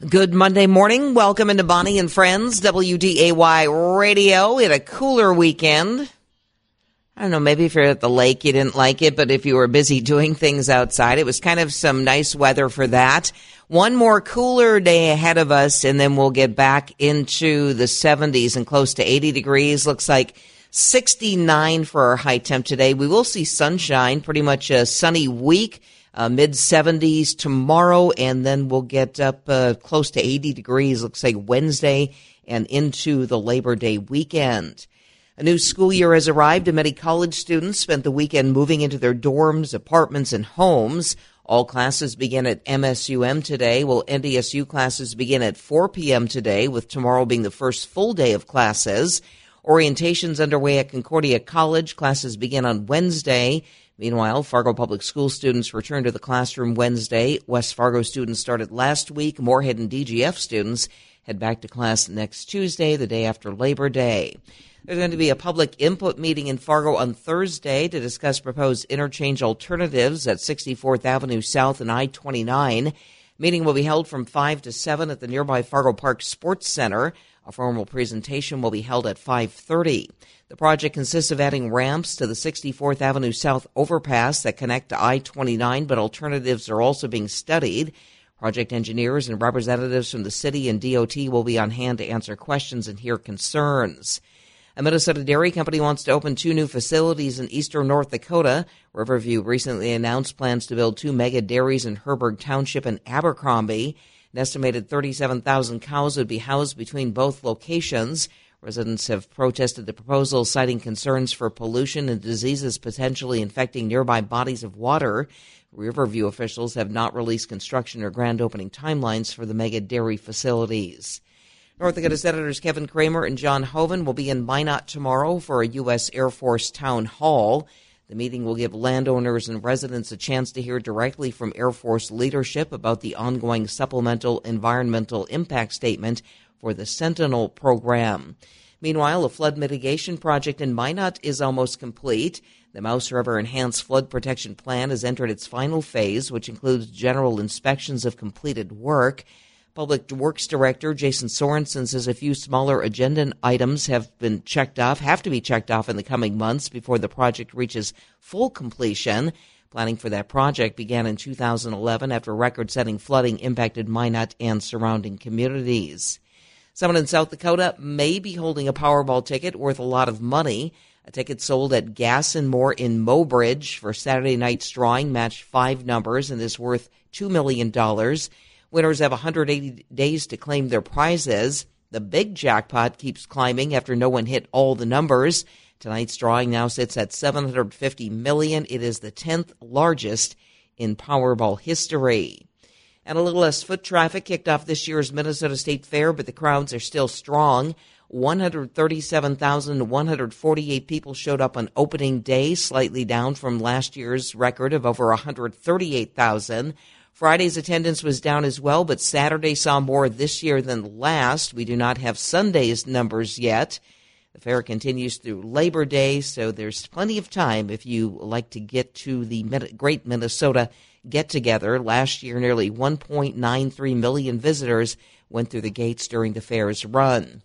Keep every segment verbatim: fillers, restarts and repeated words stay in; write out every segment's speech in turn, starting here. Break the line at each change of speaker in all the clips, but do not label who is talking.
Good Monday morning. Welcome into Bonnie and Friends, W D A Y Radio. We had a cooler weekend. I don't know, maybe if you're at the lake, you didn't like it, but if you were busy doing things outside, it was kind of some nice weather for that. One more cooler day ahead of us, and then we'll get back into the seventies and close to eighty degrees. Looks like sixty-nine for our high temp today. We will see sunshine, pretty much a sunny week. Uh, mid seventies tomorrow, and then we'll get up uh, close to eighty degrees, looks like Wednesday and into the Labor Day weekend. A new school year has arrived, and many college students spent the weekend moving into their dorms, apartments, and homes. All classes begin at M S U M today, while N D S U classes begin at four p.m. today, with tomorrow being the first full day of classes. Orientation's underway at Concordia College. Classes begin on Wednesday. Meanwhile, Fargo Public School students return to the classroom Wednesday. West Fargo students started last week. Moorhead and D G F students head back to class next Tuesday, the day after Labor Day. There's going to be a public input meeting in Fargo on Thursday to discuss proposed interchange alternatives at sixty-fourth Avenue South and I twenty-nine. Meeting will be held from five to seven at the nearby Fargo Park Sports Center. A formal presentation will be held at five thirty. The project consists of adding ramps to the sixty-fourth Avenue South overpass that connect to I twenty-nine, but alternatives are also being studied. Project engineers and representatives from the city and D O T will be on hand to answer questions and hear concerns. A Minnesota dairy company wants to open two new facilities in eastern North Dakota. Riverview recently announced plans to build two mega dairies in Herberg Township and Abercrombie. An estimated thirty-seven thousand cows would be housed between both locations. Residents have protested the proposal, citing concerns for pollution and diseases potentially infecting nearby bodies of water. Riverview officials have not released construction or grand opening timelines for the mega dairy facilities. North Dakota Senators Kevin Cramer and John Hoeven will be in Minot tomorrow for a U S Air Force town hall. The meeting will give landowners and residents a chance to hear directly from Air Force leadership about the ongoing supplemental environmental impact statement for the Sentinel program. Meanwhile, a flood mitigation project in Minot is almost complete. The Mouse River Enhanced Flood Protection Plan has entered its final phase, which includes general inspections of completed work. Public Works Director Jason Sorensen says a few smaller agenda items have been checked off, have to be checked off in the coming months before the project reaches full completion. Planning for that project began in two thousand eleven after record-setting flooding impacted Minot and surrounding communities. Someone in South Dakota may be holding a Powerball ticket worth a lot of money. A ticket sold at Gas and More in Mobridge for Saturday night's drawing matched five numbers and is worth two million dollars. Winners have one hundred eighty days to claim their prizes. The big jackpot keeps climbing after no one hit all the numbers. Tonight's drawing now sits at seven hundred fifty million dollars. It is the tenth largest in Powerball history. And a little less foot traffic kicked off this year's Minnesota State Fair, but the crowds are still strong. one hundred thirty-seven thousand one hundred forty-eight people showed up on opening day, slightly down from last year's record of over one hundred thirty-eight thousand. Friday's attendance was down as well, but Saturday saw more this year than last. We do not have Sunday's numbers yet. The fair continues through Labor Day, so there's plenty of time if you like to get to the Great Minnesota Get-Together. Last year, nearly one point nine three million visitors went through the gates during the fair's run.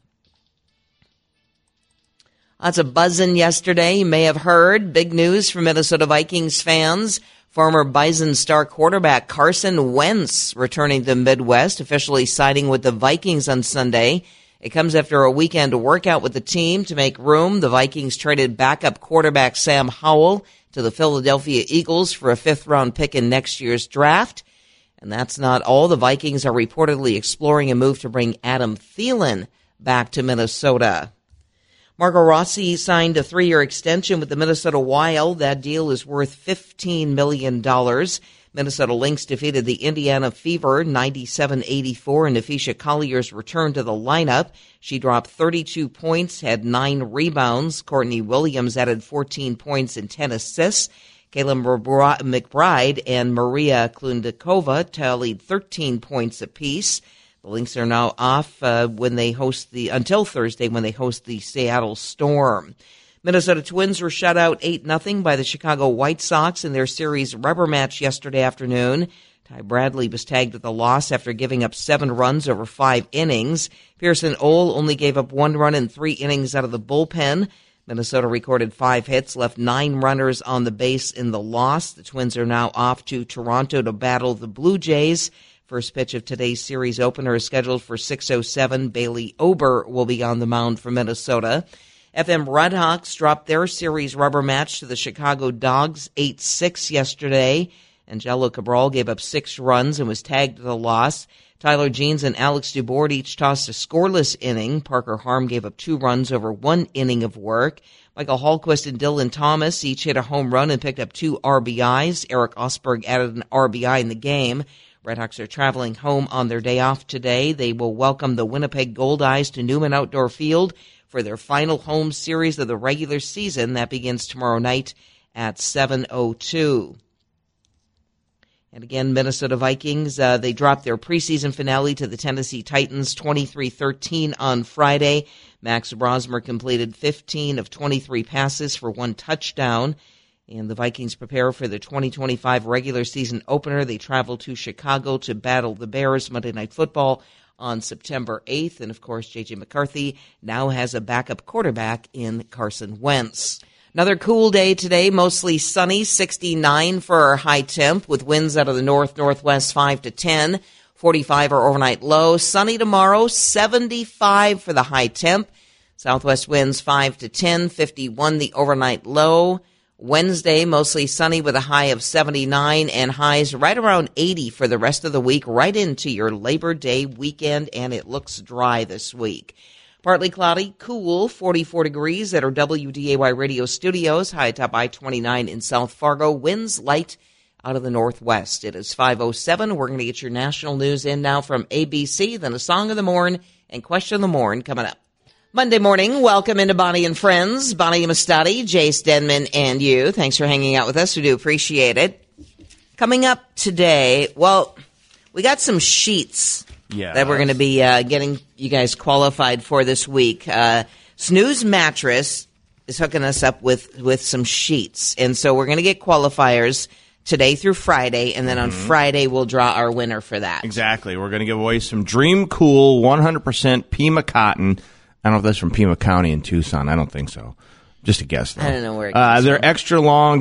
Lots of buzzing yesterday. You may have heard big news from Minnesota Vikings fans. Former Bison star quarterback Carson Wentz returning to the Midwest, officially signing with the Vikings on Sunday. It comes after a weekend workout with the team to make room. The Vikings traded backup quarterback Sam Howell to the Philadelphia Eagles for a fifth-round pick in next year's draft. And that's not all. The Vikings are reportedly exploring a move to bring Adam Thielen back to Minnesota. Margot Rossi signed a three-year extension with the Minnesota Wild. That deal is worth fifteen million dollars. Minnesota Lynx defeated the Indiana Fever ninety-seven eighty-four, and Nafisha Collier's return to the lineup. She dropped thirty-two points, had nine rebounds. Courtney Williams added fourteen points and ten assists. Kayla McBride and Maria Klundikova tallied thirteen points apiece. The Lynx are now off uh, when they host the until Thursday when they host the Seattle Storm. Minnesota Twins were shut out eight nothing by the Chicago White Sox in their series rubber match yesterday afternoon. Ty Bradley was tagged with a loss after giving up seven runs over five innings. Pearson Ole only gave up one run in three innings out of the bullpen. Minnesota recorded five hits, left nine runners on the base in the loss. The Twins are now off to Toronto to battle the Blue Jays. First pitch of today's series opener is scheduled for six oh seven. Bailey Ober will be on the mound for Minnesota. F M Redhawks dropped their series rubber match to the Chicago Dogs eight six yesterday. Angelo Cabral gave up six runs and was tagged with a loss. Tyler Jeans and Alex DuBois each tossed a scoreless inning. Parker Harm gave up two runs over one inning of work. Michael Hallquist and Dylan Thomas each hit a home run and picked up two R B Is. Eric Osberg added an R B I in the game. Redhawks are traveling home on their day off today. They will welcome the Winnipeg Goldeyes to Newman Outdoor Field for their final home series of the regular season. That begins tomorrow night at seven oh two. And again, Minnesota Vikings, uh, they dropped their preseason finale to the Tennessee Titans twenty-three thirteen on Friday. Max Brosmer completed fifteen of twenty-three passes for one touchdown. And the Vikings prepare for the twenty twenty-five regular season opener. They travel to Chicago to battle the Bears Monday Night Football on September eighth. And, of course, J J McCarthy now has a backup quarterback in Carson Wentz. Another cool day today, mostly sunny, sixty-nine for our high temp, with winds out of the north-northwest five to ten, forty-five our overnight low. Sunny tomorrow, seventy-five for the high temp. Southwest winds five to ten, fifty-one the overnight low. Wednesday, mostly sunny with a high of seventy-nine and highs right around eighty for the rest of the week, right into your Labor Day weekend, and it looks dry this week. Partly cloudy, cool, forty-four degrees at our W D A Y radio studios, high atop I twenty-nine in South Fargo. Winds light out of the northwest. It is five oh seven. We're going to get your national news in now from A B C, then a song of the morn and question of the morn coming up. Monday morning, welcome into Bonnie and Friends. Bonnie Amistadi, Jace Denman, and you. Thanks for hanging out with us. We do appreciate it. Coming up today, well, we got some sheets. Yeah, that we're going to be uh, getting you guys qualified for this week. Uh, Snooze Mattress is hooking us up with, with some sheets. And so we're going to get qualifiers today through Friday, and then on mm-hmm. Friday we'll draw our winner for that.
Exactly. We're going to give away some Dream Cool one hundred percent Pima cotton. I don't know if that's from Pima County in Tucson. I don't think so. Just a guess, though.
I don't know where it
comes uh, They're
from.
extra long,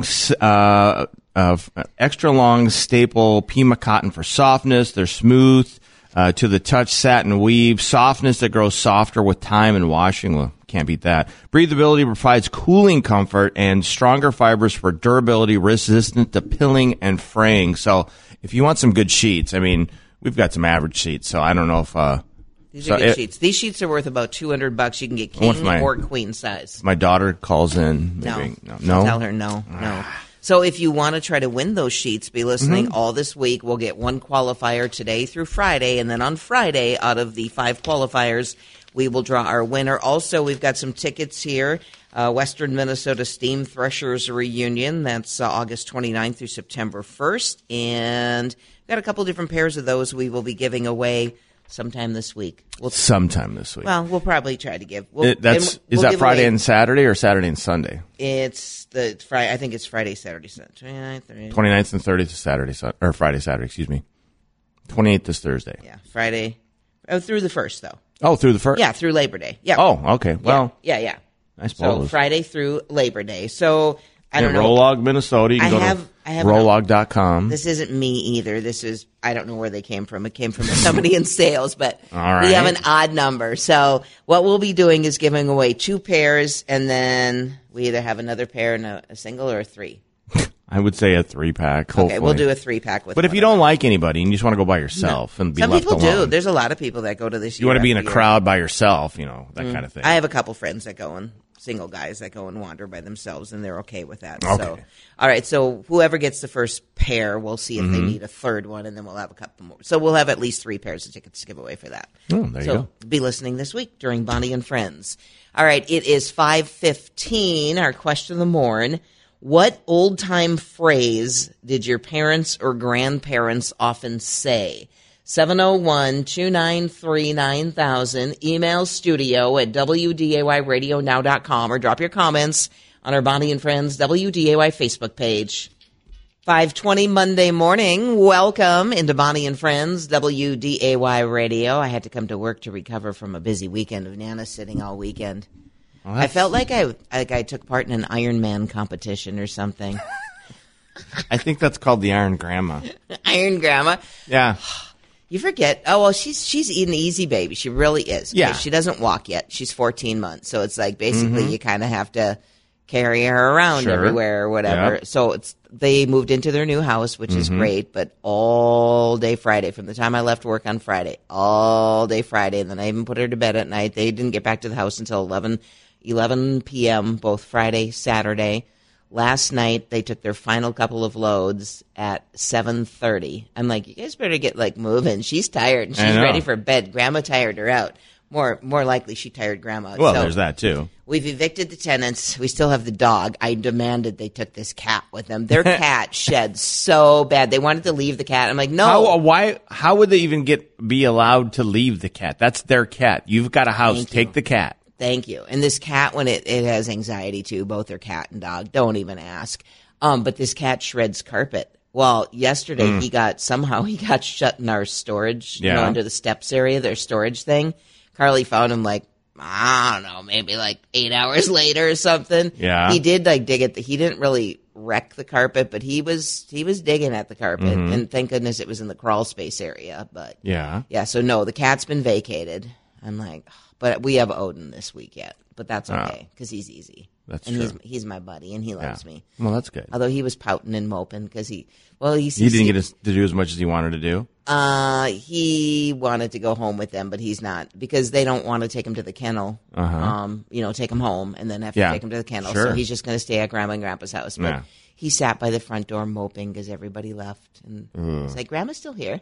uh, uh, extra long staple Pima cotton for softness. They're smooth. Uh, to the touch, satin weave, softness that grows softer with time and washing. Well, can't beat that. Breathability provides cooling comfort and stronger fibers for durability, resistant to pilling and fraying. So if you want some good sheets, I mean, we've got some average sheets, so I don't know if... Uh,
These
so
are good
it,
sheets. These sheets are worth about two hundred bucks. You can get king my, or queen size.
My daughter calls in. Maybe,
no.
No? no?
Tell her no, no. So if you want to try to win those sheets, be listening mm-hmm. all this week. We'll get one qualifier today through Friday, and then on Friday, out of the five qualifiers, we will draw our winner. Also, we've got some tickets here. Uh, Western Minnesota Steam Threshers Reunion. That's uh, August twenty-ninth through September first. And we've got a couple different pairs of those we will be giving away sometime this week. We'll,
sometime this week.
Well, we'll probably try to give. We'll,
it, that's
we'll
is that Friday
away.
and Saturday or Saturday and Sunday?
It's the it's Friday. I think it's Friday, Saturday, Sunday. twenty-ninth,
twenty-ninth and thirtieth is Saturday, or Friday, Saturday. Excuse me. twenty-eighth is Thursday.
Yeah, Friday. Oh, through the first though.
Oh, through the first.
Yeah, through Labor Day. Yeah.
Oh, okay. Well.
Yeah, yeah. yeah.
I suppose.
So Friday through Labor Day. So. I don't
yeah,
know.
Rolog, Minnesota. You can
I
go
have,
to
I have
rolog dot com.
This isn't me either. This is, I don't know where they came from. It came from somebody in sales, but
All right.
we have an odd number. So what we'll be doing is giving away two pairs, and then we either have another pair and a, a single or a three.
I would say a three-pack, hopefully.
Okay, we'll do a three-pack with
But if you don't like anybody and you just want to go by yourself no. and be
Some
left
people
alone.
do. There's a lot of people that go to this.
You want to be in a year. crowd by yourself, you know, that mm. kind of thing.
I have a couple friends that go and single guys that go and wander by themselves, and they're okay with that.
Okay.
So, all right, so whoever gets the first pair, we'll see if mm-hmm. they need a third one, and then we'll have a couple more. So we'll have at least three pairs of tickets to give away for that.
Oh, there
so
you go.
Be listening this week during Bonnie and Friends. All right, it is five fifteen, our question of the morn. What old-time phrase did your parents or grandparents often say? seven oh one, two nine three, nine thousand. Email studio at W D A Y radio now dot com or drop your comments on our Bonnie and Friends W D A Y Facebook page. five twenty Monday morning. Welcome into Bonnie and Friends, W D A Y Radio. I had to come to work to recover from a busy weekend of Nana sitting all weekend. Well, I felt like I like I took part in an Ironman competition or something.
I think that's called the Iron Grandma.
Iron Grandma?
Yeah.
You forget. Oh, well, she's she's an easy baby. She really is.
Yeah.
She doesn't walk yet. She's fourteen months. So it's like basically
mm-hmm.
you kind of have to carry her around
sure.
everywhere or whatever.
Yep.
So it's they moved into their new house, which mm-hmm. is great, but all day Friday, from the time I left work on Friday, all day Friday, and then I even put her to bed at night. They didn't get back to the house until eleven, eleven p.m., both Friday, Saturday. Last night, they took their final couple of loads at seven thirty. I'm like, you guys better get, like, moving. She's tired, and she's ready for bed. Grandma tired her out. More more likely she tired Grandma out.
Well,
so
there's that, too.
We've evicted the tenants. We still have the dog. I demanded they took this cat with them. Their cat shed so bad. They wanted to leave the cat. I'm like, no.
How, why, how would they even get be allowed to leave the cat? That's their cat. You've got a house.
Thank
Take
you.
the cat.
Thank you. And this cat, when it, it has anxiety too, both their cat and dog, don't even ask. Um, but this cat shreds carpet. Well, yesterday mm. he got, somehow he got shut in our storage,
yeah.
you know, under the steps area, their storage thing. Carly found him like, I don't know, maybe like eight hours later or something.
Yeah.
He did like dig at the, he didn't really wreck the carpet, but he was, he was digging at the carpet. Mm-hmm. And thank goodness it was in the crawl space area. But
yeah.
Yeah. So no, the cat's been vacated. I'm like, but we have Odin this week yet, but that's okay because he's easy.
That's
and
true.
he's he's my buddy and he loves
yeah.
me.
Well, that's good.
Although he was pouting and moping because he, well, he's,
he didn't
he,
get to do as much as he wanted to do.
Uh, he wanted to go home with them, but he's not because they don't want to take him to the kennel.
Uh-huh.
Um, you know, take him home and then have to
yeah.
take him to the kennel.
Sure.
So he's just going to stay at Grandma and Grandpa's house. But
yeah.
he sat by the front door moping because everybody left, and
Ugh.
he's like, "Grandma's still here."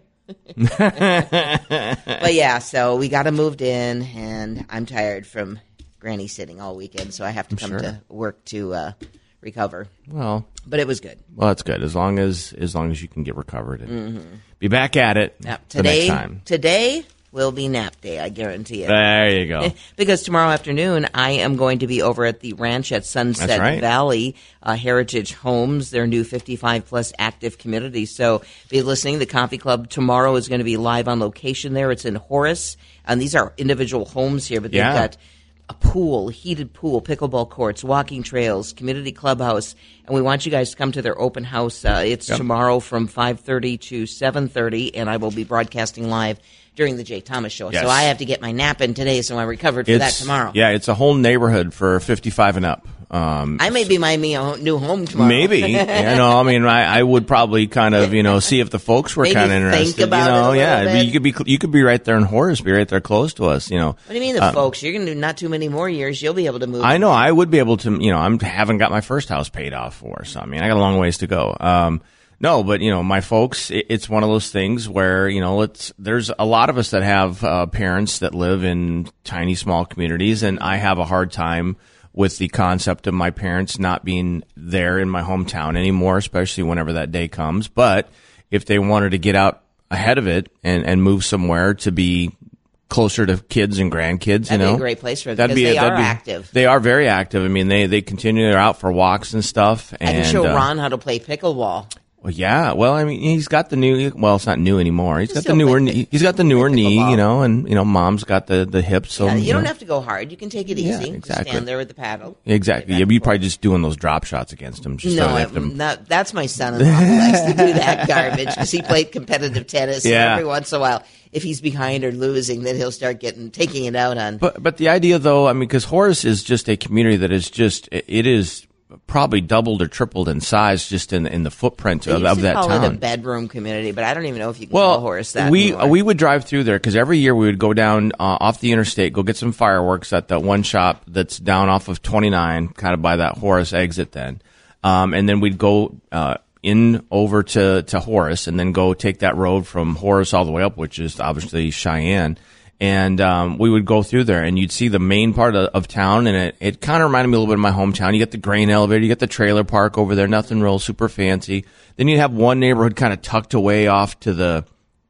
But yeah, so we got him moved in, and I'm tired from granny sitting all weekend, so I have to come
sure.
to work to uh, recover.
Well,
but it was good.
Well, that's good as long as as long as you can get recovered and mm-hmm. be back at it
yep.
the
today,
next time.
Today will be nap day, I guarantee it.
There you go.
Because tomorrow afternoon, I am going to be over at the ranch at Sunset
right.
Valley uh, Heritage Homes, their new fifty-five plus active community. So be listening. The Coffee Club tomorrow is going to be live on location there. It's in Horace. And these are individual homes here, but they've
yeah.
got a pool, heated pool, pickleball courts, walking trails, community clubhouse, and we want you guys to come to their open house. Uh, it's yep. tomorrow from five thirty to seven thirty, and I will be broadcasting live during the Jay Thomas Show.
Yes.
So I have to get my nap in today, so I'm recovered for
it's,
that tomorrow.
Yeah, it's a whole neighborhood for fifty-five and up. Um,
I may be my me a new home tomorrow.
Maybe. yeah, no, I mean, I, I would probably kind of, you know, see if the folks were kind of interested.
Think about
you know,
it a
yeah,
bit.
you could be you could be right there in Horace, be right there close to us. You know.
What do you mean the uh, folks? You're going to do not too many more years. You'll be able to move.
I know. I would be able to. You know, I'm haven't got my first house paid off for, so I mean, I got a long ways to go. Um, No, but, you know, my folks, it, it's one of those things where, you know, it's, there's a lot of us that have uh, parents that live in tiny, small communities, and I have a hard time with the concept of my parents not being there in my hometown anymore, especially whenever that day comes. But if they wanted to get out ahead of it and, and move somewhere to be closer to kids and grandkids,
that'd
you know,
be a great place for them
that'd
because
be,
they are
be,
active.
They are very active. I mean, they, they continue, they're out for walks and stuff. And,
I can show
uh,
Ron how to play pickleball.
Well, yeah. Well, I mean, he's got the new. Well, it's not new anymore. He's
You
got the
still
newer.
play-
knee. He's got the newer
play
knee,
pickleball.
you know, and you know, Mom's got the the hips. So
Yeah, you don't
know.
have to go hard. You can take it easy.
Yeah,
Just
exactly.
stand there with the paddle.
Exactly.
Play
Yeah,
back
but you're
and
probably
forth.
just doing those drop shots against him. Just
No,
so they
I,
have to-
not, that's my son-in-law who likes to do that garbage because he played competitive tennis.
Yeah.
And every once in a while, if he's behind or losing, then he'll start getting taking it out on.
But but the idea, though, I mean, because Horace is just a community that is just it is probably doubled or tripled in size just in in the footprint
They
of,
used
of
to
that
call
town.
it a bedroom community, but I don't even know if you can
Well,
call Horace that
we
anymore.
we would drive through there because every year we would go down uh, off the interstate, go get some fireworks at that one shop that's down off of twenty-nine, kind of by that Horace exit. Then, um, and then we'd go uh, in over to to Horace, and then go take that road from Horace all the way up, which is obviously Cheyenne. And um, we would go through there, and you'd see the main part of, of town, and it, it kind of reminded me a little bit of my hometown. You get the grain elevator, you get the trailer park over there, nothing real super fancy. Then you'd have one neighborhood kind of tucked away off to the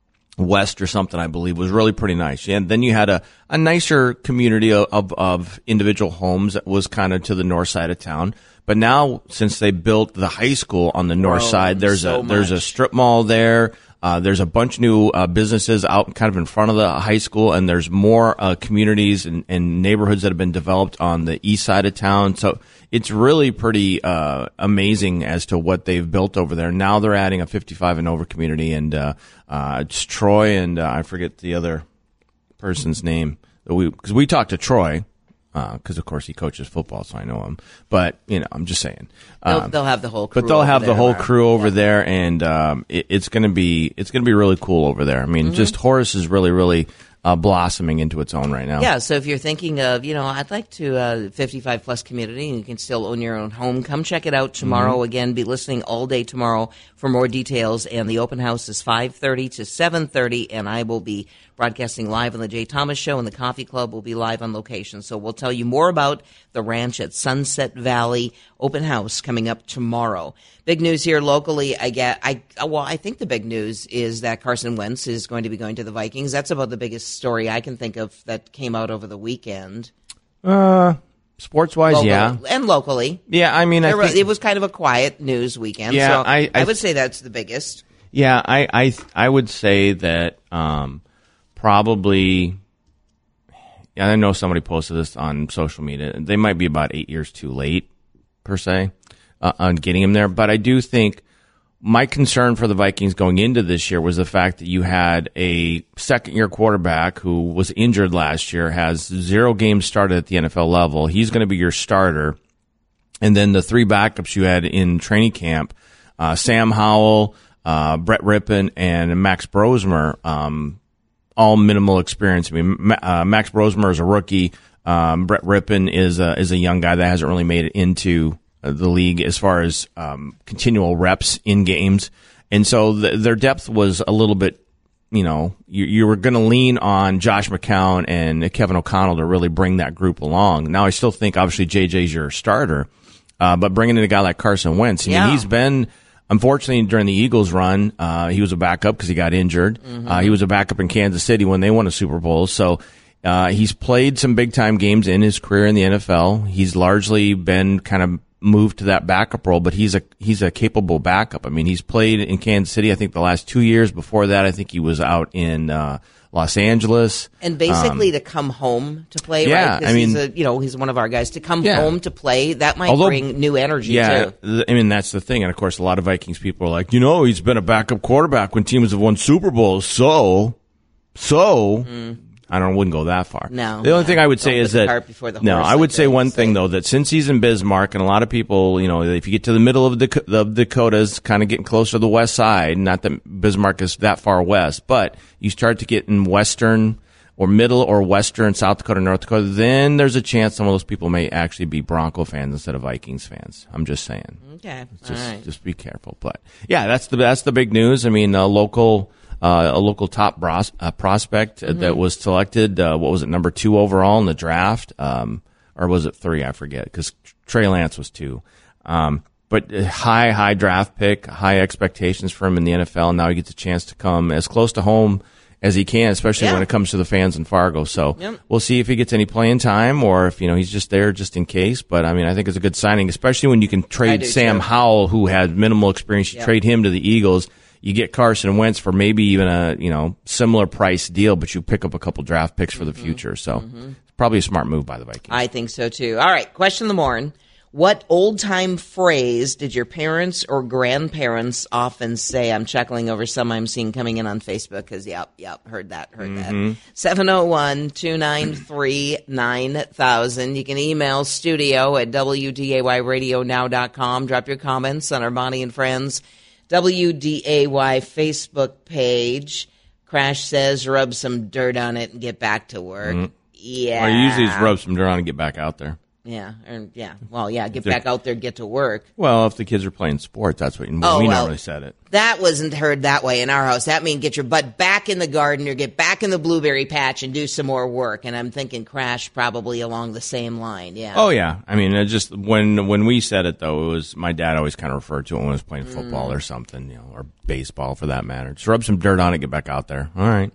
west or something, I believe, was really pretty nice. And then you had a, a nicer community of, of, of individual homes that was kind of to the north side of town. But now, since they built the high school on the north
Grown
side, there's
so
a there's a
much.
strip mall there. Uh, there's a bunch of new uh, businesses out kind of in front of the high school, and there's more uh, communities and, and neighborhoods that have been developed on the east side of town. So it's really pretty uh, amazing as to what they've built over there. Now they're adding a fifty-five and over community, and uh, uh, it's Troy and uh, I forget the other person's name. Because we, 'cause we talked to Troy. Because, uh, of course, he coaches football, so I know him. But, you know, I'm just saying.
They'll,
Um,
they'll have the whole crew
but they'll
over
have the
there,
whole
right?
crew over
Yeah.
there, and um, it, it's going to be it's going to be really cool over there. I mean,
Mm-hmm.
just Horace is really, really uh, blossoming into its own right now.
Yeah, so if you're thinking of, you know, I'd like to uh, fifty-five plus community and you can still own your own home, come check it out tomorrow.
Mm-hmm.
Again, be listening all day tomorrow for more details. And the open house is five thirty to seven thirty, and I will be broadcasting live on the Jay Thomas Show, and the Coffee Club will be live on location. So we'll tell you more about the ranch at Sunset Valley open house coming up tomorrow. Big news here locally. I get, I well, I think the big news is that Carson Wentz is going to be going to the Vikings. That's about the biggest story I can think of that came out over the weekend.
Uh, sports wise,
Locally,
yeah,
and locally.
yeah. I mean, I
There was-
think,
it was kind of a quiet news weekend.
Yeah,
so
I- I-
would say that's the biggest.
yeah. I, I, I would say that um, probably. Yeah, I know somebody posted this on social media. They might be about eight years too late, per se, uh, on getting him there. But I do think my concern for the Vikings going into this year was the fact that you had a second-year quarterback who was injured last year, has zero games started at the N F L level. He's going to be your starter. And then the three backups you had in training camp, uh, Sam Howell, uh, Brett Rippon, and Max Brosmer, um, all minimal experience. I mean, Ma- uh, Max Brosmer is a rookie. Um, Brett Rippon is a, is a young guy that hasn't really made it into uh, the league as far as um, continual reps in games. And so the, their depth was a little bit, you know, you, you were going to lean on Josh McCown and Kevin O'Connell to really bring that group along. Now, I still think, obviously, J J's your starter, uh, but bringing in a guy like Carson Wentz, I mean,
Yeah.
he's been – unfortunately, during the Eagles run, uh, he was a backup because he got injured. Mm-hmm. Uh, he was a backup in Kansas City when they won a Super Bowl. So uh, he's played some big-time games in his career in the N F L. He's largely been kind of moved to that backup role, but he's a he's a capable backup. I mean, he's played in Kansas City, I think, the last two years. Before that, I think he was out in uh, Los Angeles.
And basically to come home to play,
yeah,
right? 'Cause
I mean-
he's a, you know, he's one of our guys. To come
Yeah.
home to play, that might
Although-
bring new energy,
Yeah,
too.
th- I mean, that's the thing. And, of course, a lot of Vikings people are like, you know, he's been a backup quarterback when teams have won Super Bowls. So, so, I don't wouldn't go that far.
No.
The only thing I would say
Don't
is
put the
that,
cart before the
no,
horse,
I would
like
say
they
one
say.
thing, though, that since he's in Bismarck, and a lot of people, you know, if you get to the middle of the, the Dakotas, kind of getting closer to the west side, not that Bismarck is that far west, but you start to get in western or middle or western South Dakota, North Dakota, then there's a chance some of those people may actually be Bronco fans instead of Vikings fans. I'm just saying.
Okay,
Just,
all right.
just be careful. But yeah, that's the that's the big news. I mean, a local uh, a local top bros, uh, prospect
Mm-hmm.
that was selected. Uh, what was it, number two overall in the draft, um, or was it three? I forget because Trey Lance was two. Um, but high high draft pick, high expectations for him in the N F L. Now he gets a chance to come as close to home as he can, especially
Yeah.
when it comes to the fans in Fargo. So
Yep.
we'll see if he gets any playing time or if, you know, he's just there just in case. But I mean, I think it's a good signing, especially when you can
I
trade
do,
Sam
too.
Howell, who had minimal experience. You
Yep.
trade him to the Eagles. You get Carson Wentz for maybe even a, you know, similar price deal, but you pick up a couple draft picks for the
Mm-hmm.
future. So it's probably a smart move by the Vikings.
I think so, too. All right, question of the morning. What old-time phrase did your parents or grandparents often say? I'm chuckling over some I'm seeing coming in on Facebook because, yep, yep, heard that, heard
Mm-hmm.
that. seven oh one, two nine three, nine thousand. You can email studio at W D A Y radio now dot com. Drop your comments on our Bonnie and Friends W D A Y Facebook page. Crash says, rub some dirt on it and get back to work. Yeah.
Or you usually just rub some dirt on and get back out there.
Yeah, or, yeah. Well, yeah, get back out there, get to work.
Well, if the kids are playing sports, that's what
Oh,
we
well.
normally said it.
That wasn't heard that way in our house. That means get your butt back in the garden or get back in the blueberry patch and do some more work. And I'm thinking Crash probably along the same line. Yeah.
Oh yeah, I mean, it just when when we said it though, it was my dad always kind of referred to it when he was playing football
Mm.
or something, you know, or baseball for that matter. Just rub some dirt on it, get back out there. All right.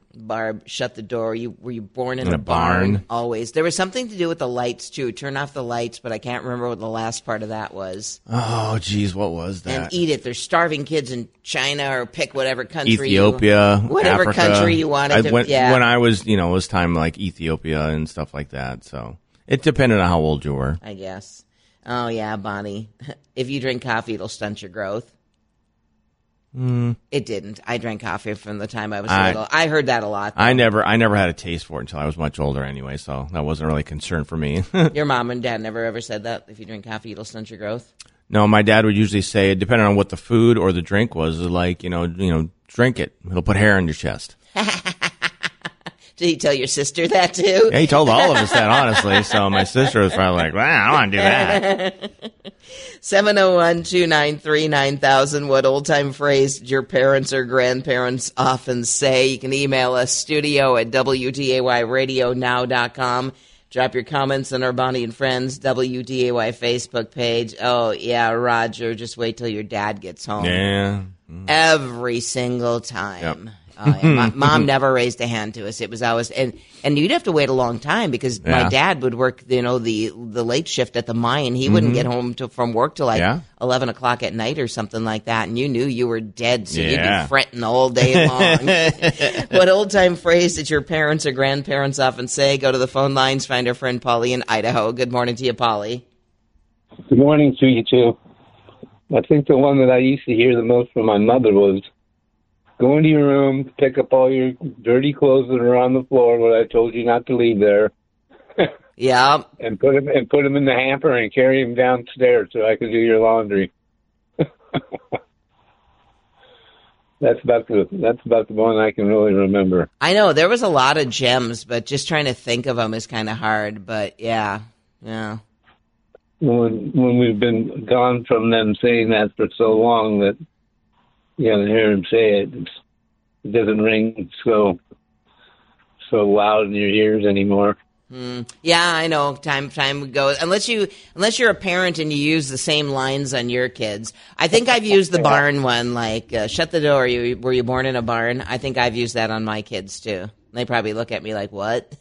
Barb, shut the door. You were you born in,
In
a,
a
barn?
barn?
Always. There was something to do with the lights too. Turn off the lights, but I can't remember what the last part of that was.
Oh, geez, what was that?
And eat it. There's starving kids in China, or pick whatever country.
Ethiopia,
you, whatever
Africa.
country you wanted
I
to.
went,
yeah.
When I was, you know, it was time like Ethiopia and stuff like that. So it depended on how old you were.
I guess. Oh yeah, Bonnie. If you drink coffee, it'll stunt your growth.
Mm.
It didn't. I drank coffee from the time I was
I,
little. I heard that a lot. Though.
I never, I never had a taste for it until I was much older, anyway. So that wasn't really a concern for me.
Your mom and dad never ever said that. If you drink coffee, it'll stunt your growth.
No, my dad would usually say, depending on what the food or the drink was, like you know, you know, drink it. It'll put hair on your chest.
Did he tell your sister that too?
Yeah, he told all of us that, honestly. So my sister was probably like, well, I don't want to do that.
seven oh one, two nine three, nine thousand. What old-time phrase did your parents or grandparents often say? You can email us, studio at W D A Y radio now dot com. Drop your comments on our Bonnie and Friends W D A Y Facebook page. Oh, yeah, Roger, just wait till your dad gets home.
Yeah.
Every single time.
Yep.
Uh, and my mom never raised a hand to us. It was always, and, and you'd have to wait a long time because
Yeah.
my dad would work, you know, the, the late shift at the mine. He wouldn't get home to, from work till like
Yeah.
eleven o'clock at night or something like that. And you knew you were dead. So you'd
Yeah.
be fretting all day long. What old time phrase did your parents or grandparents often say? Go to the phone lines, find our friend Polly in Idaho. Good morning to you, Polly.
Good morning to you, too. I think the one that I used to hear the most from my mother was, go into your room, pick up all your dirty clothes that are on the floor, what I told you not to leave there,
Yeah.
and put them and put them in the hamper and carry them downstairs so I could do your laundry. That's about the that's about the one I can really remember.
I know there was a lot of gems, but just trying to think of them is kind of hard. But yeah, yeah.
When when we've been gone from them saying that for so long that you know, to hear him say it, it's, it doesn't ring so so loud in your ears anymore.
Mm, yeah, I know. Time time goes. Unless you unless you're a parent and you use the same lines on your kids. I think I've used the barn one, like uh, "Shut the door." You were you born in a barn? I think I've used that on my kids too. They probably look at me like, "What?"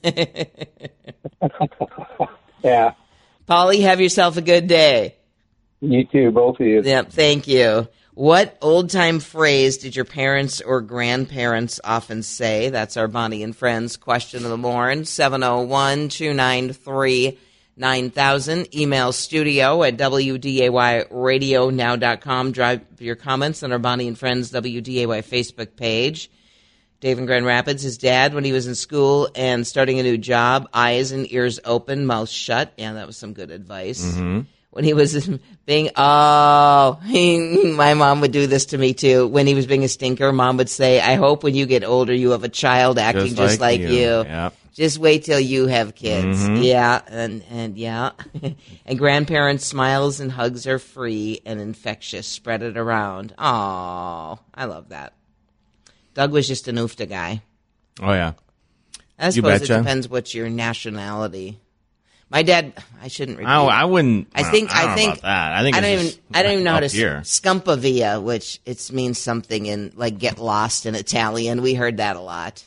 Yeah.
Polly, have yourself a good day.
You too, both of you.
Yep, thank you. What old-time phrase did your parents or grandparents often say? That's our Bonnie and Friends question of the morning, seven oh one, two nine three, nine thousand. Email studio at W D A Y radio now dot com. Drop your comments on our Bonnie and Friends W D A Y Facebook page. Dave in Grand Rapids, his dad, when he was in school and starting a new job, eyes and ears open, mouth shut. Yeah, that was some good advice. Mm-hmm. When he was being, oh, he, my mom would do this to me too. When he was being a stinker, mom would say, I hope when you get older you have a child acting just,
just
like,
like
you.
you. Yep.
Just wait till you have kids.
Mm-hmm.
Yeah, and, and yeah. And grandparents' smiles and hugs are free and infectious. Spread it around. Oh, I love that. Doug was just an oofta guy.
Oh, yeah.
I suppose it depends what's your nationality. My dad, I shouldn't repeat.
I, I wouldn't.
I think.
I, don't
I think.
know about that. I think.
I don't
it's
even.
just
I don't even know how to.
here.
Scumpavia, which it means something in like get lost in Italian. We heard that a lot.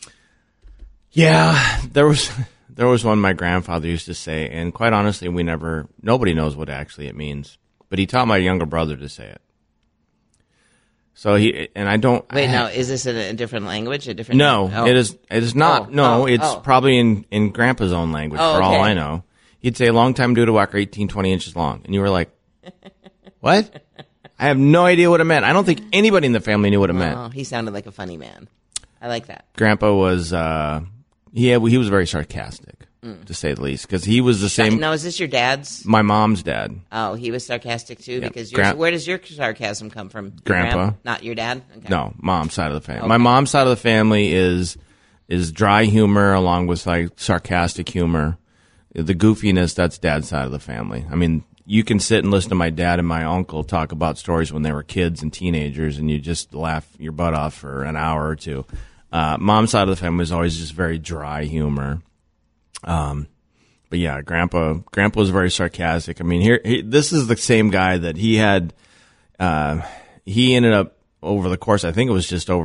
Yeah, there was there was one my grandfather used to say, and quite honestly, we never. Nobody knows what actually it means, but he taught my younger brother to say it. So he and I don't.
Wait,
I,
no, is this in a different language? A different?
No,
oh.
it is. It is not.
Oh,
no,
oh,
it's
oh.
probably in in Grandpa's own language.
Oh,
for
okay.
all I know, he'd say, "A long time due to walker, eighteen, twenty inches long," and you were like, "What?" I have no idea what it meant. I don't think anybody in the family knew what it meant.
Oh, he sounded like a funny man. I like that.
Grandpa was. Uh, he had, he was very sarcastic, mm. to say the least, because he was the same.
Now, is this your dad's?
My mom's dad.
Oh, he was sarcastic too.
Yeah.
Because
Gran-
where does your sarcasm come from? Your
Grandpa.
Grandpa, not your dad. Okay.
No, mom's side of the family.
Okay.
My mom's side of the family is is dry humor along with like sarcastic humor. The goofiness, that's dad's side of the family. I mean, you can sit and listen to my dad and my uncle talk about stories when they were kids and teenagers, and you just laugh your butt off for an hour or two. Uh, mom's side of the family is always just very dry humor. Um, but yeah, grandpa, grandpa was very sarcastic. I mean, here, he, this is the same guy that he had, uh, he ended up over the course, I think it was just over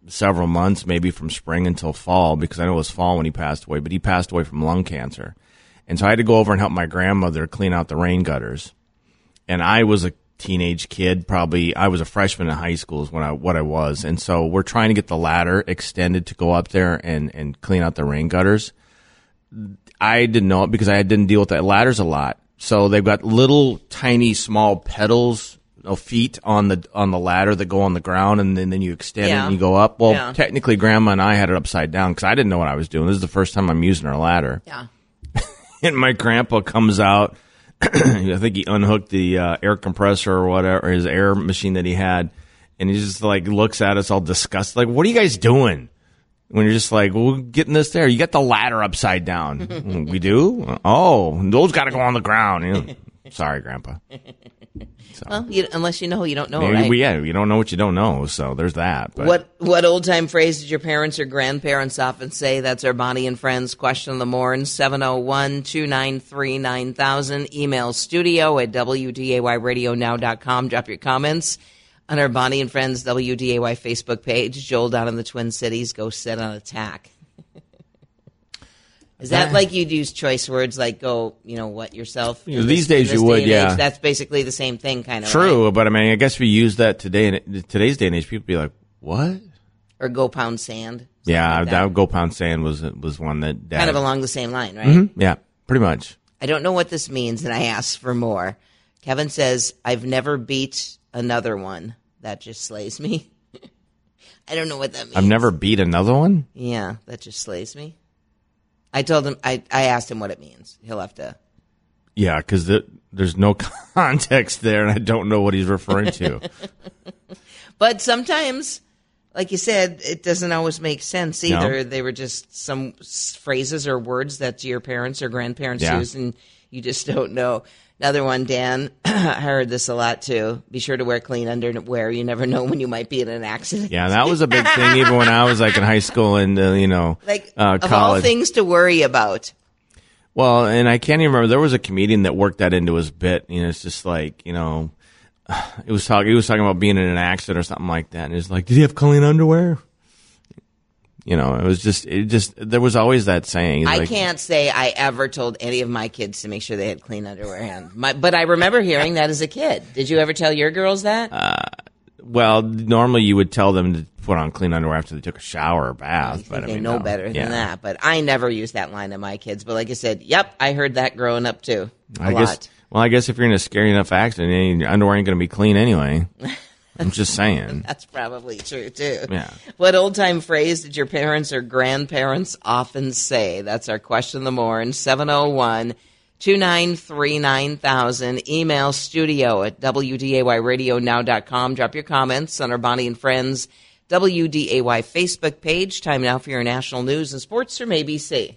several months, maybe from spring until fall, because I know it was fall when he passed away, but he passed away from lung cancer. And so I had to go over and help my grandmother clean out the rain gutters. And I was a teenage kid, probably I was a freshman in high school is when I what I was. And so we're trying to get the ladder extended to go up there and, and clean out the rain gutters. I didn't know it because I didn't deal with that ladders a lot. So they've got little tiny small pedals, you know, feet on the on the ladder that go on the ground, and then, then you extend
Yeah.
it and you go up. Well,
Yeah.
technically Grandma and I had it upside down because I didn't know what I was doing. This is the first time I'm using our ladder.
Yeah.
And my grandpa comes out. I think he unhooked the uh, air compressor or whatever, or his air machine that he had, and he just like looks at us all disgusted, like, "What are you guys doing?" When you're just like, "Well, getting this there. You got the ladder upside down." We do. Oh, those got to go on the ground. You know, sorry, Grandpa. So,
Well, you, unless you know, you don't know,
maybe
right?
we, yeah, you don't know what you don't know. So there's that. But.
What what old time phrase did your parents or grandparents often say? That's our Bonnie and Friends question of the morning. seven oh one, two nine three, nine thousand. Email studio at W D A Y radio now dot com. Drop your comments on our Bonnie and Friends W D A Y Facebook page. Joel down in the Twin Cities, go sit on attack. Is that like you'd use choice words like go, you know, what yourself?
You know, these days you would,
day and
yeah.
age? That's basically the same thing, kind of.
True,
Right?
but I mean, I guess if you use that today in today's day and age, people be like, "What?"
Or go pound sand. something
Yeah,
like
that.
that.
Go Pound Sand was was one that Dad,
Kind of along the same line, right?
Mhm, yeah, pretty much.
I don't know what this means, and I asked for more. Kevin says, I've never beat another one. That just slays me. I don't know what that means.
I've never beat another one.
Yeah, that just slays me. I told him, I, I asked him what it means. He'll have to.
Yeah, because the, there's no context there, and I don't know what he's referring to.
But sometimes, like you said, it doesn't always make sense either.
No.
They were just some s- phrases or words that your parents or grandparents
Yeah.
used, and you just don't know. Another one, Dan, I heard this a lot too. Be sure to wear clean underwear. You never know when you might be in an accident.
Yeah, that was a big thing even when I was like in high school and uh, you know,
Like,
uh,
of all
college.
things to worry about.
Well, and I can't even remember. There was a comedian that worked that into his bit. You know, it's just like, you know, it was talking. He was talking about being in an accident or something like that, and it's like, did he have clean underwear? You know, it was just, it just, there was always that saying.
I
like,
can't say I ever told any of my kids to make sure they had clean underwear on. My, but I remember hearing that as a kid. Did you ever tell your girls that?
Uh, Well, normally you would tell them to put on clean underwear after they took a shower or bath.
I think
but I
they
mean,
know
no.
better than
Yeah.
that. But I never used that line to my kids. But like I said, yep, I heard that growing up too. A
I
lot.
guess. Well, I guess if you're in a scary enough accident, then your underwear ain't going to be clean anyway. I'm just saying.
That's probably true too.
Yeah.
What old time phrase did your parents or grandparents often say? That's our question of the morning. seven oh one, two nine three, nine thousand. Email studio at W D A Y radio now dot com. Drop your comments on our Bonnie and Friends W D A Y Facebook page. Time now for your national news and sports from A B C.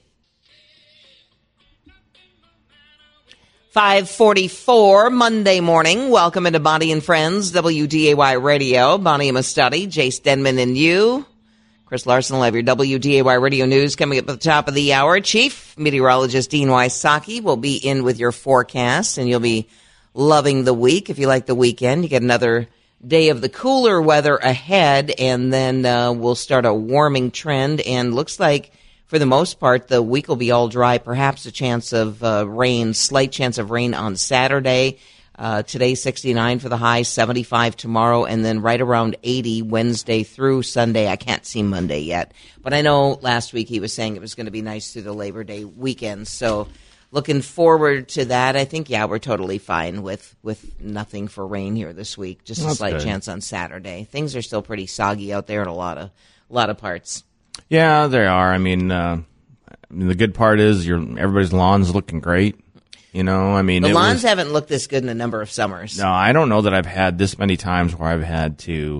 five forty-four Monday morning. Welcome into Bonnie and Friends, W D A Y Radio. Bonnie and Mustody, Jace Denman and you. Chris Larson will have your W D A Y Radio news coming up at the top of the hour. Chief Meteorologist Dean Wysocki will be in with your forecast, and you'll be loving the week. If you like the weekend, you get another day of the cooler weather ahead, and then uh, we'll start a warming trend, and looks like for the most part, the week will be all dry, perhaps a chance of uh, rain, slight chance of rain on Saturday. Uh, today, sixty-nine for the high, seventy-five tomorrow, and then right around eighty Wednesday through Sunday. I can't see Monday yet. But I know last week he was saying it was going to be nice through the Labor Day weekend. So looking forward to that. I think, yeah, we're totally fine with, with nothing for rain here this week. Just a
That's
slight
good.
chance on Saturday. Things are still pretty soggy out there in a lot of, a lot of parts.
Yeah, they are. I mean, uh, I mean, the good part is your everybody's lawn's looking great. You know, I mean,
The
it
lawns
was,
haven't looked this good in a number of summers.
No, I don't know that I've had this many times where I've had to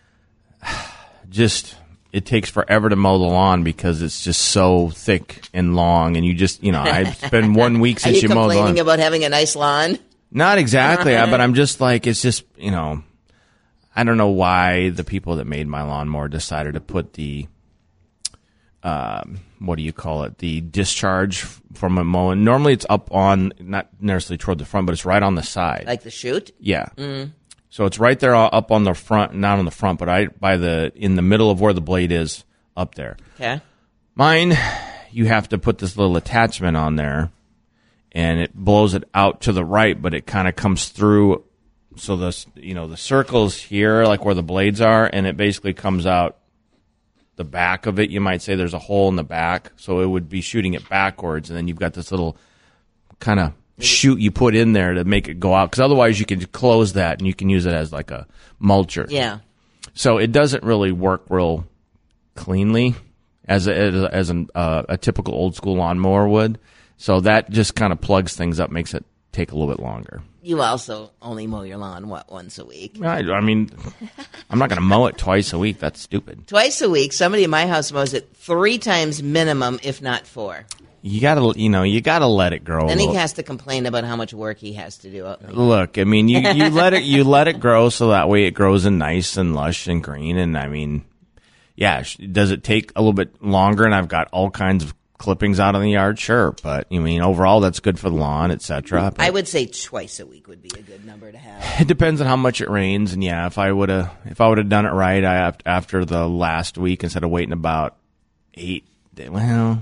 just. It takes forever to mow the lawn because it's just so thick and long, and you just, you know, it's been one week
Are
since
you
you mowed the
complaining
lawn.
about having a nice lawn?
Not exactly, but I'm just like, it's just, you know, I don't know why the people that made my lawnmower decided to put the, um, what do you call it, the discharge from a mowing. Normally it's up on, not necessarily toward the front, but it's right on the side.
Like the chute?
Yeah. So it's right there up on the front, not on the front, but I by the in the middle of where the blade is up there.
Okay.
Mine, you have to put this little attachment on there, and it blows it out to the right, but it kind of comes through. So the you know the circles here, like where the blades are, and it basically comes out the back of it. You might say there's a hole in the back, so it would be shooting it backwards, and then you've got this little kind of chute you put in there to make it go out, because otherwise you can close that and you can use it as like a mulcher.
Yeah.
So it doesn't really work real cleanly as a, as, a, as an, uh, a typical old school lawnmower would. So that just kind of plugs things up, makes it take a little bit longer.
You also only mow your lawn, what, once a week?
I, I mean, I'm not going to mow it twice a week. That's stupid.
Twice a week. Somebody in my house mows it three times minimum, if not four.
You gotta, you know, you gotta let it grow.
Then he has to complain about how much work he has to do.
Look, I mean, you, you let it, you let it grow so that way it grows in nice and lush and green. And I mean, yeah, does it take a little bit longer? And I've got all kinds of clippings out in the yard, sure, but I mean, overall, that's good for the lawn, et cetera.
I would say twice a week would be a good number to have.
It depends on how much it rains, and yeah, if I would have, if I would have done it right, I after the last week instead of waiting about eight, well.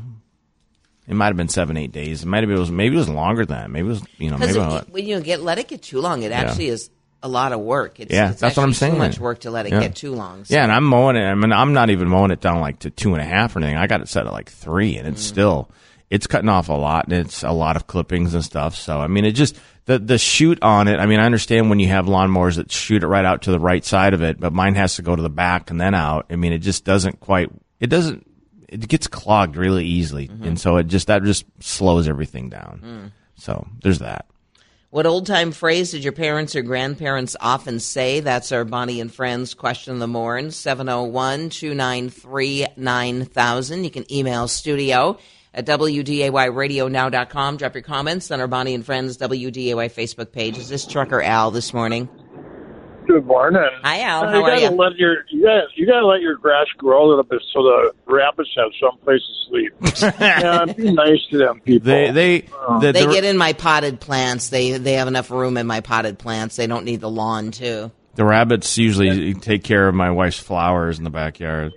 It might have been seven, eight days. It might have been, it was, maybe it was longer than that. Maybe it was, you know, maybe
it, when you get let it get too long, it
yeah.
actually is a lot of work. It's,
yeah,
it's
that's what I'm saying.
Too much work to let it
yeah.
get too long. So.
Yeah, and I'm mowing it. I mean, I'm not even mowing it down like to two and a half or anything. I got it set at like three, and it's mm. still, it's cutting off a lot, and it's a lot of clippings and stuff. So I mean, it just the the shoot on it. I mean, I understand when you have lawnmowers that shoot it right out to the right side of it, but mine has to go to the back and then out. I mean, it just doesn't quite. It doesn't. It gets clogged really easily, mm-hmm. and so it just that just slows everything down. Mm. So there's that.
What old-time phrase did your parents or grandparents often say? That's our Bonnie and Friends question of the morning, seven oh one, two nine three, nine thousand. You can email studio at W D A Y radio now dot com. Drop your comments on our Bonnie and Friends W D A Y Facebook page. Is this Trucker Al this morning?
Good morning.
Hi, Al.
Uh,
How
you
are
gotta
you?
Let your, you gotta, you gotta let your grass grow a little bit so the rabbits have some place to sleep. Yeah, be nice to them people.
They they
uh,
the,
They
the,
get in my potted plants. They they have enough room in my potted plants. They don't need the lawn, too.
the rabbits usually take care of my wife's flowers in the backyard.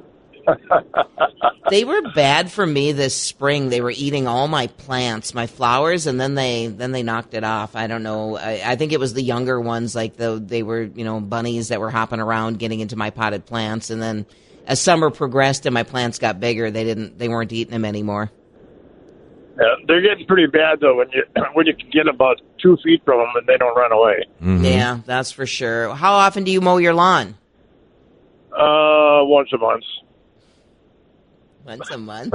They were bad for me this spring. They were eating all my plants, my flowers, and then they then they knocked it off. I don't know. I, I think it was the younger ones, like the they were you know bunnies that were hopping around, getting into my potted plants. And then as summer progressed and my plants got bigger, they didn't they weren't eating them anymore.
Yeah, they're getting pretty bad though when you when you can get about two feet from them and they don't run away.
Mm-hmm.
Yeah, that's for sure. How often do you mow your lawn?
Uh, once a month.
Once a month.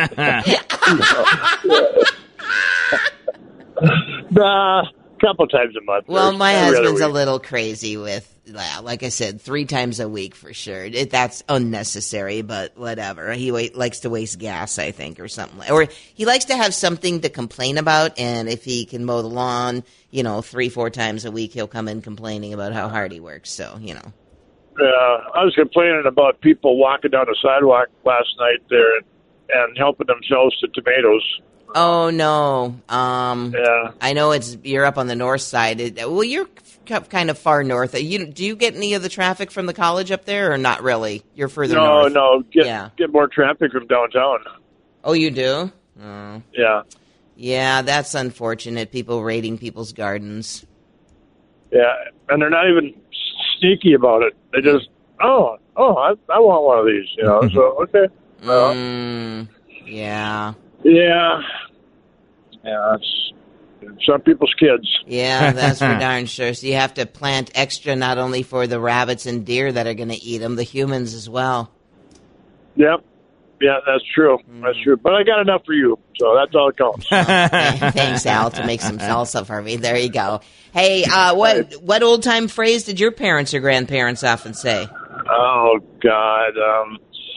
Nah, a couple times a month.
Well, my
Every other
husband's a
week.
little crazy with, like I said, three times a week for sure. It, that's unnecessary, but whatever. He wa- likes to waste gas, I think, or something. Like, or he likes to have something to complain about, and if he can mow the lawn, you know, three, four times a week, he'll come in complaining about how hard he works. So, you know.
Yeah, I was complaining about people walking down the sidewalk last night there and, and helping themselves to tomatoes.
Oh no! Um,
Yeah.
I know it's you're up on the north side. It, well, you're kind of far north. You do you get any of the traffic from the college up there, or not really? You're further
No,
north.
no, get
Yeah.
get more traffic from downtown.
Oh, you do? Oh.
Yeah,
Yeah, that's unfortunate. People raiding people's gardens.
yeah, and they're not even sneaky about it. They just, oh, oh, I, I want one of these, you know. So okay, well,
Mm, yeah,
yeah, yeah. It's some people's kids.
yeah, that's for darn sure. So you have to plant extra, not only for the rabbits and deer that are going to eat them, the humans as well.
Yep. Yeah, that's true. That's true. But I got enough for you, so that's all that counts.
Oh, thanks, Al, to make some salsa for me. There you go. Hey, uh, what what old time phrase did your parents or grandparents often say?
Oh God, um,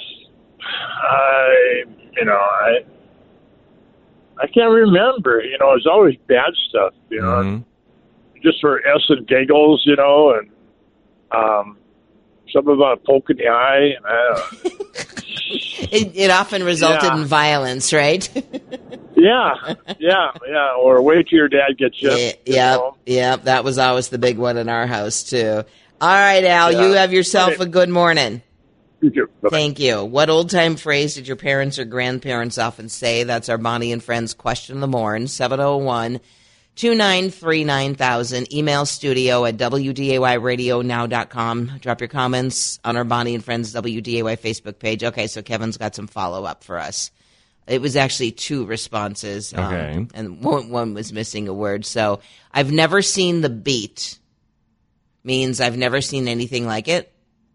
I, you know, I, I can't remember. You know, it's always bad stuff. You know,
Mm-hmm.
just for S and giggles. You know, and um, something about a poke in the eye. I don't know.
It, it often resulted
Yeah.
in violence, right?
Yeah, yeah, yeah. Or wait till your dad gets you.
Yeah, yep, yep. That was always the big one in our house too. All right, Al,
Yeah.
you have yourself
Okay.
a good morning.
You too. Bye-bye.
Thank you. What old time phrase did your parents or grandparents often say? That's our Bonnie and Friends question of the morning. seven oh one, two nine three, nine thousand. Email studio at W D A Y radio now dot com. Drop your comments on our Bonnie and Friends W D A Y Facebook page. Okay, so Kevin's got some follow up for us. It was actually two responses. um,
Okay.
and one, one was missing a word. So I've never seen the beat. Means I've never seen anything like it.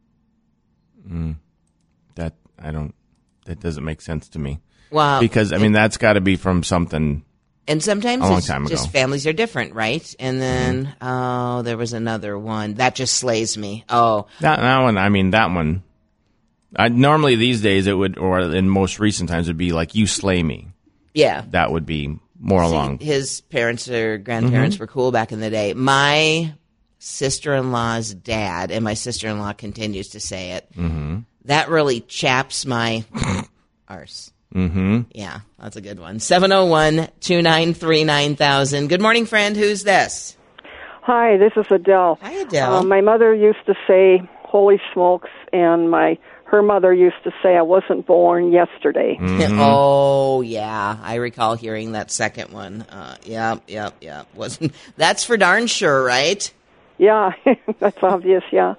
That I don't. That doesn't make sense to me.
Wow.
Because I mean, that's got to be from something.
And sometimes
A long
it's
time ago.
just families are different, right? And then, oh, there was another one. That just slays me. Oh,
That, that one. I mean, that one. I, normally these days it would, or in most recent times, it would be like "you slay me."
yeah.
That would be more along.
His parents or grandparents
Mm-hmm.
were cool back in the day. My sister-in-law's dad, and my sister-in-law continues to say it,
Mm-hmm.
that really chaps my arse. Mm-hmm. Yeah, that's a good one. seven oh one, two nine three, nine thousand. Good morning, friend. Who's this?
Hi, this is Adele.
Hi, Adele.
Uh, my mother used to say, "Holy smokes," and my her mother used to say, "I wasn't born yesterday."
Mm-hmm.
Oh, yeah. I recall hearing that second one. Uh, yep, yep, yep. Wasn't that's for darn sure, right?
Yeah, that's obvious. Yeah,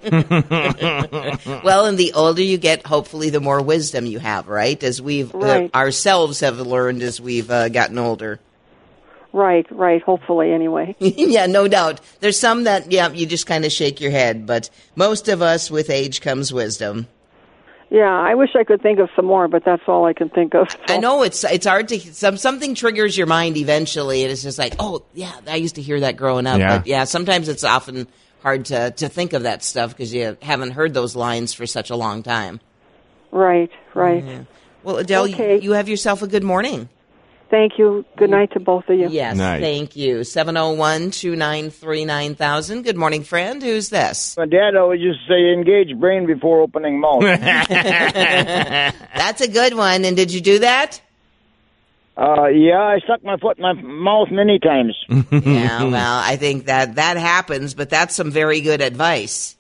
Well, and the older you get, hopefully the more wisdom you have, right? As we've
Right.
uh, ourselves have learned as we've uh, gotten older.
right, right. Hopefully, anyway.
Yeah, no doubt. There's some that, yeah, you just kind of shake your head, but most of us, with age comes wisdom.
Yeah, I wish I could think of some more, but that's all I can think of. So.
I know it's it's hard to some something triggers your mind eventually, and it's just like, oh yeah, I used to hear that growing up.
Yeah.
But yeah, sometimes it's often hard to to think of that stuff because you haven't heard those lines for such a long time.
Right, right.
Well, Adele,
Okay.
you, you have yourself a good morning.
Thank you. Good night to both of you.
Yes,
Night.
thank you. seven oh one, two nine three, nine thousand. Good morning, friend. Who's this?
My dad always used to say, engage brain before opening mouth.
That's a good one. And did you do that?
uh, yeah, I stuck my foot in my mouth many times.
Yeah, well, I think that that happens, but that's some very good advice.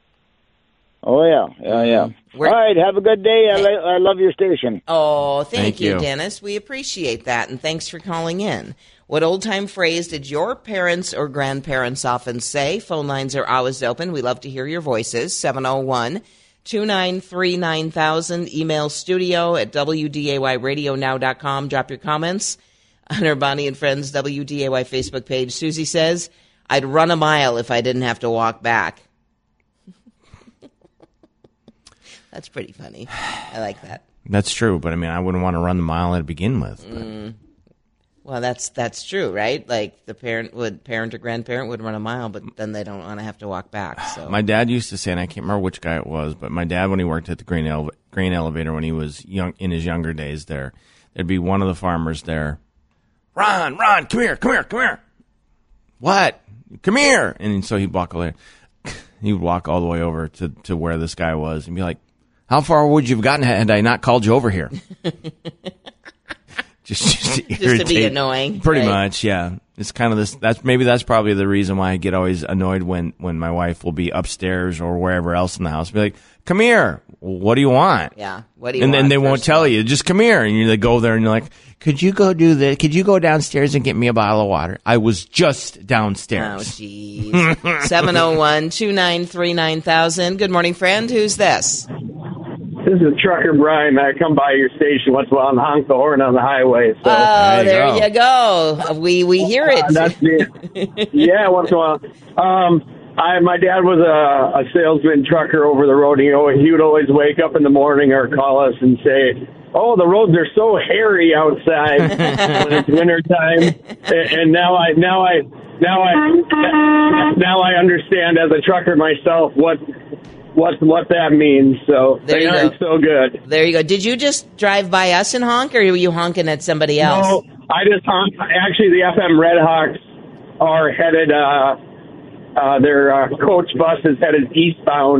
Oh, yeah, yeah, yeah.
We're-
All right, have a good day. I, li- I love your station.
Oh, thank,
Thank
you,
you.
Dennis. We appreciate that, and thanks for calling in. What old-time phrase did your parents or grandparents often say? Phone lines are always open. We love to hear your voices. seven oh one, two nine three, nine thousand. Email studio at W D A Y radio now dot com. Drop your comments on our Bonnie and Friends W D A Y Facebook page. Susie says, I'd run a mile if I didn't have to walk back. That's pretty funny. I like that.
That's true, but I mean, I wouldn't want to run the mile to begin with. But.
Well, that's that's true, right? Like the parent would, parent or grandparent would run a mile, but then they don't want to have to walk back. So
My dad used to say, and I can't remember which guy it was, but my dad, when he worked at the grain, ele- grain elevator when he was young in his younger days, there, there'd be one of the farmers there. Ron, Ron, come here, come here, come here. What? Come here. And so he'd walk over. He would walk all the way over to, to where this guy was and be like, "How far would you have gotten had I not called you over here?" just, just, to
just to be
irritate-
annoying,
Pretty
right?
much, yeah. It's kind of this. That's maybe that's probably the reason why I get always annoyed when, when my wife will be upstairs or wherever else in the house. Be like, "Come here. What do you want?"
Yeah. What do you
And
want?
then they won't
first
tell
of all?
you. Just come here, and you they go there, and you're like, "Could you go do this? Could you go downstairs and get me a bottle of water?" I was just
Oh,
downstairs.
jeez. seven oh one, two nine three, nine thousand. Good morning, friend. Who's this?
This is Trucker Brian. I come by your station once in a while and honk the horn on the highway. So
Oh,
There
there
you
you go. We we hear it.
that's the yeah. Once in a while. Um, I my dad was a, a salesman trucker over the road. And he always, he would always wake up in the morning or call us and say, "Oh, the roads are so hairy outside when it's winter time." And, and now I now I now I now I understand as a trucker myself what what what that means. So
There
they
you
aren't
go.
so good.
There you go. Did you just drive by us and honk, or were you honking at somebody else?
No, I just honk. Actually, the F M Red Hawks are headed. Uh, uh, their uh, coach bus is headed eastbound,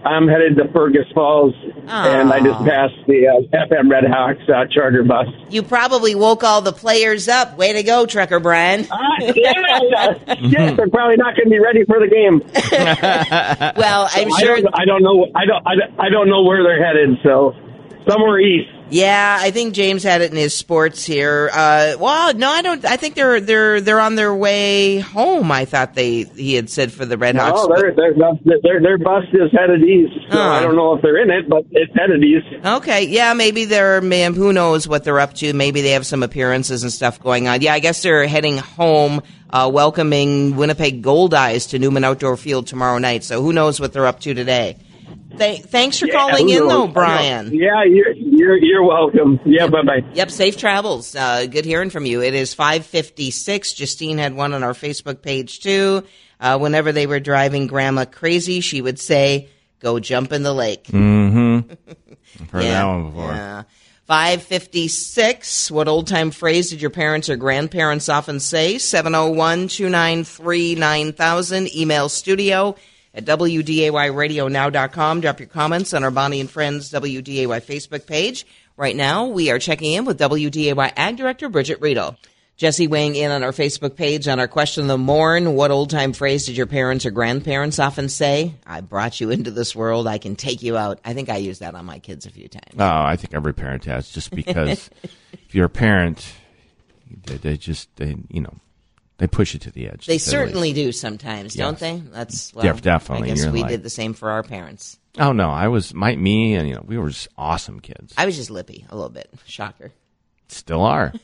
I'm headed to Fergus Falls,
Aw.
and I just passed the uh, F M Red Hawks uh, charter bus.
You probably woke all the players up. Way to go, Trucker Brian.
Ah, yeah, yeah, they're probably not going to be ready for the game.
Well, I'm
I
sure.
don't, I don't know. I don't. I don't, I don't know where they're headed. So somewhere east.
Yeah, I think James had it in his sports here. Uh, well, no, I don't. I think they're they're they're on their way home. I thought they he had said for the Red Hawks.
No, their their their their bus is headed east. So
Oh.
I don't know if they're in it, but it's headed east.
Okay, yeah, maybe they're, man, who knows what they're up to. Maybe they have some appearances and stuff going on. Yeah, I guess they're heading home, uh, welcoming Winnipeg Gold Eyes to Newman Outdoor Field tomorrow night. So who knows what they're up to today. Th- thanks for
Yeah,
calling
who
in,
knows?
though,
I know.
Brian.
Yeah, you're you're you're welcome. Yeah, bye bye.
Yep, safe travels. Uh, good hearing from you. It is five fifty-six. Justine had one on our Facebook page, too. Uh, whenever they were driving Grandma crazy, she would say, go jump in the lake.
Mm-hmm. I've heard that one before.
Yeah. five fifty-six. What old-time phrase did your parents or grandparents often say? seven oh one, two nine three, nine thousand. Email studio at W D A Y radio now dot com. Drop your comments on our Bonnie and Friends W D A Y Facebook page. Right now, we are checking in with W D A Y Ag Director Bridget Riedel. Jesse weighing in on our Facebook page on our question of the morn. What old-time phrase did your parents or grandparents often say? I brought you into this world. I can take you out. I think I used that on my kids a few times.
Oh, I think every parent has, just because if you're a parent, they, they just, they, you know, they push you to the edge.
They
to say the
certainly
least.
do sometimes, don't
Yes.
they? That's well,
Def- definitely.
I guess
You're
we
like-
did the same for our parents.
Oh, no, I was, my, me, and, you know, we were just awesome kids.
I was just lippy a little bit. Shocker.
Still are.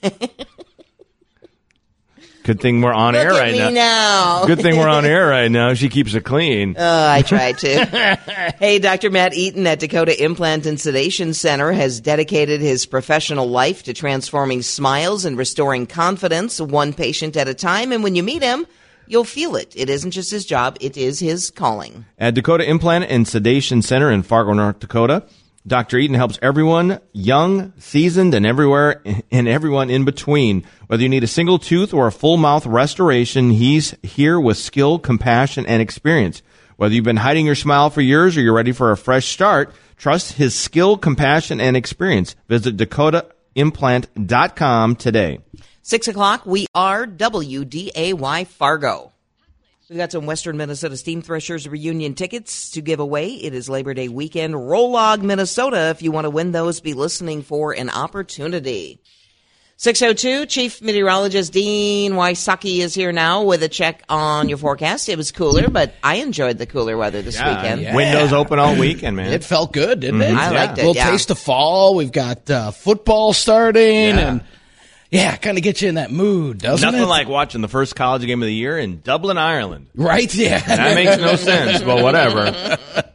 Good thing we're on
Look
air
at
right
me
now.
now.
Good thing we're on air right now. She keeps it clean.
Oh, I tried to. Hey, Doctor Matt Eaton at Dakota Implant and Sedation Center has dedicated his professional life to transforming smiles and restoring confidence one patient at a time. And when you meet him, you'll feel it. It isn't just his job. It is his calling.
At Dakota Implant and Sedation Center in Fargo, North Dakota, Doctor Eaton helps everyone, young, seasoned, and everywhere and everyone in between. Whether you need a single tooth or a full mouth restoration, he's here with skill, compassion, and experience. Whether you've been hiding your smile for years or you're ready for a fresh start, trust his skill, compassion, and experience. Visit dakota implant dot com today.
Six o'clock, we are W D A Y Fargo. We've got some Western Minnesota Steam Threshers reunion tickets to give away. It is Labor Day weekend. Rolog, Minnesota. If you want to win those, be listening for an opportunity. six oh two, Chief Meteorologist Dean Wysocki is here now with a check on your forecast. It was cooler, but I enjoyed the cooler weather this weekend.
yeah.
Windows open all weekend, man.
It felt good, didn't it?
I liked it,
A little
yeah.
taste of fall. We've got uh, football starting,
Yeah.
and yeah, kind of get you in that mood, doesn't
Nothing
it?
like watching the first college game of the year in Dublin, Ireland.
Right? Yeah.
That makes no sense, but whatever.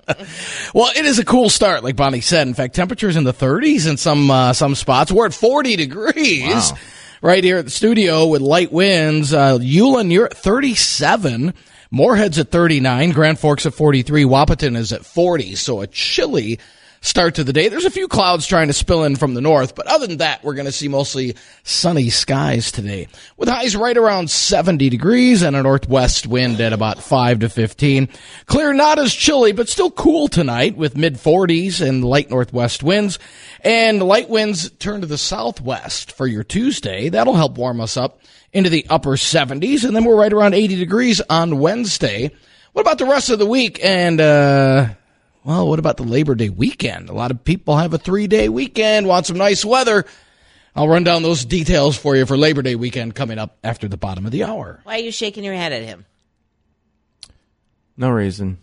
Well, it is a cool start, like Bonnie said. In fact, temperatures in the thirties in some uh, some spots. We're at forty degrees
Wow.
right here at the studio with light winds. Uh, Eulin, you're at thirty-seven. Moorhead's at thirty-nine. Grand Forks at forty-three. Wahpeton is at forty. So a chilly start to the day. There's a few clouds trying to spill in from the north, but other than that, we're going to see mostly sunny skies today, with highs right around seventy degrees and a northwest wind at about five to fifteen. Clear, not as chilly, but still cool tonight with mid forties and light northwest winds. And light winds turn to the southwest for your Tuesday. That'll help warm us up into the upper seventies, and then we're right around eighty degrees on Wednesday. What about the rest of the week? And, uh, well, what about the Labor Day weekend? A lot of people have a three-day weekend, want some nice weather. I'll run down those details for you for Labor Day weekend coming up after the bottom of the hour.
Why are you shaking your head at him?
No reason.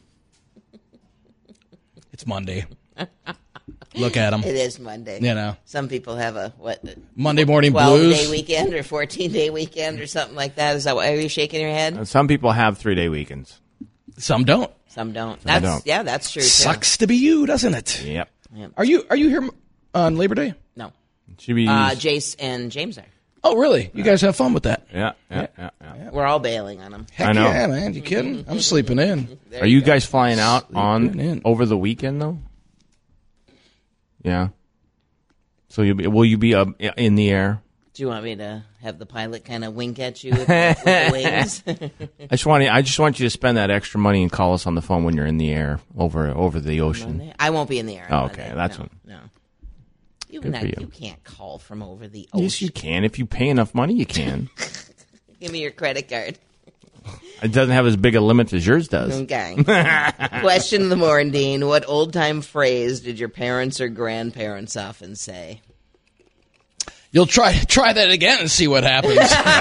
It's Monday. Look at them.
It is Monday.
You know.
Some people have a, what,
Monday morning
twelve-day
blues.
weekend or fourteen-day weekend or something like that. Is that why are you shaking your head?
Some people have three-day weekends.
Some don't.
Some don't. That's
don't.
Yeah, that's true, too.
Sucks to be you, doesn't it?
Yep.
Are you Are you here on Labor Day?
No.
Should be.
Uh, Jace and James are.
Oh, really? You guys have fun with that?
yeah, yeah, yeah, yeah.
We're all bailing on them.
Heck
I know.
yeah, man. You kidding? I'm sleeping in.
Are you guys flying out on
Sleeping in.
over the weekend though? Yeah. So you will you be up in the air?
Do you want me to have the pilot kind of wink at you with, with the wings?
I just want I just want you to spend that extra money and call us on the phone when you're in the air over over the ocean.
I won't be in the air.
Oh, okay, that's
no,
what.
No, you,
Good
not,
for you.
you can't call from over the ocean.
Yes, you can. If you pay enough money, you can.
Give me your credit card.
It doesn't have as big a limit as yours does.
Okay. Question of the morning, Dean. What old-time phrase did your parents or grandparents often say?
You'll try try that again and see what happens.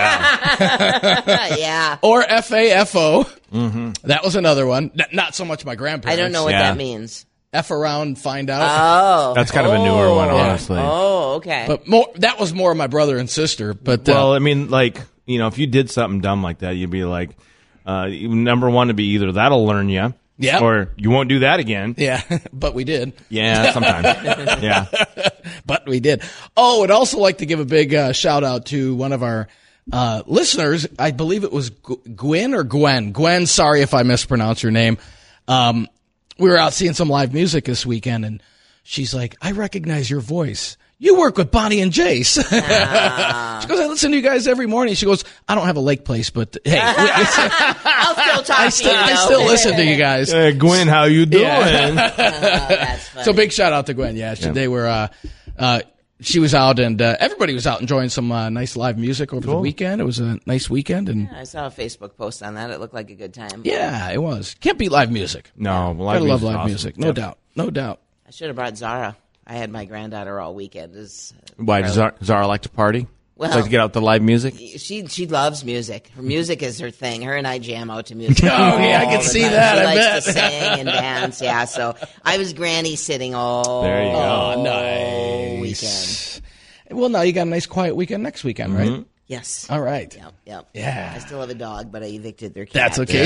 Yeah.
Or F A F O.
Mm-hmm.
That was another one. N- not so much my grandparents.
I don't know what
Yeah.
that means.
F around, find out.
Oh.
That's kind of a newer one, honestly.
Oh, okay.
But more, that was more my brother and sister. But uh,
Well, I mean, like, you know, if you did something dumb like that, you'd be like, uh, number one to be either that'll learn you,
Yeah.
or you won't do that again.
yeah, but we did.
Yeah, sometimes. Yeah.
But we did. Oh, I'd also like to give a big uh, shout out to one of our uh, listeners. I believe it was G- Gwen or Gwen. Gwen, sorry if I mispronounce your name. Um, we were out seeing some live music this weekend, and she's like, I recognize your voice. You work with Bonnie and Jace.
Ah.
She goes, I listen to you guys every morning. She goes, I don't have a lake place, but hey, we,
I'll still talk
I
to
still,
you.
I
though.
still listen to you guys.
Hey, Gwen, how you doing?
Yeah.
Oh, that's funny.
So big shout out to Gwen. Yeah, she,
Yeah.
they were. Uh, uh, she was out, and uh, everybody was out enjoying some uh, nice live music over the weekend. It was a nice weekend, and
I saw a Facebook post on that. It looked like a good time.
yeah, it was. Can't beat live music.
No, well,
Gotta love
music's
live
awesome.
music, no
Yep.
doubt, no doubt.
I should have brought Zara. I had my granddaughter all weekend. Is
Why does Zara, Zara like to party?
Well-
like to get out the live music?
She she loves music. Her music is her thing. Her and I jam out to music.
Oh, yeah, I can
all the
see
time.
that,
She
I
likes
bet.
to sing and dance. Yeah, so I was granny sitting all
There you go.
Oh,
weekend.
nice. Well, now you got a nice quiet weekend next weekend, right?
Mm-hmm.
Yes.
All right.
Yep. Yep.
Yeah.
I still have a dog, but I evicted their cat.
That's okay.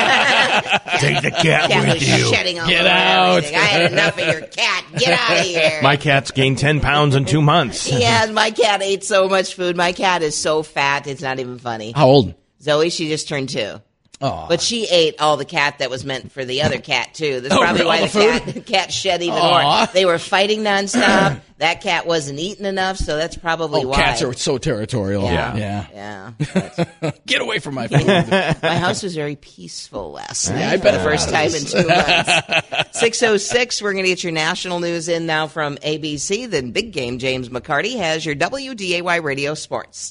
Take the cat
Cat
with
was
you.
shedding all
Get
over
out.
everything. I had enough of your cat. Get out of here.
My cat's gained ten pounds in two months.
Yeah, my cat ate so much food. My cat is so fat, it's not even funny.
How old?
Zoe, she just turned two.
Oh,
But she ate all the cat that was meant for the other cat, too. That's
Oh,
probably
all
why
the
the,
food?
cat, the cat shed even
Aw.
more. They were fighting nonstop. That cat wasn't eating enough, so that's probably
oh,
why.
cats are so territorial.
Yeah.
yeah.
Yeah.
Get away from my food.
My house was very peaceful last night.
Yeah, I
for
bet
the
it
first
was.
time in two months. six oh six, we're going to get your national news in now from A B C. Then Big Game James McCarty has your W D A Y Radio Sports.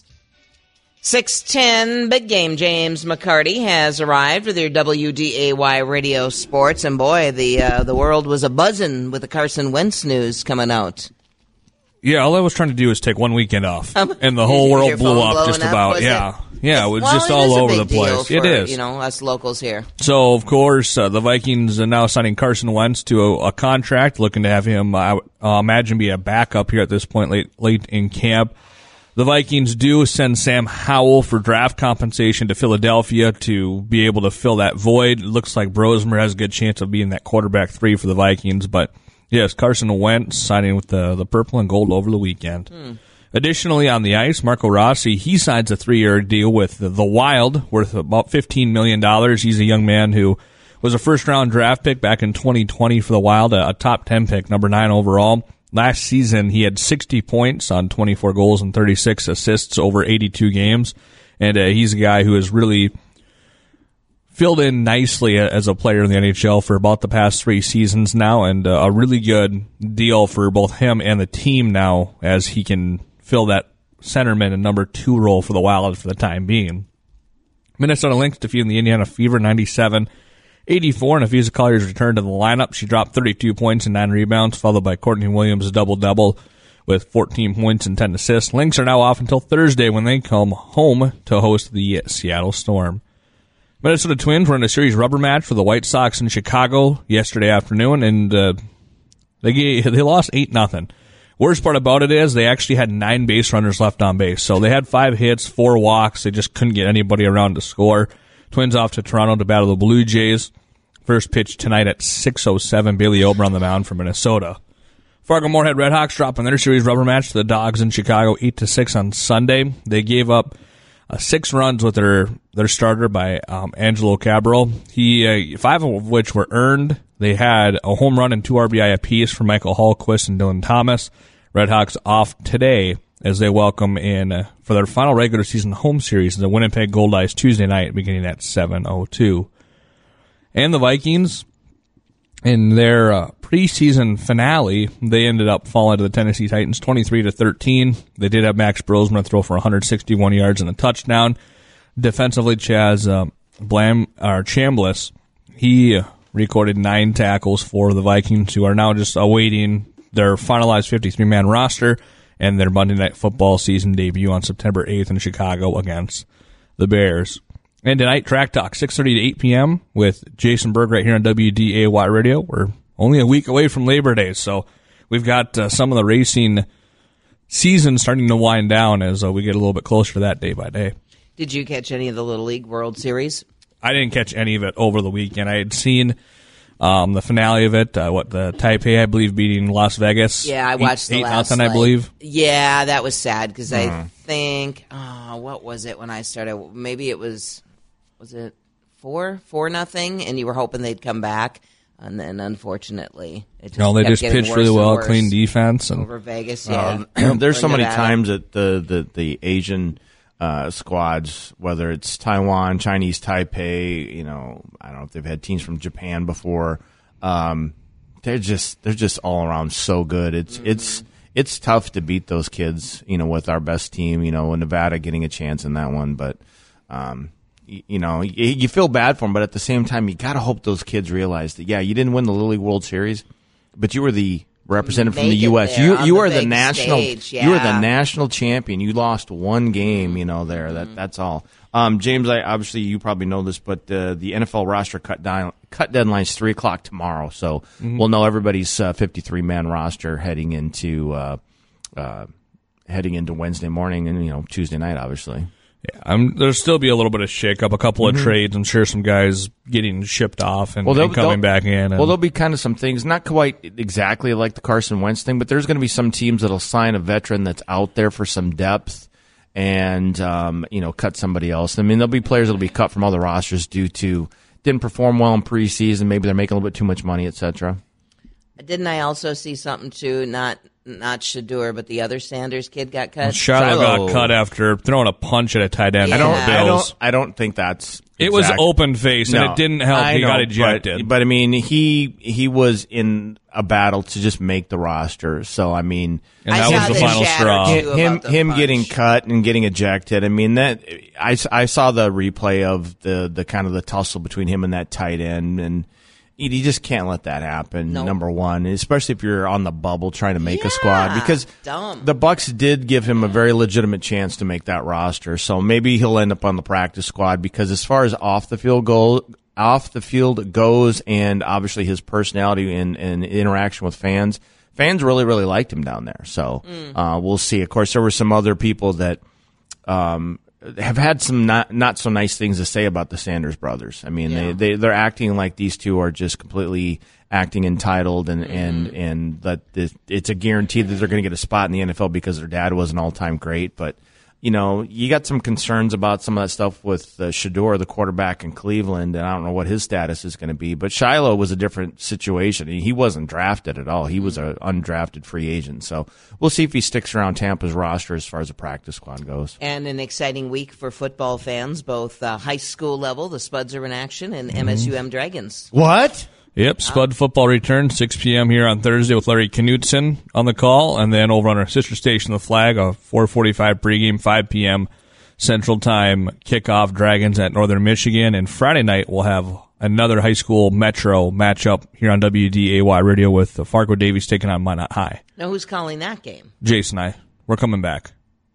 six ten, Big Game James McCarty has arrived with your W D A Y Radio Sports. And boy, the uh, the world was a-buzzing with the Carson Wentz news coming out.
Yeah, all I was trying to do was take one weekend off, and the whole
Is
world
your
blew
phone
up just
blowing up,
about.
was
Yeah,
it?
yeah, it was
Well,
just
it
all
is a
over
big
the
deal
place. It
for,
is.
You know, us locals here.
So, of course, uh, the Vikings are now signing Carson Wentz to a, a contract, looking to have him, uh, I would, uh, imagine, be a backup here at this point late, late in camp. The Vikings do send Sam Howell for draft compensation to Philadelphia to be able to fill that void. It looks like Brosmer has a good chance of being that quarterback three for the Vikings. But, yes, Carson Wentz signing with the, the purple and gold over the weekend.
Hmm.
Additionally, on the ice, Marco Rossi, he signs a three-year deal with the, the Wild, worth about fifteen million dollars. He's a young man who was a first-round draft pick back in twenty twenty for the Wild, a, a top ten pick, number nine overall. Last season, he had sixty points on twenty-four goals and thirty-six assists over eighty-two games. And uh, he's a guy who has really filled in nicely as a player in the N H L for about the past three seasons now, and uh, a really good deal for both him and the team now as he can fill that centerman and number two role for the Wild for the time being. Minnesota Lynx defeating the Indiana Fever ninety-seven eighty-four, and Afisa Collier's returned to the lineup. She dropped thirty-two points and nine rebounds, followed by Courtney Williams' double-double with fourteen points and ten assists. Lynx are now off until Thursday when they come home to host the Seattle Storm. Minnesota Twins were in a series rubber match for the White Sox in Chicago yesterday afternoon, and uh, they gave, they lost eight nothing. Worst part about it is they actually had nine base runners left on base. So they had five hits, four walks. They just couldn't get anybody around to score. Twins off to Toronto to battle the Blue Jays. First pitch tonight at six oh seven. Bailey Ober on the mound for Minnesota. Fargo-Moorhead Redhawks dropping their series rubber match to the Dogs in Chicago eight to six on Sunday. They gave up uh, six runs with their, their starter by um, Angelo Cabral. He uh, five of which were earned. They had a home run and two R B I apiece for Michael Hallquist and Dylan Thomas. Redhawks off today as they welcome in uh, for their final regular season home series the Winnipeg Goldeyes Tuesday night beginning at seven oh two. And the Vikings, in their uh, preseason finale, they ended up falling to the Tennessee Titans twenty-three to thirteen. They did have Max Brosman throw for one hundred sixty-one yards and a touchdown. Defensively, Chaz uh, Blam or Chambliss, he uh, recorded nine tackles for the Vikings, who are now just awaiting their finalized fifty-three man roster and their Monday Night Football season debut on September eighth in Chicago against the Bears. And tonight, Track Talk, six thirty to eight p.m. with Jason Berg right here on W D A Y Radio. We're only a week away from Labor Day, so we've got uh, some of the racing season starting to wind down as uh, we get a little bit closer to that day by day.
Did you catch any of the Little League World Series?
I didn't catch any of it over the weekend. I had seen um, the finale of it, uh, what, the Taipei, I believe, beating Las Vegas.
Yeah, I watched
eight,
the
eight
last
nothing, I
like,
believe.
Yeah, that was sad because
Mm.
I think, oh, what was it when I started? Maybe it was, was it four, four nothing, and you were hoping they'd come back, and then unfortunately, it just
No, they
kept
just
getting
pitched
worse
really
and
well,
worse
clean defense. And
over Vegas. Yeah,
Um, there's so
Or
many
Nevada.
times that the, the, the Asian uh, squads, whether it's Taiwan, Chinese Taipei, you know, I don't know if they've had teams from Japan before. Um, they're just they're just all around so good. It's mm-hmm. it's it's tough to beat those kids, you know, with our best team. You know, Nevada getting a chance in that one, but um, you, you know, you, you feel bad for them, but at the same time, you got to hope those kids realize that yeah, you didn't win the Little League World Series, but you were the representative from
Make
the
it
U S
there
You
on
you
the
are the
big
national
stage,
you are the
yeah.
national champion. You lost one game, you know, there. That that's all. Um, James, I obviously you probably know this, but uh, the N F L roster cut down cut deadline is three o'clock tomorrow, so mm-hmm. we'll know everybody's uh, fifty-three man roster heading into uh, uh, heading into Wednesday morning and you know Tuesday night, obviously.
Yeah, I'm, there'll still be a little bit of shake-up, a couple of mm-hmm. trades. I'm sure some guys getting shipped off and,
well,
and coming back in. And,
well, there'll be kind of some things, not quite exactly like the Carson Wentz thing, but there's going to be some teams that'll sign a veteran that's out there for some depth and, um, you know, cut somebody else. I mean, there'll be players that'll be cut from other rosters due to didn't perform well in preseason, maybe they're making a little bit too much money, et cetera.
Didn't I also see something too? Not not Shadur, but the other Sanders kid got cut.
Well, Shiloh, Shiloh got cut after throwing a punch at a tight end.
Yeah.
I don't.
For the
I
Bills.
don't. I don't think that's.
It
exact.
was open face,
no,
and it didn't help.
I
He
know,
got ejected.
But, but I mean, he he was in a battle to just make the roster. So I mean,
and
I
that
saw
was the
the
final
chatter,
straw.
too,
him
about the
him
punch.
getting cut and getting ejected. I mean that I, I saw the replay of the the kind of the tussle between him and that tight end, and you just can't let that happen.
Nope.
Number one, especially if you're on the bubble trying to make
Yeah,
a squad, because
dumb.
the Bucks did give him a very legitimate chance to make that roster. So maybe he'll end up on the practice squad, because as far as off the field goal, off the field goes, and obviously his personality and, and interaction with fans, fans really really liked him down there. So
Mm.
uh, we'll see. Of course, there were some other people that. Um, have had some not not so nice things to say about the Sanders brothers. I mean,
Yeah.
they, they, they're acting like these two are just completely acting entitled and, and, and that this, it's a guarantee that they're going to get a spot in the N F L because their dad was an all-time great. But, you know, you got some concerns about some of that stuff with uh, Shador, the quarterback in Cleveland, and I don't know what his status is going to be. But Shiloh was a different situation. He wasn't drafted at all. He was an undrafted free agent. So we'll see if he sticks around Tampa's roster as far as the practice squad goes.
And an exciting week for football fans, both uh, high school level, the Spuds are in action, and M S U M Dragons.
What?
Yep, Spud football returns six p.m. here on Thursday with Larry Knutson on the call, and then over on our sister station, The Flag, a four forty-five pregame, five p.m. Central Time kickoff, Dragons at Northern Michigan, and Friday night we'll have another high school Metro matchup here on W D A Y Radio with Fargo Davies taking on Minot High.
Now, who's calling that game?
Jason and I, we're coming back.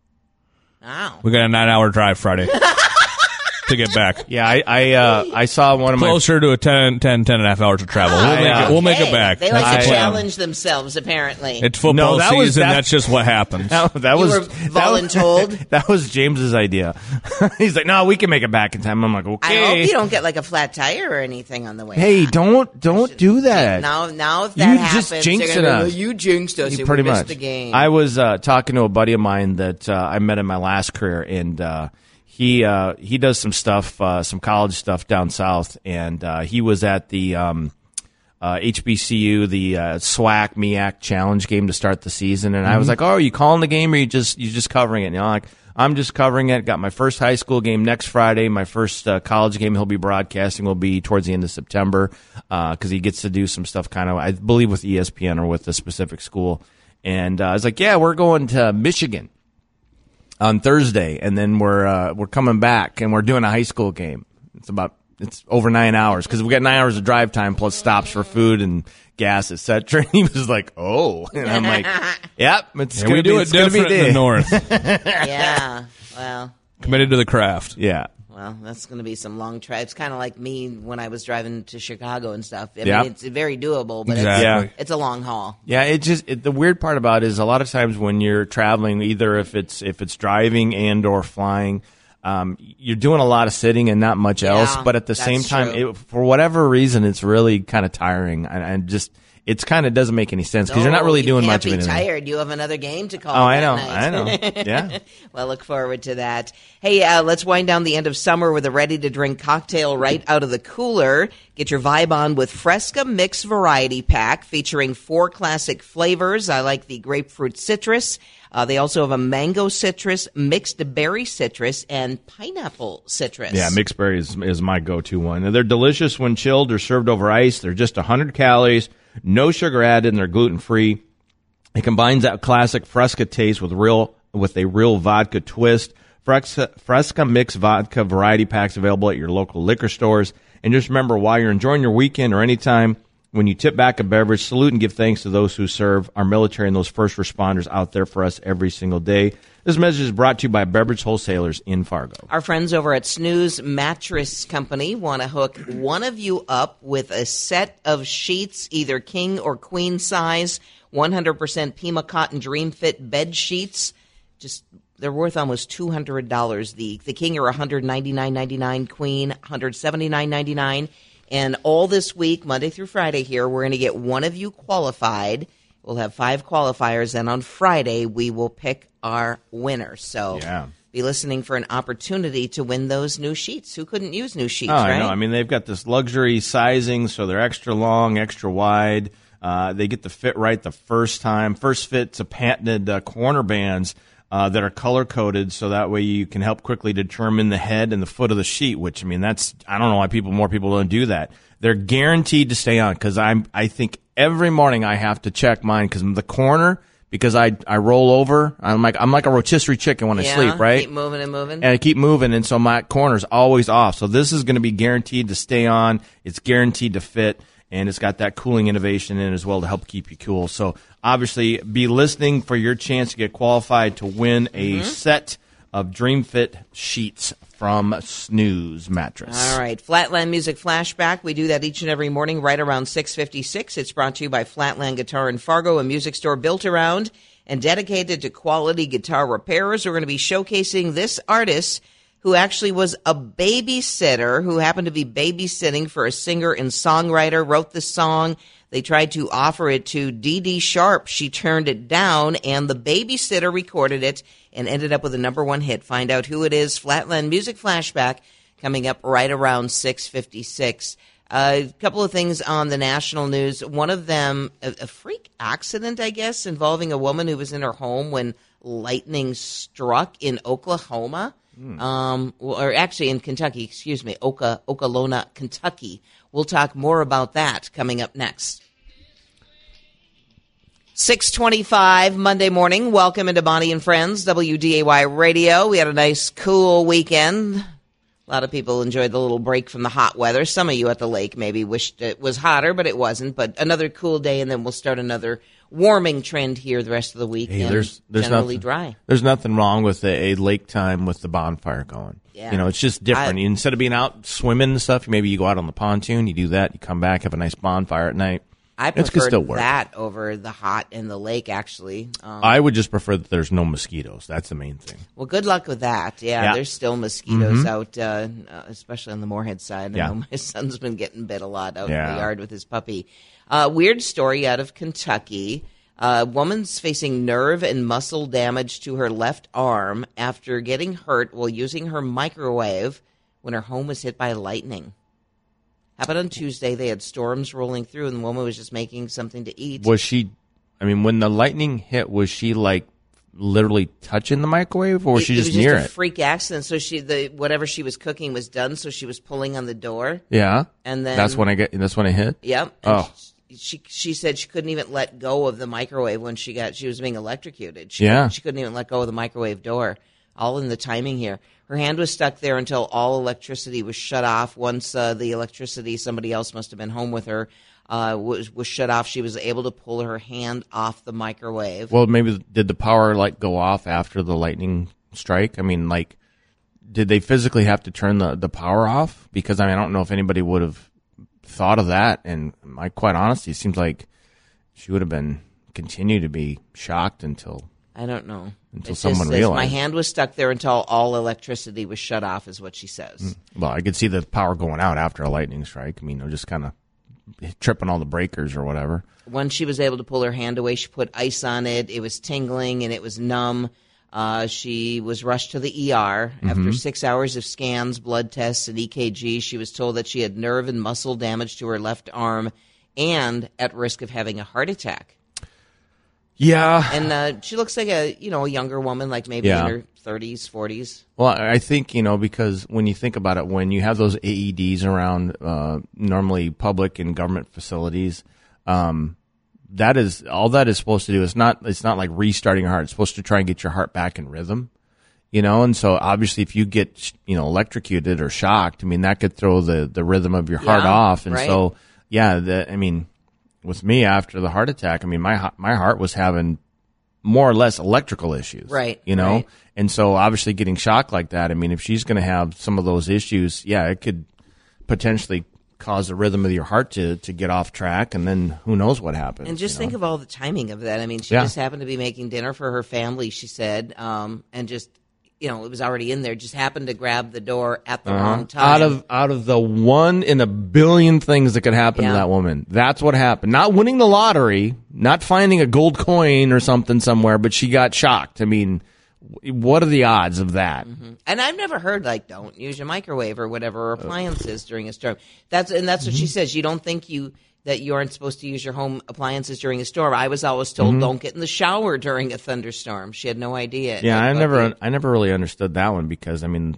Wow.
We got a nine-hour drive Friday to get back.
Yeah, I I, uh, I saw one of my
Closer to a ten, ten, ten and a half hours of travel. We'll
I,
make
uh,
it, we'll make
Hey,
it back.
They like
That's
to
the plan.
challenge themselves, apparently.
It's football
No, that
season.
was- that-
That's just what happens.
That, that
You
was
were
that was-
voluntold?
That was James's idea. He's like, "No, we can make it back in time." I'm like,
I
"Okay."
hope you don't get like a flat tire or anything on the way.
Hey,
back.
don't don't do that.
Now, now if that
You
happens,
just jinxed
they're gonna
it
go,
us.
You jinxed us.
You
and
pretty
we missed
much.
the game.
I was uh, talking to a buddy of mine that uh, I met in my last career, and uh, he uh, he does some stuff, uh, some college stuff down south, and uh, he was at the um, uh, H B C U, the uh, SWAC M E A C Challenge game to start the season, and
Mm-hmm.
I was like, "Oh, are you calling the game, or are you just you just covering it?" And, you know, like I'm just covering it. Got my first high school game next Friday. My first uh, college game he'll be broadcasting will be towards the end of September because uh, he gets to do some stuff, kind of I believe with E S P N or with a specific school. And uh, I was like, "Yeah, we're going to Michigan on Thursday, and then we're uh, we're coming back, and we're doing a high school game. It's about it's over nine hours because we got nine hours of drive time plus stops for food and gas, et cetera" And he was like, "Oh," and I'm like, "Yep, it's
Yeah,
gonna
we
be,
do it
it's gonna be
different in the
day."
north.
Yeah. Well,
Committed to the craft.
Yeah.
well, that's going to be some long drive. It's kind of like me when I was driving to Chicago and stuff. I
Yeah.
mean, it's very doable, but
Exactly.
it's, it's a long haul.
Yeah, it just it, the weird part about it is a lot of times when you're traveling, either if it's if it's driving and or flying, um, you're doing a lot of sitting and not much
Yeah,
else. But at the
that's
same time,
true.
it, for whatever reason, it's really kind of tiring and, and just it's kind of doesn't make any sense because you're not
No,
really
you
doing
can't
much
be
of anything.
tired. You have another game to call.
Oh, I
that
know,
night.
I know. Yeah.
Well, look forward to that. Hey, uh, let's wind down the end of summer with a ready-to-drink cocktail right out of the cooler. Get your vibe on with Fresca Mix Variety Pack featuring four classic flavors. I like the grapefruit citrus. Uh, they also have a mango citrus, mixed berry citrus, and pineapple citrus.
Yeah, mixed berry is, is my go-to one. They're delicious when chilled or served over ice. They're just one hundred calories, no sugar added, and they're gluten-free. It combines that classic Fresca taste with real with a real vodka twist. Fresca, Fresca Mix Vodka Variety Packs available at your local liquor stores. And just remember, while you're enjoying your weekend or anytime, when you tip back a beverage, salute and give thanks to those who serve our military and those first responders out there for us every single day. This message is brought to you by Beverage Wholesalers in Fargo.
Our friends over at Snooze Mattress Company want to hook one of you up with a set of sheets, either king or queen size, one hundred percent Pima Cotton Dream Fit bed sheets. Just they're worth almost two hundred dollars. The the king are one hundred ninety-nine ninety-nine, queen one hundred seventy-nine ninety-nine. And all this week, Monday through Friday here, we're going to get one of you qualified. We'll have five qualifiers, and on Friday, we will pick our winner. So
Yeah.
be listening for an opportunity to win those new sheets. Who couldn't use new sheets,
Oh,
right?
I know. I mean, they've got this luxury sizing, so they're extra long, extra wide. Uh, they get the fit right the first time. First Fit's a patented uh, corner bands uh, that are color coded, so that way you can help quickly determine the head and the foot of the sheet. Which I mean, that's I don't know why people more people don't do that. They're guaranteed to stay on because I'm I think every morning I have to check mine because the corner because I I roll over. I'm like I'm like a rotisserie chicken when
yeah,
I sleep, right?
Keep moving and moving.
And I keep moving, and so my corner's always off. So this is going to be guaranteed to stay on. It's guaranteed to fit, and it's got that cooling innovation in it as well to help keep you cool. So obviously, be listening for your chance to get qualified to win a
Mm-hmm.
set of Dream Fit sheets from Snooze Mattress.
All right, Flatland Music Flashback. We do that each and every morning right around six fifty-six. It's brought to you by Flatland Guitar in Fargo, a music store built around and dedicated to quality guitar repairs. We're going to be showcasing this artist who actually was a babysitter, who happened to be babysitting for a singer and songwriter, wrote the song. They tried to offer it to Dee Dee Sharp. She turned it down, and the babysitter recorded it and ended up with a number one hit. Find out who it is. Flatland Music Flashback coming up right around six fifty-six. A uh, couple of things on the national news. One of them, a, a freak accident, I guess, involving a woman who was in her home when lightning struck in Oklahoma. Um, or actually in Kentucky, excuse me, Oka, Okalona, Kentucky. We'll talk more about that coming up next. six twenty-five Monday morning. Welcome into Bonnie and Friends, W D A Y Radio. We had a nice, cool weekend. A lot of people enjoyed the little break from the hot weather. Some of you at the lake maybe wished it was hotter, but it wasn't. But another cool day, and then we'll start another warming trend here the rest of the week.
Hey,
and
there's there's
generally
nothing,
dry.
There's nothing wrong with a, a lake time with the bonfire going.
Yeah.
You know, it's just different.
I-
Instead of being out swimming and stuff, maybe you go out on the pontoon, you do that, you come back, have a nice bonfire at night.
I
It could
prefer
still work.
that over the hot in the lake, actually. Um,
I would just prefer that there's no mosquitoes. That's the main thing.
well, good luck with that. Yeah,
Yeah.
there's still mosquitoes out, uh, uh, especially on the Moorhead side. I
Yeah.
know my son's been getting bit a lot out in
Yeah.
the yard with his puppy. Uh, weird story out of Kentucky. A uh, woman's facing nerve and muscle damage to her left arm after getting hurt while using her microwave when her home was hit by lightning. Happened on Tuesday. They had storms rolling through, and the woman was just making something to eat.
Was she, I mean, when the lightning hit, was she like literally touching the microwave, or was
it,
she
it
just
was
near
just a
it?
Freak accident. So she, the whatever she was cooking was done, so she was pulling on the door.
Yeah.
And then
That's when I get, that's when it hit?
Yep.
Oh.
She, she she said she couldn't even let go of the microwave when she got, she was being electrocuted. She,
Yeah.
She couldn't even let go of the microwave door. All in the timing here. Her hand was stuck there until all electricity was shut off. Once uh, the electricity, somebody else must have been home with her, uh, was was shut off. She was able to pull her hand off the microwave.
Well, maybe did the power like go off after the lightning strike? I mean, like, did they physically have to turn the, the power off? Because I mean, I don't know if anybody would have thought of that. And my quite honestly, it seems like she would have been continue to be shocked until
I don't know.
until
It
someone
just says,
realized.
my hand was stuck there until all electricity was shut off, is what she says.
Well, I could see the power going out after a lightning strike. I mean, just kind of tripping all the breakers or whatever.
When she was able to pull her hand away, she put ice on it. It was tingling and it was numb. Uh, she was rushed to the E R.
Mm-hmm.
After six hours of scans, blood tests, and E K G, she was told that she had nerve and muscle damage to her left arm and at risk of having a heart attack.
Yeah.
And uh, she looks like a, you know, a younger woman, like maybe
Yeah.
in her thirties, forties.
Well, I think, you know, because when you think about it, when you have those A E Ds around uh, normally public and government facilities, um, that is all that is supposed to do. It's not it's not like restarting your heart. It's supposed to try and get your heart back in rhythm, you know. And so obviously, if you get, you know, electrocuted or shocked, I mean, that could throw the, the rhythm of your heart
Yeah,
off. And
right.
so, yeah, the, I mean, with me after the heart attack, I mean, my my heart was having more or less electrical issues.
Right,
You know?
right.
And so obviously getting shocked like that, I mean, if she's going to have some of those issues, yeah, it could potentially cause the rhythm of your heart to, to get off track, and then who knows what happens.
And just
you
think
know?
of all the timing of that. I mean, she
Yeah.
just happened to be making dinner for her family, she said, um, and just, you know, it was already in there, just happened to grab the door at the wrong time.
Out of out of the one in a billion things that could happen
Yeah.
to that woman, that's what happened. Not winning the lottery, not finding a gold coin or something somewhere, but she got shocked. I mean, what are the odds of that?
And I've never heard, like, don't use your microwave or whatever, or appliances during a storm. That's And that's what
Mm-hmm.
she says. You don't think you that you aren't supposed to use your home appliances during a storm. I was always told, don't get in the shower during a thunderstorm. She had no idea.
Mm-hmm. Yeah, I
about
never
the-
I never really understood that one because I mean,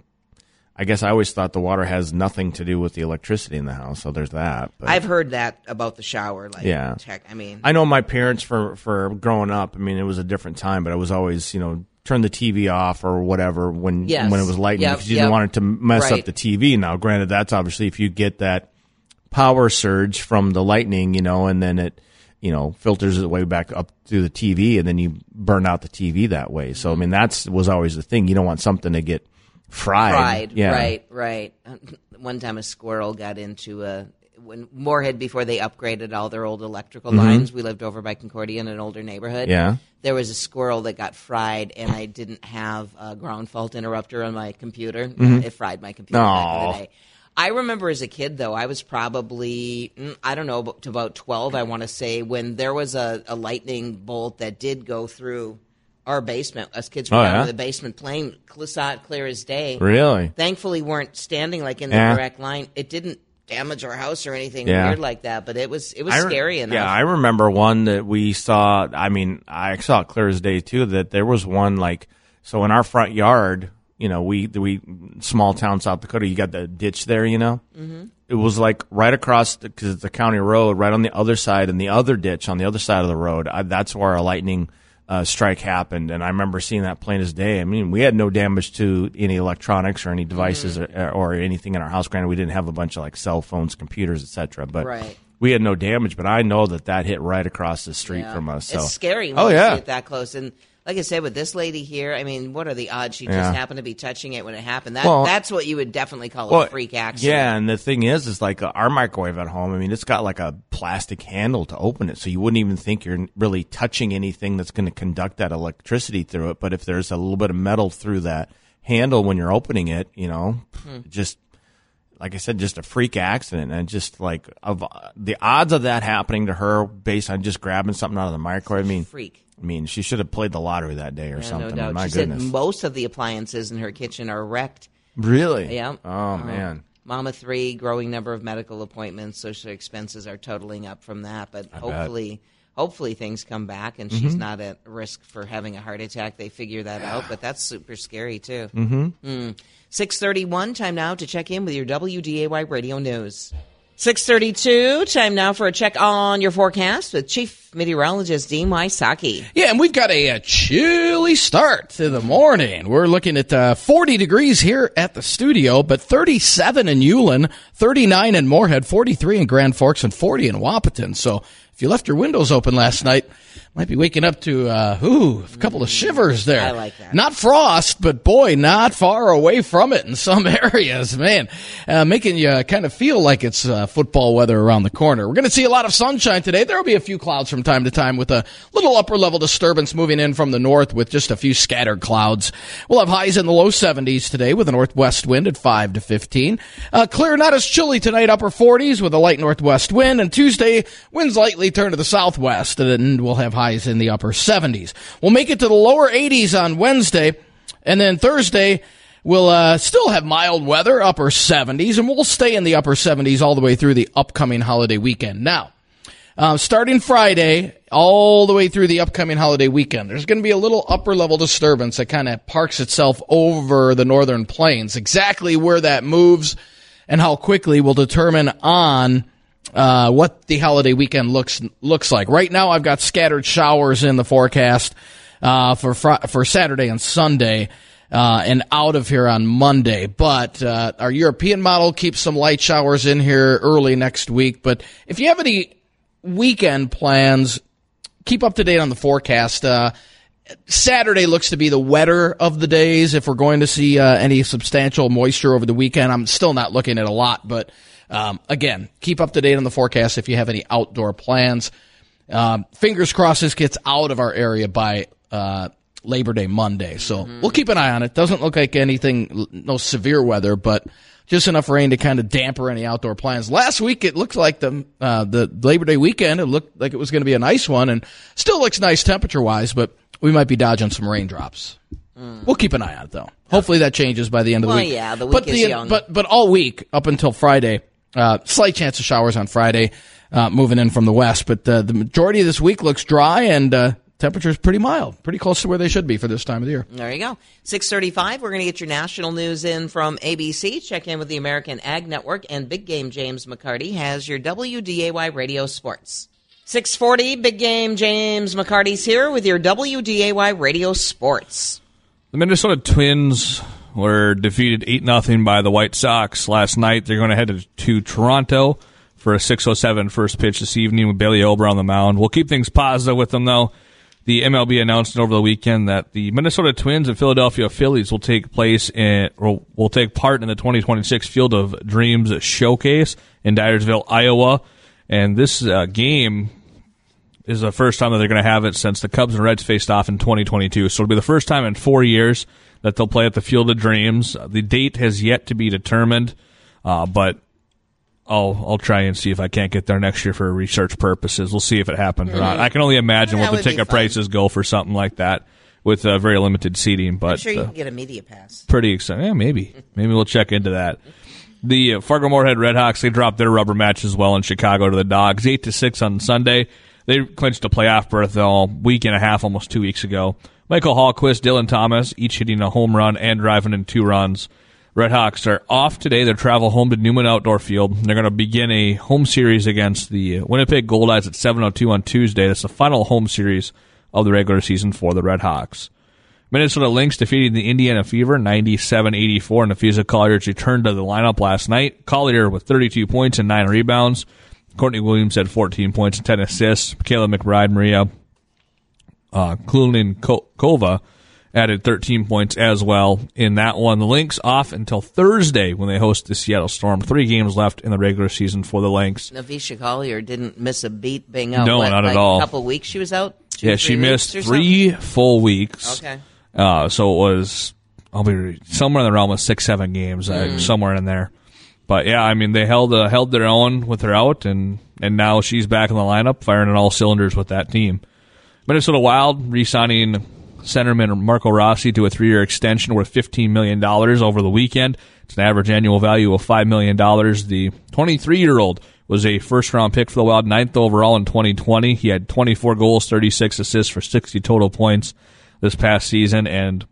I guess I always thought the water has nothing to do with the electricity in the house. So there's that. But
I've heard that about the shower. Like,
Yeah.
Check, I mean,
I know my parents for for growing up. I mean, it was a different time, but I was always, you know, turn the T V off or whatever when
Yes.
when it was lightning
Yep,
because you didn't
yep.
want it to mess
Right.
up the T V. Now, granted, that's obviously if you get that power surge from the lightning, you know, and then it, you know, filters its way back up through the T V, and then you burn out the T V that way. So, I mean, that's was always the thing. You don't want something to get fried.
fried.
Yeah.
Right, right. One time a squirrel got into a when Moorhead, before they upgraded all their old electrical lines. We lived over by Concordia in an older neighborhood.
Mm-hmm. Yeah.
There was a squirrel that got fried, and I didn't have a ground fault interrupter on my computer. It fried my computer back in
Aw.
the day. I remember as a kid, though, I was probably, mm, I don't know, about- to about twelve, I want to say, when there was a, a lightning bolt that did go through our basement. Us kids were
Oh,
down
yeah?
in the basement playing, cl- saw it clear as day.
Really?
Thankfully, weren't standing like in the
Yeah.
direct line. It didn't damage our house or anything
Yeah.
weird like that, but it was it was
I re-
scary enough.
Yeah, I remember one that we saw. I mean, I saw it clear as day too. That there was one like so in our front yard. You know, we we small town South Dakota. You got the ditch there. You know, mm-hmm. It was like right across because it's a county road, right on the other side, and the other ditch on the other side of the road. I, that's where a lightning uh, strike happened, and I remember seeing that plain as day. I mean, we had no damage to any electronics or any devices
Mm-hmm.
or, or anything in our house. Granted, we didn't have a bunch of like cell phones, computers, et cetera. But
Right.
we had no damage. But I know that that hit right across the street
Yeah.
from us. So.
It's scary when
Oh
you
yeah.
see it that close. And like I said, with this lady here, I mean, what are the odds she
Yeah.
just happened to be touching it when it happened? That
Well-
That's what you would definitely call
Well,
a freak accident.
Yeah, and the thing is, is like uh, our microwave at home. I mean, it's got like a plastic handle to open it, so you wouldn't even think you're really touching anything that's going to conduct that electricity through it. But if there's a little bit of metal through that handle when you're opening it, you know, just like I said, just a freak accident, and just like of uh, the odds of that happening to her based on just grabbing something out of the microwave. I mean,
Freak.
I mean, she should have played the lottery that day or
Yeah,
something.
no doubt.
My
she
goodness,
said most of the appliances in her kitchen are wrecked.
really?
Yeah.
Oh man.
mom of three, growing number of medical appointments, social expenses are totaling up from that. But
I
hopefully,
bet.
hopefully things come back and
Mm-hmm.
she's not at risk for having a heart attack. They figure that out, but that's super scary too.
Mm-hmm.
Mm. six thirty-one, time now to check in with your W D A Y radio news. six thirty-two, time now for a check on your forecast with Chief Meteorologist Dean Wysocki.
Yeah, and we've got a, a chilly start to the morning. We're looking at uh, forty degrees here at the studio, but thirty-seven in Ulen, thirty-nine in Moorhead, forty-three in Grand Forks, and forty in Wapaton. So if you left your windows open last night, might be waking up to, uh, ooh, a couple of shivers there.
I like that.
Not frost, but boy, not far away from it in some areas, man. Uh, making you kind of feel like it's uh, football weather around the corner. We're going to see a lot of sunshine today. There will be a few clouds from time to time with a little upper level disturbance moving in from the north with just a few scattered clouds. We'll have highs in the low seventies today with a northwest wind at five to fifteen. Uh, clear, not as chilly tonight, upper forties with a light northwest wind. And Tuesday, winds lightly turn to the southwest, and we'll have highs in the upper seventies. We'll make it to the lower eighties on Wednesday, and then Thursday we'll uh, still have mild weather, upper seventies, and we'll stay in the upper seventies all the way through the upcoming holiday weekend. Now, uh, starting Friday all the way through the upcoming holiday weekend, there's going to be a little upper level disturbance that kind of parks itself over the northern plains. Exactly where that moves and how quickly will determine on Uh, what the holiday weekend looks looks like. Right now, I've got scattered showers in the forecast uh, for fr- for Saturday and Sunday, uh, and out of here on Monday. But uh, our European model keeps some light showers in here early next week. But if you have any weekend plans, keep up to date on the forecast. Uh, Saturday looks to be the wetter of the days. If we're going to see uh, any substantial moisture over the weekend, I'm still not looking at a lot, but. Um, again, keep up to date on the forecast if you have any outdoor plans. Um, fingers crossed this gets out of our area by uh, Labor Day Monday. So mm-hmm. we'll keep an eye on it. Doesn't look like anything, no severe weather, but just enough rain to kind of damper any outdoor plans. Last week it looked like the uh, the Labor Day weekend. It looked like it was going to be a nice one, and still looks nice temperature-wise, but we might be dodging some raindrops. Mm. We'll keep an eye on it, though. Hopefully that changes by the end of the
well,
week.
yeah, the week
but
is
the,
young.
But, but all week up until Friday, Uh, slight chance of showers on Friday, uh, moving in from the west. But uh, the majority of this week looks dry, and uh, temperature's pretty mild, pretty close to where they should be for this time of the year.
There you go. six thirty-five, we're going to get your national news in from A B C. Check in with the American Ag Network, and Big Game James McCarty has your W D A Y Radio Sports. six forty, Big Game James McCarty's here with your W D A Y Radio Sports.
The Minnesota Twins were defeated eight nothing by the White Sox last night. They're going to head to, to Toronto for a six oh seven first pitch this evening with Bailey Ober on the mound. We'll keep things positive with them, though. The M L B announced over the weekend that the Minnesota Twins and Philadelphia Phillies will take place in, or will take part in the twenty twenty-six Field of Dreams Showcase in Dyersville, Iowa. And this uh, game is the first time that they're going to have it since the Cubs and Reds faced off in twenty twenty-two. So it'll be the first time in four years that they'll play at the Field of Dreams. The date has yet to be determined, uh, but I'll I'll try and see if I can't get there next year for research purposes. We'll see if it happens mm-hmm. or not. I can only imagine
that
what the ticket prices go for something like that with uh, very limited seating. But
I'm sure you
uh,
can get a media pass.
Pretty exciting. Yeah, maybe. Maybe we'll check into that. The uh, Fargo-Moorhead Redhawks, they dropped their rubber match as well in Chicago to the Dogs, eight to six on Sunday. They clinched a playoff berth a week and a half, almost two weeks ago. Michael Hallquist, Dylan Thomas, each hitting a home run and driving in two runs. Redhawks are off today. They travel home to Newman Outdoor Field. They're going to begin a home series against the Winnipeg Goldeyes at seven oh two on Tuesday. That's the final home series of the regular season for the Redhawks. Minnesota Lynx defeated the Indiana Fever ninety-seven eighty-four, and Naphiza Collier's returned to the lineup last night. Collier with thirty-two points and nine rebounds. Courtney Williams had fourteen points and ten assists. Kayla McBride, Maria uh, Klunin-Kova added thirteen points as well in that one. The Lynx off until Thursday when they host the Seattle Storm. Three games left in the regular season for the Lynx.
Naphiza Collier didn't miss a beat being out.
No,
what,
not
like
at all.
A couple weeks she was out? Two,
yeah, she missed
three
three full weeks.
Okay.
Uh, so it was, I'll be somewhere in the realm of six, seven games, mm. uh, somewhere in there. But yeah, I mean, they held uh, held their own with her out, and, and now she's back in the lineup, firing on all cylinders with that team. Minnesota Wild re-signing centerman Marco Rossi to a three-year extension worth fifteen million dollars over the weekend. It's an average annual value of five million dollars. The twenty-three-year-old was a first-round pick for the Wild, ninth overall in twenty twenty. He had twenty-four goals, thirty-six assists for sixty total points this past season, and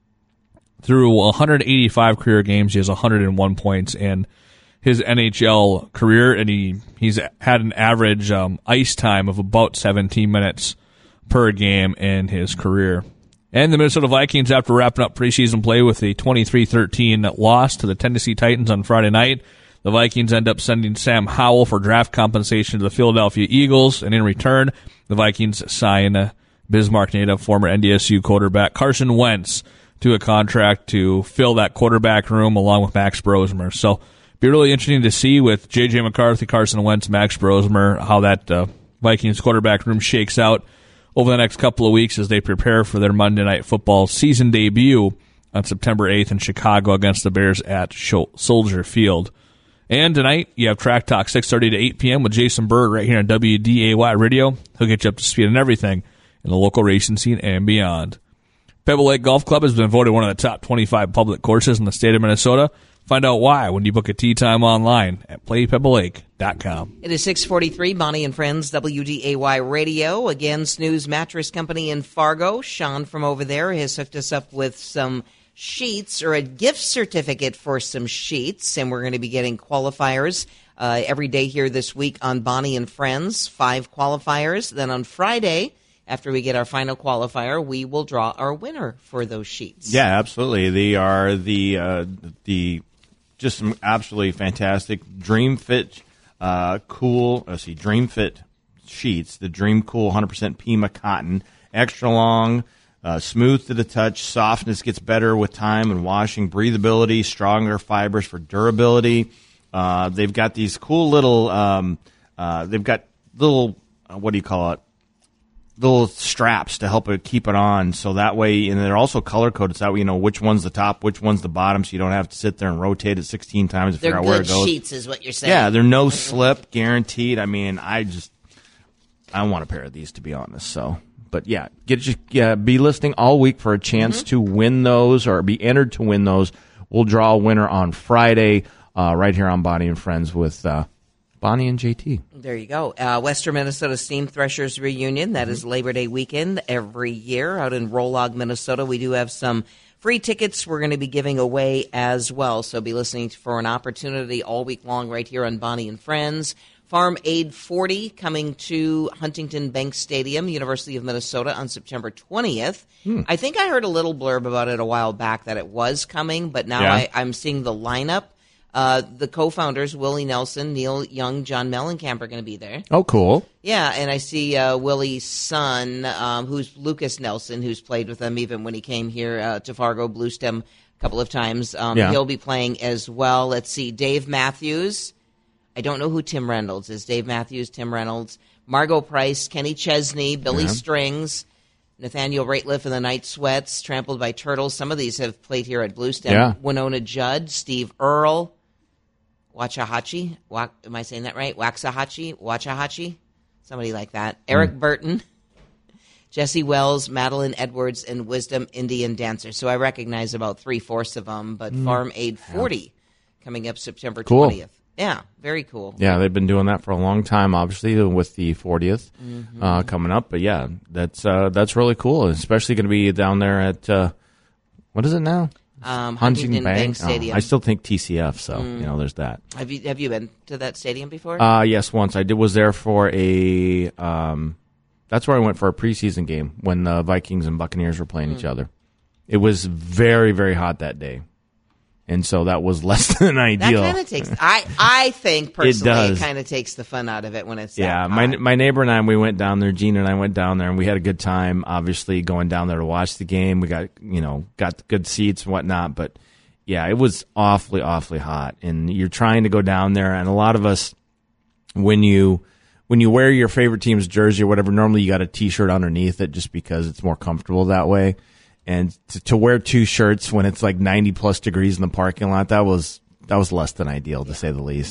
through one hundred eighty-five career games, he has one hundred one points in his N H L career, and he, he's had an average um, ice time of about seventeen minutes per game in his career. And the Minnesota Vikings, after wrapping up preseason play with a twenty-three thirteen loss to the Tennessee Titans on Friday night, the Vikings end up sending Sam Howell for draft compensation to the Philadelphia Eagles, and in return, the Vikings sign Bismarck native former N D S U quarterback Carson Wentz to a contract to fill that quarterback room along with Max Brosmer. So be really interesting to see with J J McCarthy, Carson Wentz, Max Brosmer, how that uh, Vikings quarterback room shakes out over the next couple of weeks as they prepare for their Monday Night Football season debut on September eighth in Chicago against the Bears at Soldier Field. And tonight, you have Track Talk, six thirty to eight p.m. with Jason Berg right here on W D A Y Radio. He'll get you up to speed on everything in the local racing scene and beyond. Pebble Lake Golf Club has been voted one of the top twenty-five public courses in the state of Minnesota. Find out why when you book a tee time online at play pebble lake dot com.
It is six forty-three, Bonnie and Friends, W D A Y Radio. Again, Snooze Mattress Company in Fargo. Sean from over there has hooked us up with some sheets or a gift certificate for some sheets, and we're going to be getting qualifiers uh, every day here this week on Bonnie and Friends, five qualifiers. Then on Friday, after we get our final qualifier, we will draw our winner for those sheets.
Yeah, absolutely. They are the uh, the just some absolutely fantastic Dream Fit uh, cool. Let's see, Dream Fit sheets. The Dream Cool one hundred percent Pima cotton, extra long, uh, smooth to the touch. Softness gets better with time and washing. Breathability, stronger fibers for durability. Uh, they've got these cool little. Um, uh, they've got little. Uh, what do you call it? Little straps to help it keep it on, so that way, and they're also color coded, so that way you know which one's the top, which one's the bottom, so you don't have to sit there and rotate it sixteen times to
they're
figure out where it
good
goes.
Sheets, is what you're saying.
Yeah, they're no slip, guaranteed. I mean, I just, I want a pair of these, to be honest. So, but yeah, get just yeah, be listening all week for a chance mm-hmm. to win those or be entered to win those. We'll draw a winner on Friday, uh, right here on Bonnie and Friends with uh, Bonnie and J T.
There you go. Uh, Western Minnesota Steam Threshers Reunion. That is Labor Day weekend every year out in Rolog, Minnesota. We do have some free tickets we're going to be giving away as well. So be listening for an opportunity all week long right here on Bonnie and Friends. Farm Aid forty coming to Huntington Bank Stadium, University of Minnesota on September twentieth. Hmm. I think I heard a little blurb about it a while back that it was coming, but now yeah. I, I'm seeing the lineup. Uh, the co-founders, Willie Nelson, Neil Young, John Mellencamp are going to be there.
Oh, cool.
Yeah, and I see uh, Willie's son, um, who's Lucas Nelson, who's played with them even when he came here uh, to Fargo, Bluestem a couple of times. Um, yeah. He'll be playing as well. Let's see, Dave Matthews. I don't know who Tim Reynolds is. Dave Matthews, Tim Reynolds, Margot Price, Kenny Chesney, Billy yeah. Strings, Nathaniel Rateliff and the Night Sweats, Trampled by Turtles. Some of these have played here at Bluestem. Yeah. Winona Judd, Steve Earle. Wachahachi, Wak, am I saying that right? Waxahachie, Wachahachi, somebody like that. Mm. Eric Burton, Jesse Wells, Madeline Edwards, and Wisdom Indian Dancer. So I recognize about three-fourths of them, but mm. Farm Aid forty yeah. coming up September twentieth. Cool. Yeah, very cool.
Yeah, they've been doing that for a long time, obviously, with the fortieth mm-hmm. uh, coming up. But yeah, that's uh, that's really cool, especially going to be down there at, uh, what is it now?
Um, Huntington, Huntington Bank, Bank Stadium.
Oh, I still think T C F, so mm. you know, there's that.
Have you have you been to that stadium before?
Uh yes, once. I did. Was there for a. Um, that's where I went for a preseason game when the Vikings and Buccaneers were playing mm. each other. It was very very hot that day, and so that was less than ideal.
That kind of takes. I I think personally, it, it kind of takes the fun out of it when it's
yeah.
That
my
hot.
my neighbor and I, we went down there. Gina and I went down there, and we had a good time. Obviously, going down there to watch the game, we got you know got good seats and whatnot. But yeah, it was awfully awfully hot, and you're trying to go down there, and a lot of us, when you when you wear your favorite team's jersey or whatever, normally you got a T-shirt underneath it just because it's more comfortable that way. And to, to wear two shirts when it's like ninety plus degrees in the parking lot, that was that was less than ideal, to yeah. say the least.
Yeah.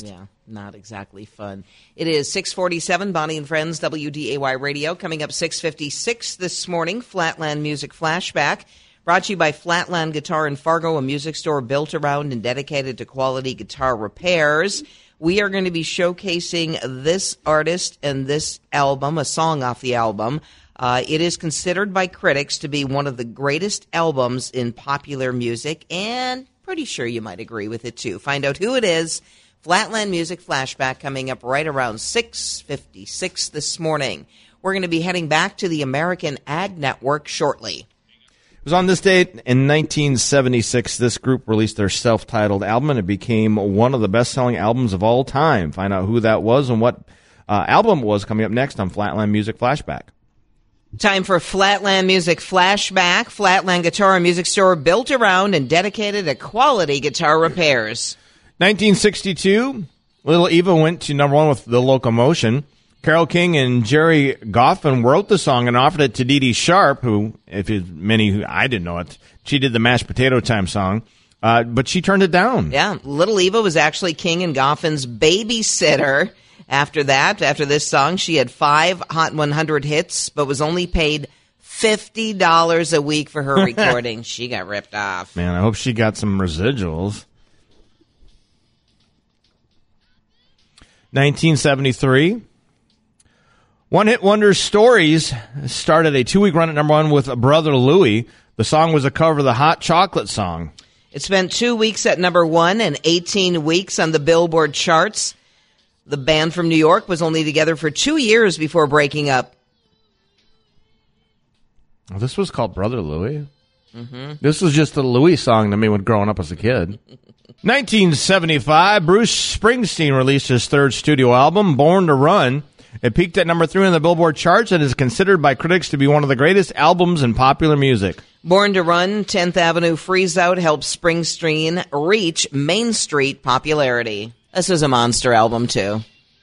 Not exactly fun. It is six forty-seven, Bonnie and Friends, W D A Y Radio. Coming up six fifty-six this morning, Flatland Music Flashback. Brought to you by Flatland Guitar in Fargo, a music store built around and dedicated to quality guitar repairs. We are going to be showcasing this artist and this album, a song off the album. Uh, it is considered by critics to be one of the greatest albums in popular music, and pretty sure you might agree with it, too. Find out who it is. Flatland Music Flashback coming up right around six fifty-six this morning. We're going to be heading back to the American Ag Network shortly.
It was on this date in nineteen seventy-six, this group released their self-titled album, and it became one of the best-selling albums of all time. Find out who that was and what uh, album it was coming up next on Flatland Music Flashback.
Time for Flatland Music Flashback. Flatland Guitar and Music Store built around and dedicated to quality guitar repairs.
nineteen sixty-two, Little Eva went to number one with The Locomotion. Carole King and Jerry Goffin wrote the song and offered it to Dee Dee Sharp, who, if it, many who I didn't know it, she did the Mashed Potato Time song, uh, but she turned it down.
Yeah, Little Eva was actually King and Goffin's babysitter. After that, after this song, she had five Hot one hundred hits, but was only paid fifty dollars a week for her recording. She got ripped off.
Man, I hope she got some residuals. nineteen seventy-three, One Hit Wonders Stories started a two-week run at number one with Brother Louie. The song was a cover of the Hot Chocolate song.
It spent two weeks at number one and eighteen weeks on the Billboard charts. The band from New York was only together for two years before breaking up.
Well, this was called Brother Louie.
Mm-hmm.
This was just a Louie song to me when growing up as a kid. nineteen seventy-five, Bruce Springsteen released his third studio album, Born to Run. It peaked at number three on the Billboard charts and is considered by critics to be one of the greatest albums in popular music.
Born to Run, tenth Avenue Freeze Out helped Springsteen reach Main Street popularity. This is a monster album, too.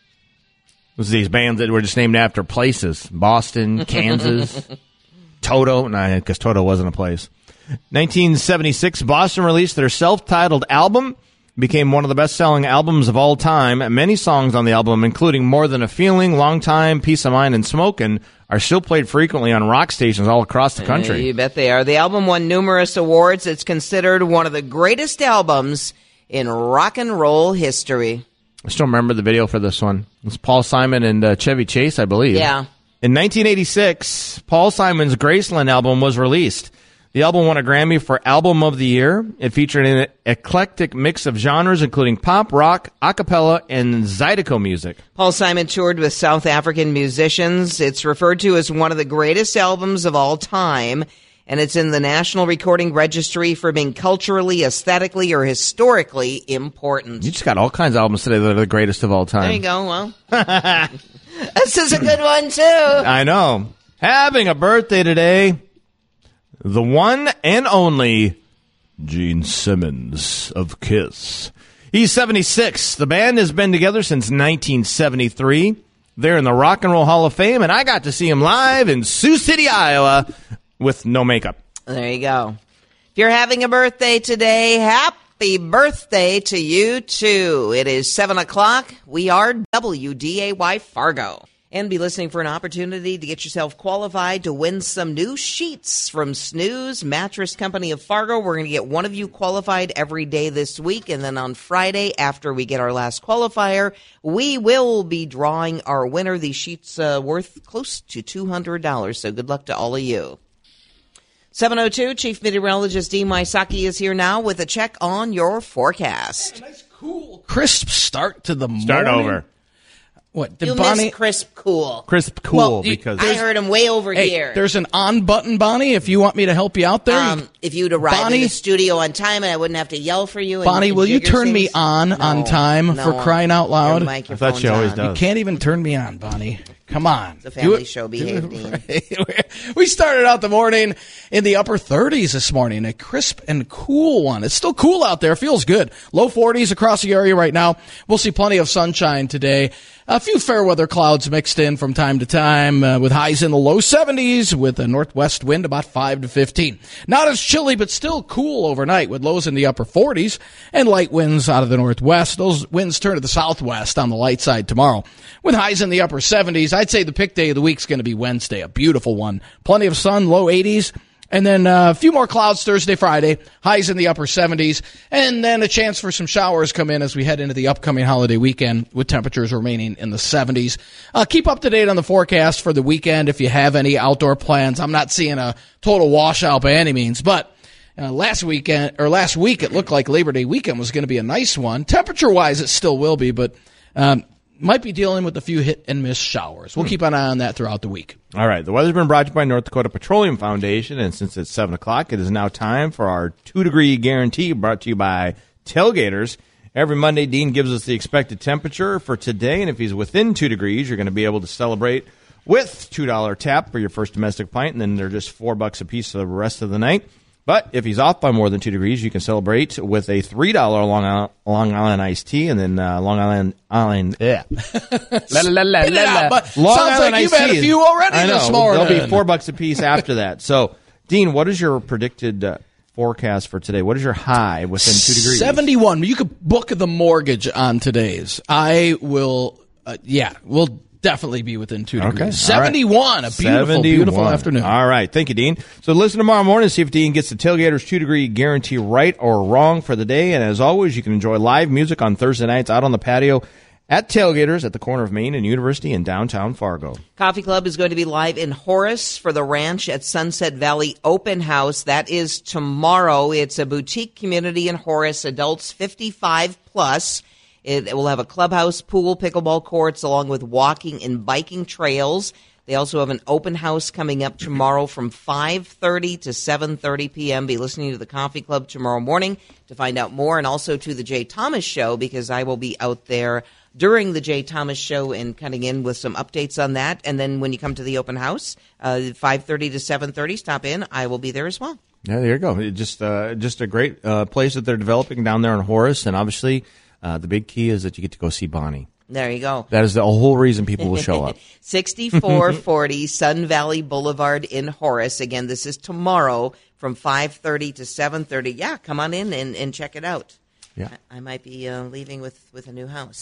It was these bands that were just named after places. Boston, Kansas, Toto. No, because Toto wasn't a place. nineteen seventy-six, Boston released their self-titled album. Became one of the best-selling albums of all time. Many songs on the album, including More Than a Feeling, Long Time, Peace of Mind, and Smokin', are still played frequently on rock stations all across the country.
Uh, you bet they are. The album won numerous awards. It's considered one of the greatest albums in rock and roll history.
I still remember the video for this one. It's Paul Simon and uh, Chevy Chase, I believe.
Yeah.
In nineteen eighty-six, Paul Simon's Graceland album was released. The album won a Grammy for Album of the Year. It featured an eclectic mix of genres, including pop, rock, a cappella, and Zydeco music.
Paul Simon toured with South African musicians. It's referred to as one of the greatest albums of all time, and it's in the National Recording Registry for being culturally, aesthetically, or historically important.
You just got all kinds of albums today that are the greatest of all time.
There you go. Well, this is a good one, too.
I know. Having a birthday today, the one and only Gene Simmons of Kiss. He's seventy-six. The band has been together since nineteen seventy-three. They're in the Rock and Roll Hall of Fame, and I got to see him live in Sioux City, Iowa, with no makeup.
There you go. If you're having a birthday today, happy birthday to you, too. It is seven o'clock. We are W D A Y Fargo. And be listening for an opportunity to get yourself qualified to win some new sheets from Snooze Mattress Company of Fargo. We're going to get one of you qualified every day this week. And then on Friday, after we get our last qualifier, we will be drawing our winner. These sheets uh, worth close to two hundred dollars. So good luck to all of you. seven oh two, Chief Meteorologist Dean Wysocki is here now with a check on your forecast.
Hey, a nice, cool, crisp start to the morning.
Start over.
What did
you
Bonnie?
miss crisp cool.
Crisp cool
Well, you-
because
I heard him way over
Hey,
here.
there's an on button, Bonnie. If you want me to help you out there,
Um, if you'd arrive
Bonnie-
in the studio on time and I wouldn't have to yell for you. And
Bonnie, will you
jigger
turn me
things.
on
No,
on time
no.
for crying out loud?
Your
I thought
microphone's
she always
on.
does.
you can't even turn me on, Bonnie. Come on.
It's a family
it,
show. Behave, Dean.
Right. We started out the morning in the upper thirties this morning, a crisp and cool one. It's still cool out there. Feels good. Low forties across the area right now. We'll see plenty of sunshine today. A few fair weather clouds mixed in from time to time uh, with highs in the low seventies with a northwest wind about five to fifteen. Not as chilly, but still cool overnight with lows in the upper forties and light winds out of the northwest. Those winds turn to the southwest on the light side tomorrow with highs in the upper seventies. I'd say the pick day of the week is going to be Wednesday, a beautiful one. Plenty of sun, low eighties. And then uh, a few more clouds Thursday, Friday, highs in the upper seventies, and then a chance for some showers come in as we head into the upcoming holiday weekend with temperatures remaining in the seventies. Uh, keep up to date on the forecast for the weekend if you have any outdoor plans. I'm not seeing a total washout by any means, but uh, last weekend or last week it looked like Labor Day weekend was going to be a nice one. Temperature-wise, it still will be, but um, might be dealing with a few hit and miss showers. We'll hmm. keep an eye on that throughout the week.
All right. The weather's been brought to you by North Dakota Petroleum Foundation, and since it's seven o'clock, it is now time for our two-degree guarantee brought to you by Tailgaters. Every Monday, Dean gives us the expected temperature for today, and if he's within two degrees, you're going to be able to celebrate with two dollars tap for your first domestic pint, and then they're just four bucks a piece for the rest of the night. But if he's off by more than two degrees, you can celebrate with a three dollars Long Island, Long Island iced tea, and then uh, Long Island, Island, yeah. la, la, la, la, la.
But Long sounds Island like you've had a few already
I know.
this morning.
There'll be four bucks a piece after that. So, Dean, what is your predicted uh, forecast for today? What is your high within two degrees?
seventy-one. You could book the mortgage on today's. I will, uh, yeah, we'll definitely be within two degrees.
Okay.
seventy-one, right. A beautiful, seventy-one. Beautiful afternoon.
All right. Thank you, Dean. So listen tomorrow morning to see if Dean gets the Tailgaters two-degree guarantee right or wrong for the day. And as always, you can enjoy live music on Thursday nights out on the patio at Tailgaters at the corner of Main and University in downtown Fargo.
Coffee Club is going to be live in Horace for the Ranch at Sunset Valley Open House. That is tomorrow. It's a boutique community in Horace, adults fifty-five plus. It will have a clubhouse, pool, pickleball courts, along with walking and biking trails. They also have an open house coming up tomorrow from five thirty to seven thirty p.m. Be listening to the Coffee Club tomorrow morning to find out more, and also to the Jay Thomas Show, because I will be out there during the Jay Thomas Show and cutting in with some updates on that. And then when you come to the open house, uh, five thirty to seven thirty, stop in. I will be there as well.
Yeah, there you go. It just, uh, just a great uh, place that they're developing down there in Horace, and obviously Uh, the big key is that you get to go see Bonnie.
There you go.
That is the whole reason people will show up.
sixty-four forty Sun Valley Boulevard in Horace. Again, this is tomorrow from five thirty to seven thirty. Yeah, come on in and, and check it out.
Yeah,
I, I might be uh, leaving with, with a new house.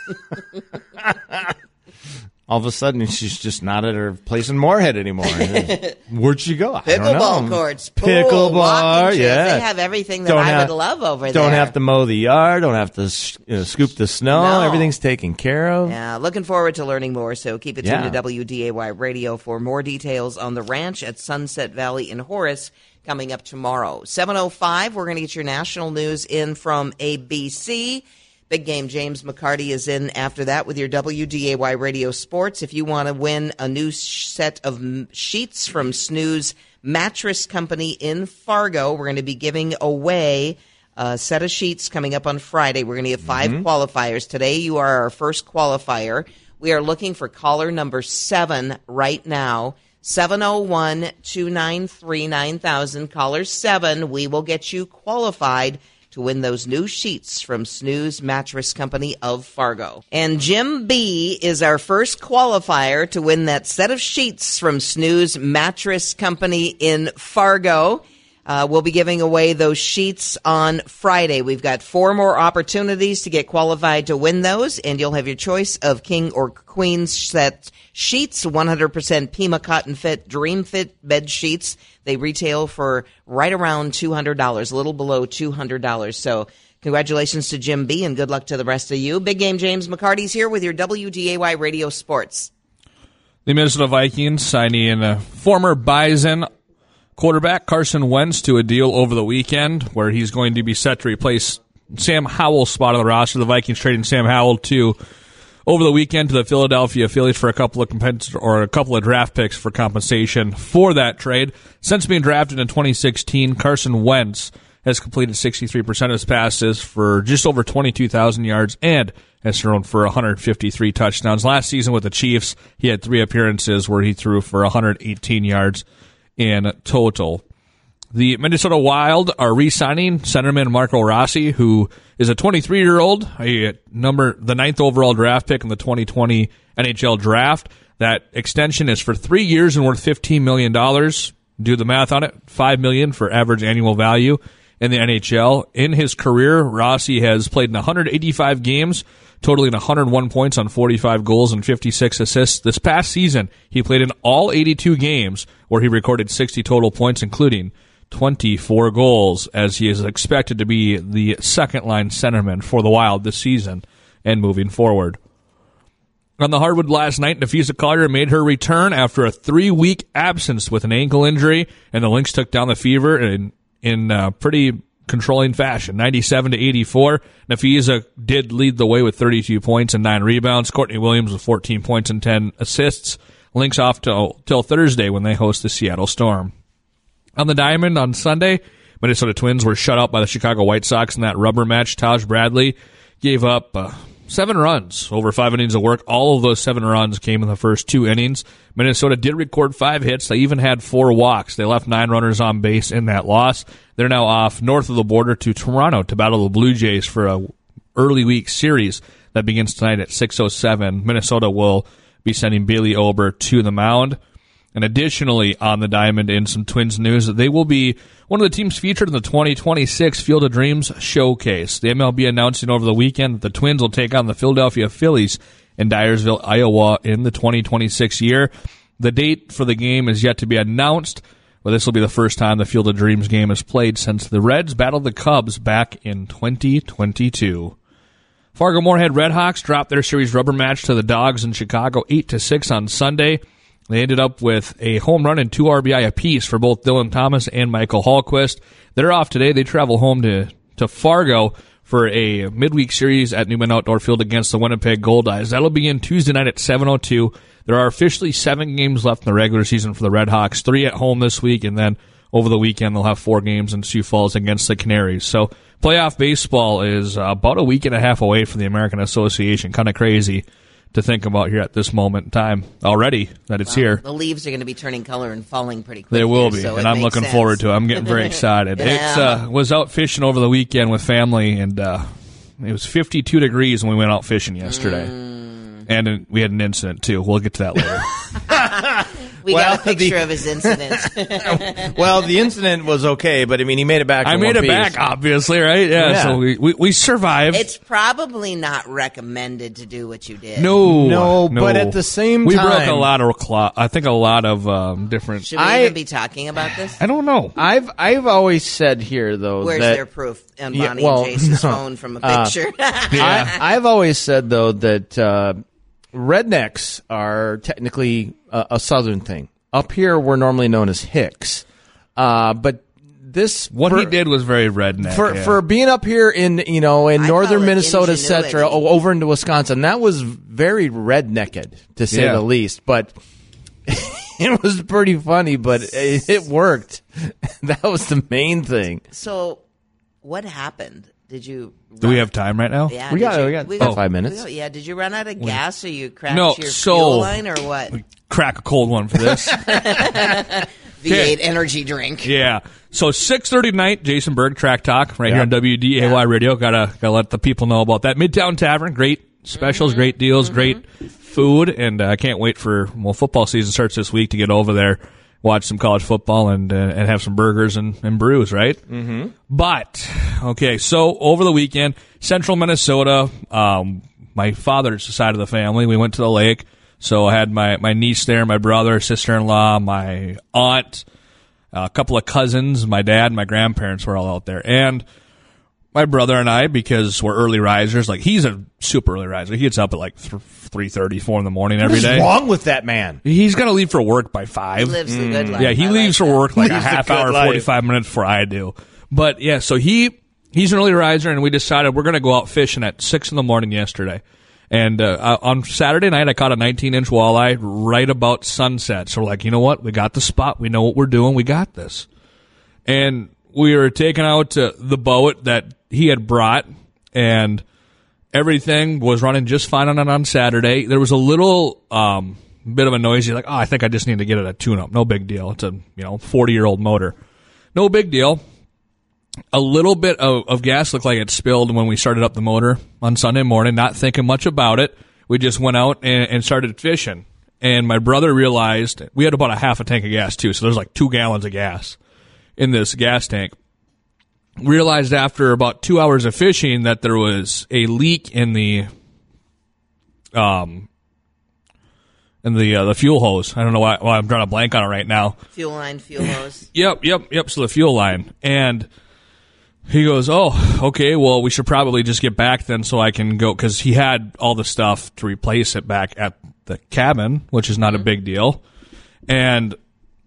All of a sudden, she's just not at her place in Moorhead anymore. Where'd she go? I don't know.
Pickleball courts, pool,
pickleball, yeah.
They have everything that
don't
I
have,
would love over
don't
there.
Don't have to mow the yard. Don't have to you know, scoop the snow.
No.
Everything's taken care of.
Yeah, looking forward to learning more. So keep it tuned
yeah.
to W D A Y Radio for more details on the ranch at Sunset Valley in Horace coming up tomorrow. seven oh five, we're going to get your national news in from A B C. Big Game James McCarty is in after that with your W D A Y Radio Sports. If you want to win a new set of sheets from Snooze Mattress Company in Fargo, we're going to be giving away a set of sheets coming up on Friday. We're going to get five mm-hmm. qualifiers. Today, you are our first qualifier. We are looking for caller number seven right now. seven oh one, two nine three, nine thousand. Caller seven. We will get you qualified to win those new sheets from Snooze Mattress Company of Fargo. And Jim B. is our first qualifier to win that set of sheets from Snooze Mattress Company in Fargo. Uh, we'll be giving away those sheets on Friday. We've got four more opportunities to get qualified to win those, and you'll have your choice of king or queen set sheets, one hundred percent Pima Cotton Fit Dream Fit bed sheets. They retail for right around two hundred dollars, a little below two hundred dollars. So congratulations to Jim B., and good luck to the rest of you. Big Game James McCarty's here with your W D A Y Radio Sports.
The Minnesota Vikings signing a former Bison quarterback Carson Wentz to a deal over the weekend where he's going to be set to replace Sam Howell's spot on the roster. The Vikings trading Sam Howell to over the weekend to the Philadelphia Phillies for a couple of compens- or a couple of draft picks for compensation for that trade. Since being drafted in twenty sixteen, Carson Wentz has completed sixty-three percent of his passes for just over twenty-two thousand yards and has thrown for one hundred fifty-three touchdowns. Last season with the Chiefs, he had three appearances where he threw for one hundred eighteen yards in total. The Minnesota Wild are re-signing centerman Marco Rossi, who is a twenty-three-year-old, a number the ninth overall draft pick in the twenty twenty N H L draft. That extension is for three years and worth fifteen million dollars. Do the math on it, five million dollars for average annual value in the N H L. In his career, Rossi has played in one hundred eighty-five games, totaling one hundred one points on forty-five goals and fifty-six assists. This past season, he played in all eighty-two games where he recorded sixty total points, including twenty-four goals, as he is expected to be the second-line centerman for the Wild this season and moving forward. On the hardwood last night, Nafisa Collier made her return after a three-week absence with an ankle injury, and the Lynx took down the Fever in in uh, pretty controlling fashion, ninety-seven to eighty-four. Nafisa did lead the way with thirty-two points and nine rebounds. Courtney Williams with fourteen points and ten assists. Lynx off till, till Thursday when they host the Seattle Storm. On the diamond on Sunday, Minnesota Twins were shut out by the Chicago White Sox in that rubber match. Taj Bradley gave up uh, seven runs over five innings of work. All of those seven runs came in the first two innings. Minnesota did record five hits. They even had four walks. They left nine runners on base in that loss. They're now off north of the border to Toronto to battle the Blue Jays for a early week series that begins tonight at six oh seven. Minnesota will be sending Bailey Ober to the mound. And additionally, on the diamond, in some Twins news, they will be one of the teams featured in the twenty twenty-six Field of Dreams Showcase. The M L B announcing over the weekend that the Twins will take on the Philadelphia Phillies in Dyersville, Iowa in the twenty twenty-six year. The date for the game is yet to be announced, but this will be the first time the Field of Dreams game is played since the Reds battled the Cubs back in twenty twenty-two. Fargo-Moorhead Redhawks dropped their series rubber match to the Dogs in Chicago eight to six on Sunday. They ended up with a home run and two R B I apiece for both Dylan Thomas and Michael Hallquist. They're off today. They travel home to, to Fargo for a midweek series at Newman Outdoor Field against the Winnipeg Goldeyes. That'll begin Tuesday night at seven oh two. There are officially seven games left in the regular season for the Redhawks, three at home this week, and then over the weekend they'll have four games in Sioux Falls against the Canaries. So playoff baseball is about a week and a half away from the American Association. Kind of crazy to think about here at this moment in time already that it's
well,
here.
The leaves are going to be turning color and falling pretty quickly.
They will be,
so
and I'm looking
sense.
forward to it. I'm getting very excited.
yeah.
It uh, was out fishing over the weekend with family, and uh, it was fifty-two degrees when we went out fishing yesterday. Mm. And uh, we had an incident, too. We'll get to that later.
We
well,
got a picture
the,
of his incident.
Well, the incident was okay, but I mean, he made it back to
I made
one
it
piece.
back, obviously, right? Yeah,
yeah.
so we, we, we survived.
It's probably not recommended to do what you did.
No,
no,
no.
but at the same
we
time,
we broke a lot of clock. I think a lot of um, different.
Should we
I,
even be talking about this?
I don't know.
I've I've always said here though
Where's
that
their proof on
Yeah,
Bonnie
well,
and Jason's
no.
phone from a
Uh,
picture?
Yeah.
I, I've always said though that uh, rednecks are technically a, a southern thing. Up here, we're normally known as Hicks, uh, but this
What
for,
he did was very redneck.
for
yeah.
for being up here in you know in
I
northern
call it
Minnesota, et
ingenuity.
cetera, o- over into Wisconsin. That was very rednecked, to say
Yeah.
the least. But it was pretty funny, but it, it worked. That was the main thing.
So, what happened? Did you?
Do we have time right now?
Yeah,
We
did
got-
you-
we got five minutes.
we got- yeah, did you run out of gas, or you crashed
No,
your
so-
fuel line, or what?
Crack a cold one for this.
V eight energy drink.
Yeah. So six thirty tonight, Jason Berg, Track Talk, right here on W D A Y
Yeah.
Radio. Gotta, gotta let the people know about that. Midtown Tavern, great specials,
Mm-hmm.
great deals, great food, and I uh, can't wait for, well, football season starts this week to get over there, watch some college football, and uh, and have some burgers and, and brews, right? Mm-hmm. But, okay, so over the weekend, central Minnesota, um, my father's side of the family, we went to the lake. So I had my, my niece there, my brother, sister-in-law, my aunt, a couple of cousins, my dad, and my grandparents were all out there. And my brother and I, because we're early risers, like he's a super early riser. He gets up at like three thirty, four in the morning every
What's
day.
wrong with that man?
He's got to leave for work by
He
five.
lives the good life.
Yeah, he
I
leaves
like
for
that.
work like a
Lives the
half
good
hour,
life.
forty-five minutes before I do. But yeah, so he he's an early riser, and we decided we're going to go out fishing at six in the morning yesterday. And uh, on Saturday night, I caught a nineteen-inch walleye right about sunset. So we're like, you know what? We got the spot. We know what we're doing. We got this. And we were taking out uh, the boat that he had brought, and everything was running just fine on it on Saturday. There was a little um, bit of a noise. You're like, oh, I think I just need to get it a tune-up. No big deal. It's a you know forty-year-old motor. No big deal. A little bit of, of gas looked like it spilled when we started up the motor on Sunday morning, not thinking much about it. We just went out and, and started fishing. And my brother realized we had about a half a tank of gas, too, so there's like two gallons of gas in this gas tank. Realized after about two hours of fishing that there was a leak in the um in the uh, the fuel hose. I don't know why, why I'm drawing a blank on it right now.
Fuel line, fuel hose.
Yep, yep, yep. So the fuel line. And he goes, oh, okay, well, we should probably just get back then so I can go, because he had all the stuff to replace it back at the cabin, which is not mm-hmm. a big deal. And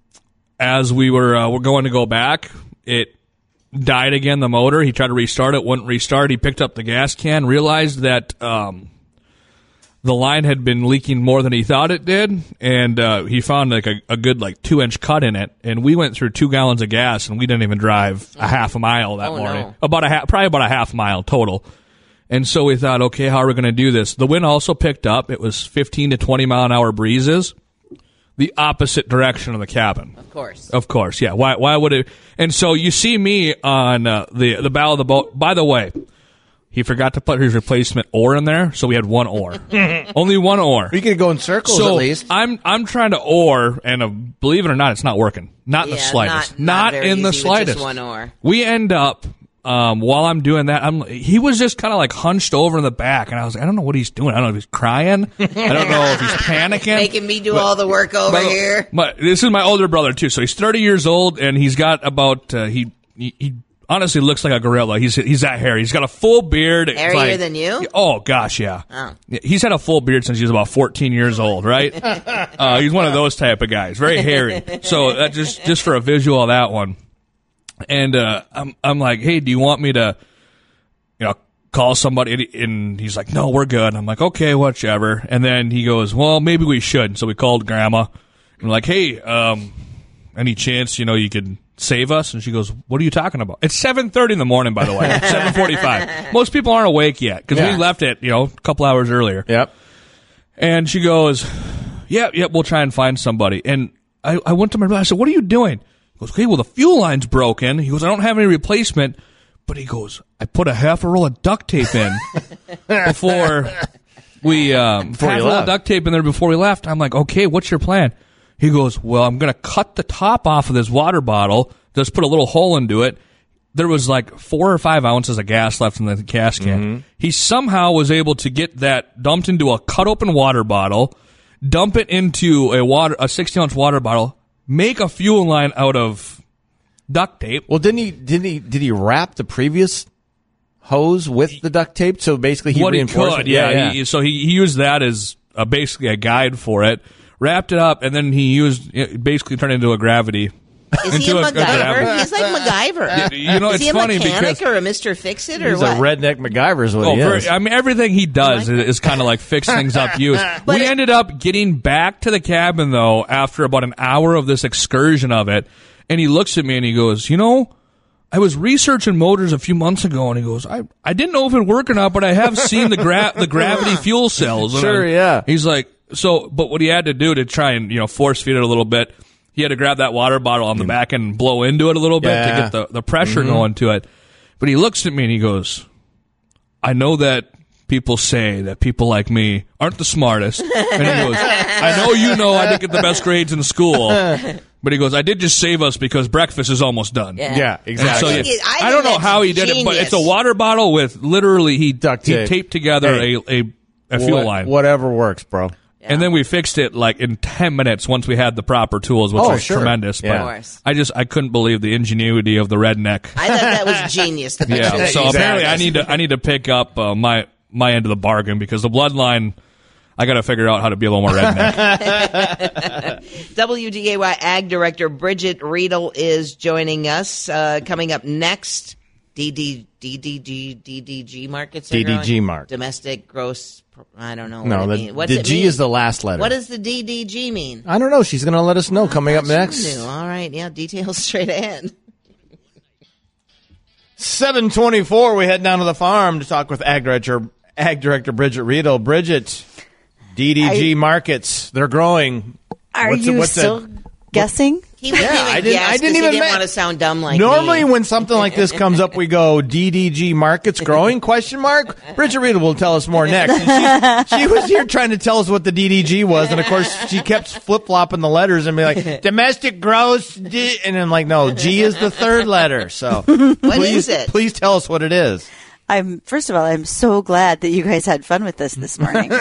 as we were uh, we're going to go back, it died again, the motor. He tried to restart it, wouldn't restart. He picked up the gas can, realized that um, the line had been leaking more than he thought it did, and uh, he found like a, a good like two-inch cut in it. And we went through two gallons of gas, and we didn't even drive a half a mile that
oh,
morning.
No.
About a half, probably about a half mile total. And so we thought, okay, how are we going to do this? The wind also picked up. It was fifteen to twenty mile an hour breezes, the opposite direction of the cabin.
Of course.
Of course, yeah. Why Why would it? And so you see me on uh, the, the bow of the boat. By the way, he forgot to put his replacement oar in there, so we had one oar. Only one oar.
You could go in circles
so
at least.
I'm I'm trying to oar, and uh, believe it or not, it's not working. Not in
yeah,
the slightest.
Not, not,
not
very
in the
easy
slightest.
With just one oar.
We end up um, while I'm doing that. I'm he was just kind of like hunched over in the back, and I was like, I don't know what he's doing. I don't know if he's crying. I don't know if he's panicking.
Making me do
but,
all the work over
but,
here.
But this is my older brother too, so he's thirty years old, and he's got about uh, he, he he honestly looks like a gorilla. He's he's that hairy. He's got a full beard.
Hairier
like,
than you?
Oh gosh, yeah.
Oh.
He's had a full beard since he was about fourteen years old, right? uh, he's one of those type of guys, very hairy. So that just just for a visual of that one. And uh, I'm I'm like, hey, do you want me to, you know, call somebody? And he's like, no, we're good. I'm like, okay, whichever. And then he goes, well, maybe we should. So we called Grandma. And we're like, hey, um, any chance, you know, you could save us? And she goes, what are you talking about? It's seven thirty in the morning, by the way. seven forty-five. Most people aren't awake yet because yeah. we left it, you know, a couple hours earlier.
Yep.
And she goes, yep, yep, we'll try and find somebody. And I, I went to my brother. I said, what are you doing? He goes, okay, well, the fuel line's broken. He goes, I don't have any replacement. But he goes, I put a half a roll of duct tape in before we, um,
before
half a roll of duct tape in there before we left. I'm like, okay, what's your plan? He goes, well, I'm going to cut the top off of this water bottle, just put a little hole into it. There was like four or five ounces of gas left in the gas can. Mm-hmm. He somehow was able to get that dumped into a cut open water bottle, dump it into a water, a sixty ounce water bottle, make a fuel line out of duct tape.
Well, didn't he, didn't he, did he wrap the previous hose with the duct tape? So basically he
what
reinforced
he could,
it.
yeah.
yeah.
He, so he, he used that as a, basically a guide for it, wrapped it up, and then he used, it basically turned it into a gravity.
Is he a MacGyver? He's like MacGyver.
You know,
is
it's
he a
funny
mechanic
because
or a Mister Fix-It or
he's
what?
a redneck MacGyver is what
oh,
he
very,
is.
I mean, everything he does like is, is kind of like fix things up use. we
it,
ended up getting back to the cabin, though, after about an hour of this excursion of it, and he looks at me and he goes, you know, I was researching motors a few months ago, and he goes, I, I didn't know if it would work or not, but I have seen the gra- the gravity fuel cells. And
sure,
I,
yeah.
He's like, so, but what he had to do to try and, you know, force feed it a little bit, he had to grab that water bottle on the back and blow into it a little bit
yeah.
to get the, the pressure
mm-hmm.
going to it. But he looks at me and he goes, I know that people say that people like me aren't the smartest. And he goes, I know you know I didn't get the best grades in school. But he goes, I did just save us because breakfast is almost done.
Yeah,
yeah exactly.
So,
I, think it, I,
I don't know how he did
genius.
it, but it's a water bottle with literally he,
Duct
he
tape.
taped together
hey,
a, a, a fuel
what,
line.
Whatever works, bro.
Yeah.
And then we fixed it like in ten minutes once we had the proper tools, which
oh,
was
sure.
tremendous.
Yeah.
But
of course.
I just I couldn't believe the ingenuity of the redneck.
I thought that was genius. To
yeah. So
exactly.
apparently I need to I need to pick up uh, my my end of the bargain because the bloodline. I got to figure out how to be a little more redneck.
W D A Y Ag Director Bridget Riedel is joining us. Uh, coming up next, D D G D D G markets.
D D G mark.
Domestic gross. I don't know.
No,
what
the,
it What's
the
it
G
mean?
is the last letter.
What does the D D G mean?
I don't know. She's going to let us know coming up next.
All right. Yeah. Details straight ahead.
seven twenty-four, we head down to the farm to talk with Ag Director, Ag Director Bridget Riedel. Bridget, D D G I, markets, they're growing.
Are
what's
you
a, what's
still
a,
guessing?
He was
yeah,
giving
I didn't,
yes
I didn't
he
even
didn't
ma-
want to sound dumb like
Normally
me.
when something like this comes up, we go, D D G markets growing, question mark? Bridget Riedel will tell us more next. And she, she was here trying to tell us what the D D G was, and of course she kept flip-flopping the letters and be like, domestic gross, D-, and I'm like, no, G is the third letter. So
what
please,
is it?
Please tell us what it is.
I'm first of all, I'm so glad that you guys had fun with this this morning.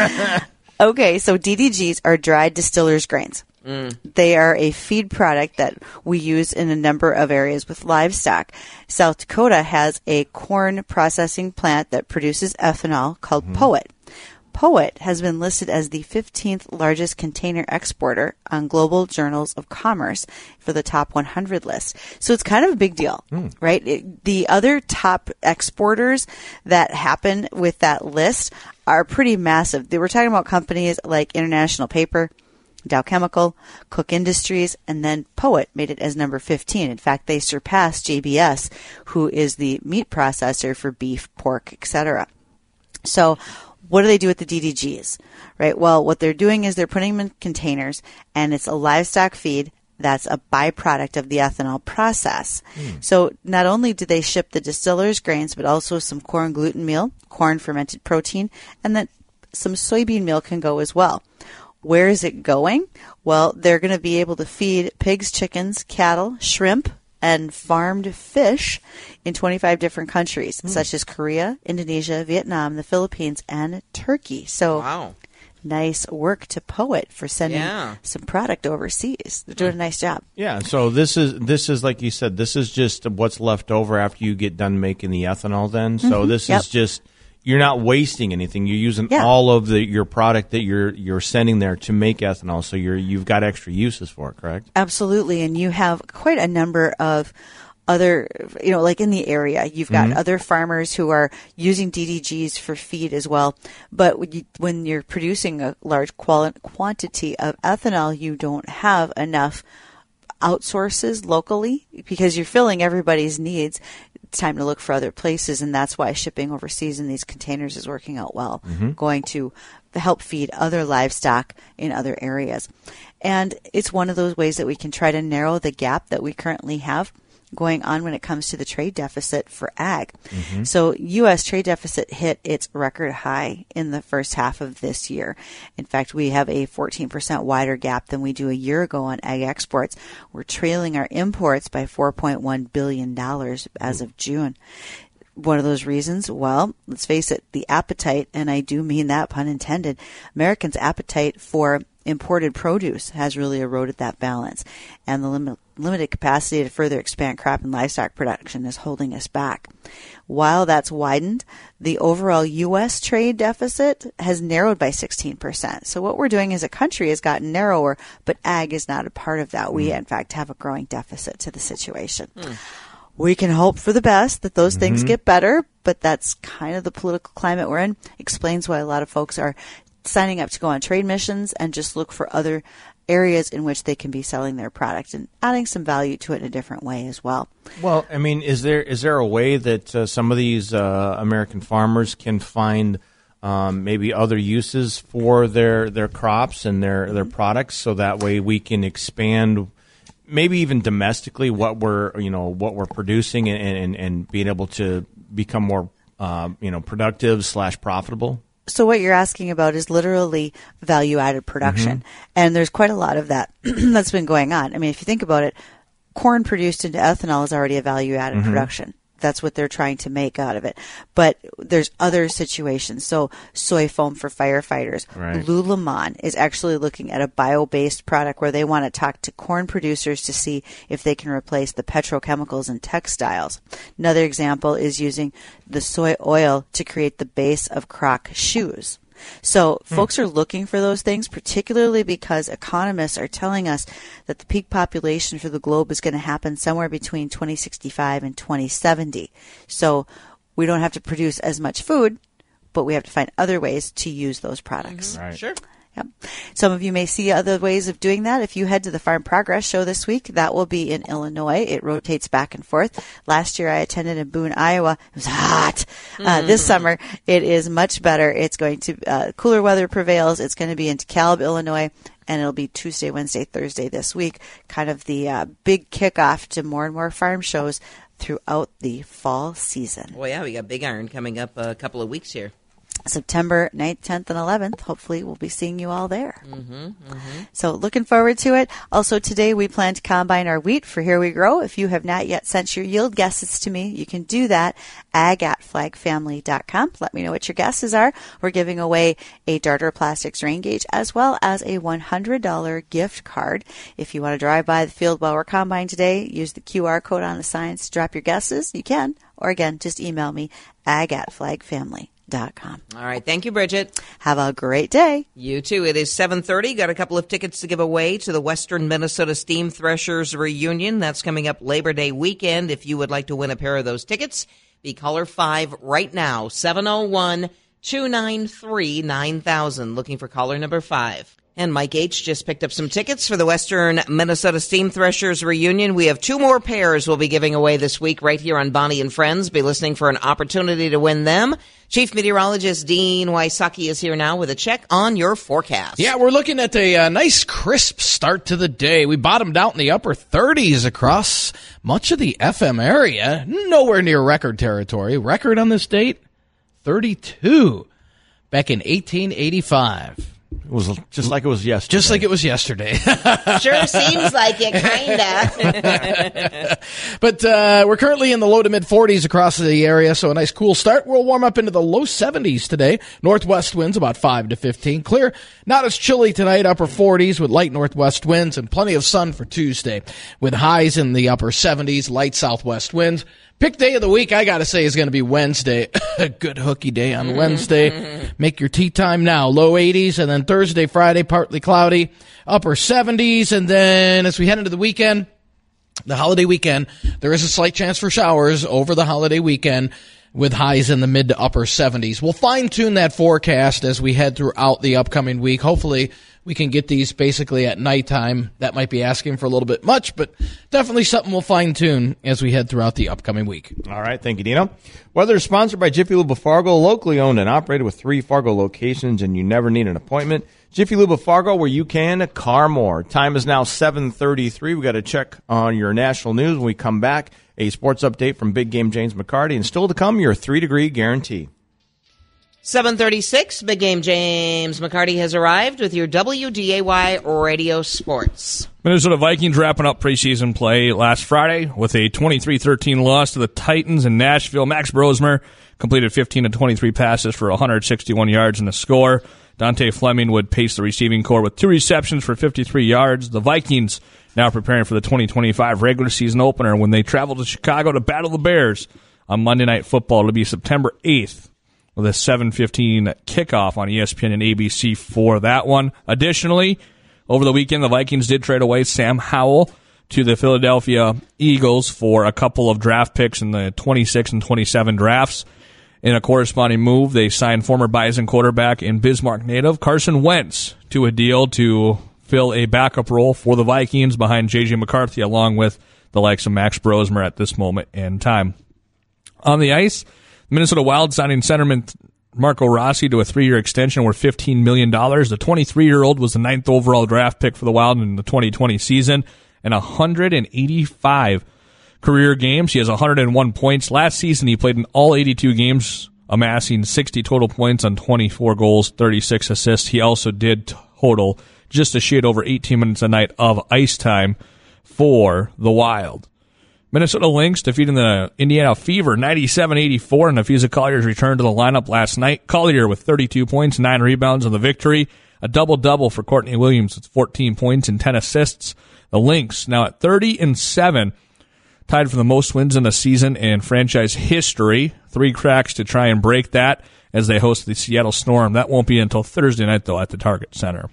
Okay, so D D Gs are dried distillers grains. Mm. They are a feed product that we use in a number of areas with livestock. South Dakota has a corn processing plant that produces ethanol called mm-hmm. Poet. Poet has been listed as the fifteenth largest container exporter on Global Journals of Commerce for the top one hundred list. So it's kind of a big deal, mm. right? It, the other top exporters that happen with that list are pretty massive. They were talking about companies like International Paper, Dow Chemical, Cook Industries, and then Poet made it as number fifteen. In fact, they surpassed J B S, who is the meat processor for beef, pork, et cetera. So what do they do with the D D Gs? Right? Well, what they're doing is they're putting them in containers, and it's a livestock feed that's a byproduct of the ethanol process. Mm. So not only do they ship the distillers grains, but also some corn gluten meal, corn fermented protein, and then some soybean meal can go as well. Where is it going? Well, they're going to be able to feed pigs, chickens, cattle, shrimp, and farmed fish in twenty-five different countries, mm. such as Korea, Indonesia, Vietnam, the Philippines, and Turkey. So
wow.
Nice work to Poet for sending
yeah.
some product overseas. They're doing a nice job.
Yeah, so this is, this is like you said, this is just what's left over after you get done making the ethanol then. So
Mm-hmm.
this
Yep.
is just... You're not wasting anything. You're using
Yeah.
all of the your product that you're you're sending there to make ethanol. So you're you've got extra uses for it, correct?
Absolutely, and you have quite a number of other, you know, like in the area, you've got
Mm-hmm.
other farmers who are using D D Gs for feed as well. But when, you, when you're producing a large quali- quantity of ethanol, you don't have enough outsources locally because you're filling everybody's needs. It's time to look for other places, and that's why shipping overseas in these containers is working out well, mm-hmm. going to help feed other livestock in other areas. And it's one of those ways that we can try to narrow the gap that we currently have going on when it comes to the trade deficit for ag. Mm-hmm. So U S trade deficit hit its record high in the first half of this year. In fact, we have a fourteen percent wider gap than we do a year ago on ag exports. We're trailing our imports by four point one billion dollars as of June. One of those reasons, well, let's face it, the appetite, and I do mean that pun intended, Americans' appetite for imported produce has really eroded that balance, and the lim- limited capacity to further expand crop and livestock production is holding us back. While that's widened, the overall U S trade deficit has narrowed by sixteen percent. So what we're doing as a country has gotten narrower, but ag is not a part of that. We, in fact, have a growing deficit to the situation. Mm. We can hope for the best, that those mm-hmm. things get better, but that's kind of the political climate we're in. Explains why a lot of folks are signing up to go on trade missions and just look for other areas in which they can be selling their product and adding some value to it in a different way as well.
Well, I mean, is there is there a way that uh, some of these uh, American farmers can find um, maybe other uses for their, their crops and their, their products, so that way we can expand maybe even domestically what we're you know what we're producing and and, and being able to become more uh, you know productive slash profitable?
So what you're asking about is literally value-added production. Mm-hmm. And there's quite a lot of that that's been going on. I mean, if you think about it, corn produced into ethanol is already a value-added mm-hmm. production. That's what they're trying to make out of it. But there's other situations. So soy foam for firefighters.
Right.
Lululemon is actually looking at a bio-based product where they want to talk to corn producers to see if they can replace the petrochemicals in textiles. Another example is using the soy oil to create the base of Croc shoes. So hmm. folks are looking for those things, particularly because economists are telling us that the peak population for the globe is going to happen somewhere between twenty sixty-five and twenty seventy. So we don't have to produce as much food, but we have to find other ways to use those products.
Mm-hmm. Right.
Sure.
Yep. Some of you may see other ways of doing that. If you head to the Farm Progress show this week, that will be in Illinois. It rotates back and forth. Last year I attended in Boone, Iowa. It was hot. Uh, mm-hmm. This summer it is much better. It's going to, uh, cooler weather prevails. It's going to be in DeKalb, Illinois, and it'll be Tuesday, Wednesday, Thursday this week. Kind of the uh, big kickoff to more and more farm shows throughout the fall season.
Well, yeah, we got Big Iron coming up a couple of weeks here.
September ninth, tenth, and eleventh. Hopefully we'll be seeing you all there.
Mm-hmm, mm-hmm.
So looking forward to it. Also today we plan to combine our wheat for Here We Grow. If you have not yet sent your yield guesses to me, you can do that. ag at flag family dot com. Let me know what your guesses are. We're giving away a Darter Plastics rain gauge as well as a one hundred dollars gift card. If you want to drive by the field while we're combining today, use the Q R code on the signs to drop your guesses. You can. Or again, just email me, ag at flag family dot com.
All right. Thank you, Bridget.
Have a great day.
You too. It is seven thirty. Got a couple of tickets to give away to the Western Minnesota Steam Threshers reunion. That's coming up Labor Day weekend. If you would like to win a pair of those tickets, be caller five right now, seven oh one, two nine three, nine thousand. Looking for caller number five. And Mike H. just picked up some tickets for the Western Minnesota Steam Threshers reunion. We have two more pairs we'll be giving away this week right here on Bonnie and Friends. Be listening for an opportunity to win them. Chief Meteorologist Dean Wysocki is here now with a check on your forecast.
Yeah, we're looking at a uh, nice crisp start to the day. We bottomed out in the upper thirties across much of the F M area. Nowhere near record territory. Record on this date, thirty-two, back in eighteen eighty-five.
It was just like it was yesterday.
Just like it was yesterday.
Sure seems like it, kind of.
But uh, we're currently in the low to mid forties across the area, so a nice cool start. We'll warm up into the low seventies today. Northwest winds about five to fifteen. Clear, not as chilly tonight, upper forties with light northwest winds and plenty of sun for Tuesday with highs in the upper seventies, light southwest winds. Pick day of the week, I got to say, is going to be Wednesday. A good hooky day on Wednesday. Make your tea time now. Low eighties, and then Thursday, Friday, partly cloudy, upper seventies. And then as we head into the weekend, the holiday weekend, there is a slight chance for showers over the holiday weekend with highs in the mid to upper seventies. We'll fine-tune that forecast as we head throughout the upcoming week. Hopefully, we can get these basically at nighttime. That might be asking for a little bit much, but definitely something we'll fine-tune as we head throughout the upcoming week.
All right. Thank you, Dino. Weather is sponsored by Jiffy Lube of Fargo, locally owned and operated with three Fargo locations, and you never need an appointment. Jiffy Lube of Fargo, where you can car more. Time is now seven thirty-three. We got to check on your national news when we come back. A sports update from Big Game James McCarty, and still to come, your three-degree guarantee.
seven thirty-six, Big Game James McCarty has arrived with your W D A Y Radio Sports.
Minnesota Vikings wrapping up preseason play last Friday with a twenty-three thirteen loss to the Titans in Nashville. Max Brosmer completed fifteen of twenty-three passes for one hundred sixty-one yards in the score. Dante Fleming would pace the receiving corps with two receptions for fifty-three yards. The Vikings now preparing for the twenty twenty-five regular season opener when they travel to Chicago to battle the Bears on Monday Night Football. It'll be September eighth with a seven fifteen kickoff on E S P N and A B C for that one. Additionally, over the weekend, the Vikings did trade away Sam Howell to the Philadelphia Eagles for a couple of draft picks in the twenty-six and twenty-seven drafts. In a corresponding move, they signed former Bison quarterback and Bismarck native Carson Wentz to a deal to fill a backup role for the Vikings behind J J McCarthy, along with the likes of Max Brosmer at this moment in time. On the ice, Minnesota Wild signing centerman Marco Rossi to a three-year extension worth fifteen million dollars. The twenty-three-year-old was the ninth overall draft pick for the Wild in the twenty twenty season and one hundred eighty-five career games. He has one hundred one points. Last season, he played in all eighty-two games, amassing sixty total points on twenty-four goals, thirty-six assists. He also did total just a shade over eighteen minutes a night of ice time for the Wild. Minnesota Lynx defeating the Indiana Fever ninety-seven eighty-four, and Nafiza Collier's returned to the lineup last night. Collier with thirty-two points, nine rebounds on the victory. A double-double for Courtney Williams with fourteen points and ten assists. The Lynx now at thirty and seven, tied for the most wins in a season in franchise history. Three cracks to try and break that as they host the Seattle Storm. That won't be until Thursday night, though, at the Target Center.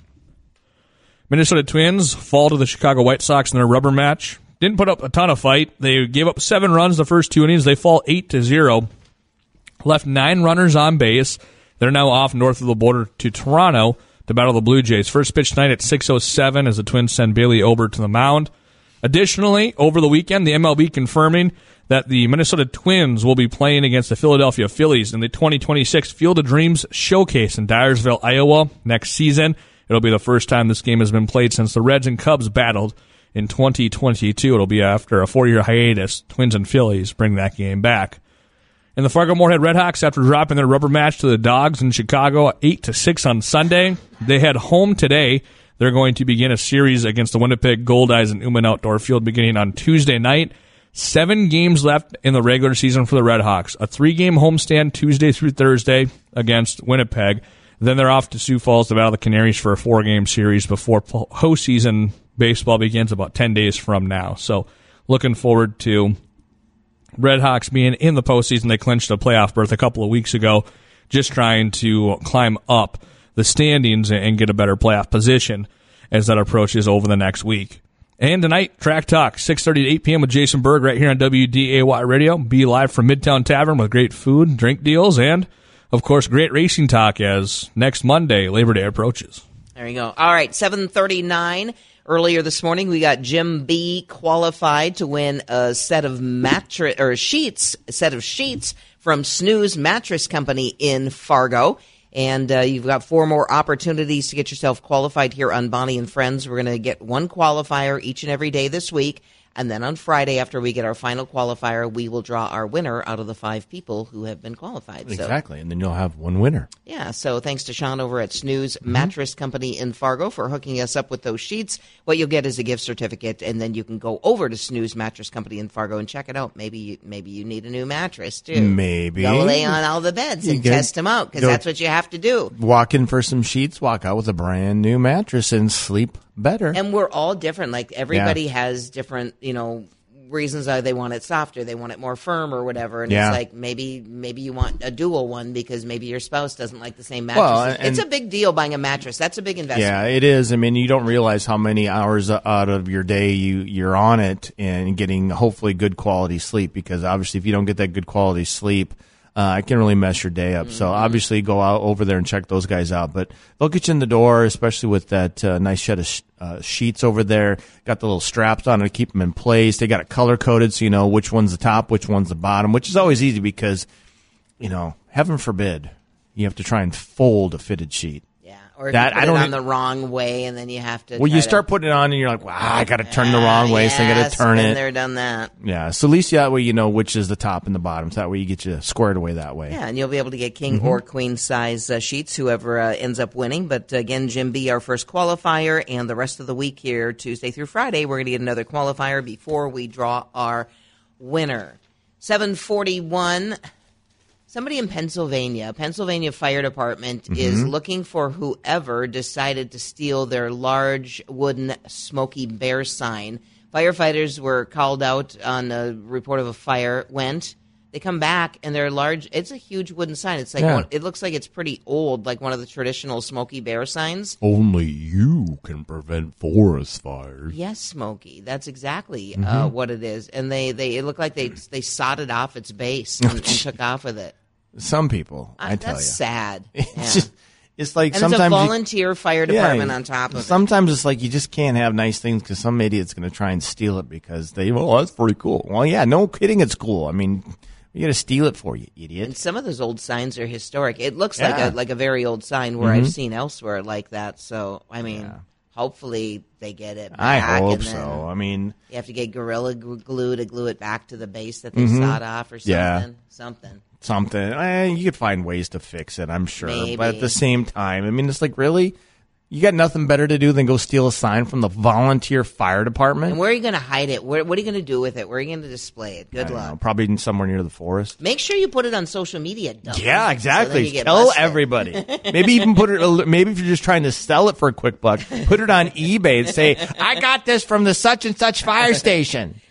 Minnesota Twins fall to the Chicago White Sox in their rubber match. Didn't put up a ton of fight. They gave up seven runs the first two innings. They fall eight to zero. Left nine runners on base. They're now off north of the border to Toronto. to battle the Blue Jays. First pitch tonight at six oh seven as the Twins send Bailey Ober to the mound. Additionally, over the weekend, the M L B confirming that the Minnesota Twins will be playing against the Philadelphia Phillies in the twenty twenty-six Field of Dreams Showcase in Dyersville, Iowa next season. It'll be the first time this game has been played since the Reds and Cubs battled in twenty twenty-two. It'll be after a four-year hiatus. Twins and Phillies bring that game back. And the Fargo-Moorhead Redhawks, after dropping their rubber match to the Dogs in Chicago eight to six on Sunday, they head home today. They're going to begin a series against the Winnipeg Goldeyes in Uman Outdoor Field beginning on Tuesday night. Seven games left in the regular season for the Redhawks. A three-game homestand Tuesday through Thursday against Winnipeg. Then they're off to Sioux Falls to battle the Canaries for a four-game series before postseason baseball begins about ten days from now. So looking forward to Redhawks being in the postseason. They clinched a playoff berth a couple of weeks ago, just trying to climb up the standings and get a better playoff position as that approaches over the next week. And tonight, Track Talk, six thirty to eight p.m. with Jason Berg right here on W D A Y Radio. Be live from Midtown Tavern with great food, drink deals, and, of course, great racing talk as next Monday, Labor Day, approaches.
There you go. All right, seven thirty-nine. Earlier this morning, we got Jim B qualified to win a set of mattress or sheets, a set of sheets from Snooze Mattress Company in Fargo. And uh, you've got four more opportunities to get yourself qualified here on Bonnie and Friends. We're going to get one qualifier each and every day this week. And then on Friday, after we get our final qualifier, we will draw our winner out of the five people who have been qualified.
Exactly,
so,
and then you'll have one winner.
Yeah, so thanks to Sean over at Snooze mm-hmm. Mattress Company in Fargo for hooking us up with those sheets. What you'll get is a gift certificate, and then you can go over to Snooze Mattress Company in Fargo and check it out. Maybe you, maybe you need a new mattress, too.
Maybe.
Go lay on all the beds and test them out, because that's what you have to do.
Walk in for some sheets, walk out with a brand new mattress, and sleep better.
And we're all different. Like, everybody yeah. has different, you know, reasons why they want it softer, they want it more firm or whatever, and yeah. it's like maybe maybe you want a dual one because maybe your spouse doesn't like the same mattress. Well, and, it's a big deal buying a mattress. That's a big investment.
Yeah, it is. I mean, you don't realize how many hours out of your day you you're on it and getting hopefully good quality sleep, because obviously if you don't get that good quality sleep, Uh, it can really mess your day up. Mm-hmm. So obviously go out over there and check those guys out. But they'll get you in the door, especially with that uh, nice shed of sh- uh, sheets over there. Got the little straps on to keep them in place. They got it color-coded so you know which one's the top, which one's the bottom, which is always easy because, you know, heaven forbid, you have to try and fold a fitted sheet.
Or if
that,
you put
I don't
it on the wrong way, and then you have to.
Well, you start to, putting it on, and you're like, "Wow, I got to turn the wrong way,
yes,
so I got to turn
been
it."
There, done that.
Yeah, so at least that way you know which is the top and the bottom. So that way you get you squared away that way.
Yeah, and you'll be able to get king mm-hmm. or queen size uh, sheets, whoever uh, ends up winning. But uh, again, Jim B, our first qualifier, and the rest of the week here, Tuesday through Friday, we're going to get another qualifier before we draw our winner. seven forty-one. Somebody in Pennsylvania, Pennsylvania Fire Department, mm-hmm. is looking for whoever decided to steal their large wooden Smokey Bear sign. Firefighters were called out on a report of a fire, went. They come back, and they're large. It's a huge wooden sign. It's like yeah. one, it looks like it's pretty old, like one of the traditional Smokey Bear signs.
Only you can prevent forest fires.
Yes, Smokey. That's exactly
mm-hmm.
uh, what it is. And they, they it looked like they they sodded off its base and, and took off with it.
Some people, I, I tell you.
That's sad.
It's,
yeah.
just, it's like
and
sometimes
it's a volunteer
you,
fire department
yeah,
on top of
sometimes it. Sometimes
it.
it's like you just can't have nice things because some idiot's going to try and steal it because they, well, that's pretty cool. Well, yeah, no kidding, it's cool. I mean, you got to steal it for you, idiot.
And some of those old signs are historic. It looks
yeah.
like a like a very old sign where
mm-hmm.
I've seen elsewhere like that. So, I mean, yeah. hopefully they get it back.
I hope
and
so. I mean,
you have to get Gorilla Glue to glue it back to the base that they mm-hmm. sawed off or something.
Yeah.
Something.
Something. Eh, you could find ways to fix it, I'm sure.
Maybe.
But at the same time, I mean, it's like, really? You got nothing better to do than go steal a sign from the volunteer fire department?
And where are you going to hide it? Where, what are you going to do with it? Where are you going to display it? Good
I
luck.
Know, probably somewhere near the forest.
Make sure you put it on social media. Dumb.
Yeah, exactly.
So
Tell
busted.
everybody. Maybe even put it. Maybe if you're just trying to sell it for a quick buck, put it on eBay and say, "I got this from the such and such fire station."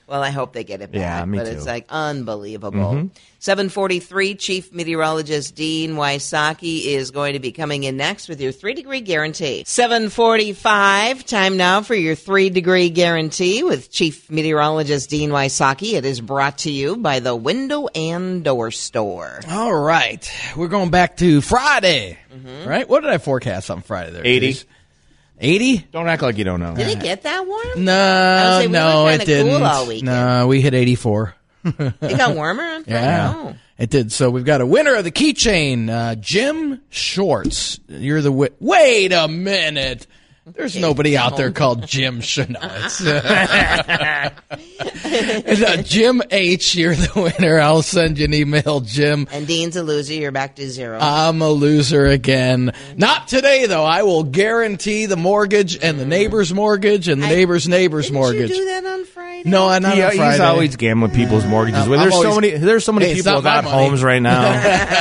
Well, I hope they get it back.
Yeah, me
but
too.
it's like unbelievable.
Mhm.
seven forty-three, Chief Meteorologist Dean Wysocki is going to be coming in next with your three-degree guarantee. seven forty-five, time now for your three-degree guarantee with Chief Meteorologist Dean Wysocki. It is brought to you by the Window and Door Store.
All right. We're going back to Friday,
Mm-hmm.
right? What did I forecast on Friday there?
eighty.
Chase? eighty?
Don't act like you don't know.
Did it get that warm? I
No,
was like, we
no,
were
it
kinda
didn't.
cool all weekend.
No, we hit eighty-four.
It got warmer on Friday?
Yeah,
Oh.
it did. So we've got a winner of the keychain, uh, Jim Shorts. You're the wi- wait a minute. There's nobody out there called Jim Shorts. uh, Jim H, you're the winner. I'll send you an email, Jim.
And Dean's a loser. You're back to zero.
I'm a loser again. Not today, though. I will guarantee the mortgage and the neighbor's mortgage and the neighbor's neighbor's
Didn't
mortgage.
you do that on Friday?
No, I not
He-
on
he's
Friday.
always gambling people's mortgages.
Uh,
Well,
I'm
there's so
always-
many. There's so many
Hey, it's
people
not my
without
money.
homes right now.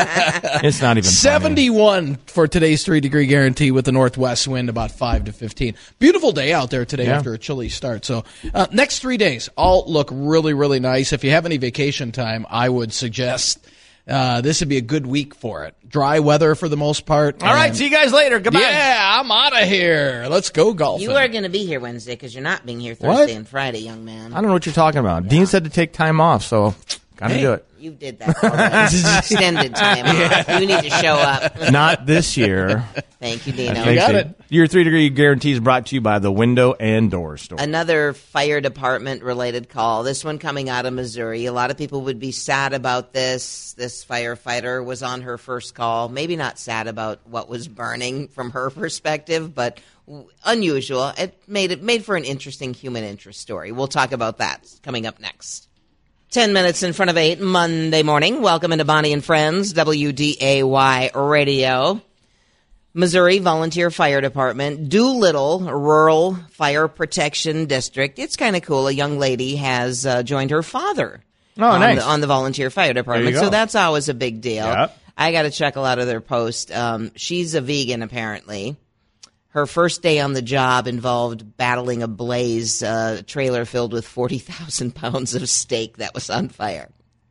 It's not even funny.
seventy-one for today's three-degree guarantee with the northwest wind, about five to fifteen. Beautiful day out there today
Yeah.
after a chilly start. So uh, next three days all look really, really nice. If you have any vacation time, I would suggest uh, this would be a good week for it. Dry weather for the most part.
All right,
and-
see you guys later. Goodbye.
Yeah, I'm out of here. Let's go golfing.
You are going to be here Wednesday because you're not being here Thursday
What?
and Friday, young man.
I don't know what you're talking about. Dean said to take time off, so gotta
Hey.
do it.
You did that already. Extended time off. You need to show up.
Not this year.
Thank you, Dino.
Thanks,
got
Dave.
it.
Your three degree guarantee is brought to you by the Window and Door Store.
Another fire department related call. This one coming out of Missouri. A lot of people would be sad about this. This firefighter was on her first call. Maybe not sad about what was burning from her perspective, but unusual. It made it made for an interesting human interest story. We'll talk about that coming up next. Ten minutes in front of eight, Monday morning. Welcome into Bonnie and Friends, W D A Y Radio. Missouri Volunteer Fire Department, Doolittle Rural Fire Protection District. It's kind of cool. A young lady has uh, joined her father
Oh,
on,
nice.
the, on the Volunteer Fire Department.
go.
So that's always a big deal.
Yep.
I got to check a lot of their posts. Um, she's a vegan, apparently. Her first day on the job involved battling a blaze, uh, a trailer filled with forty thousand pounds of steak that was on fire.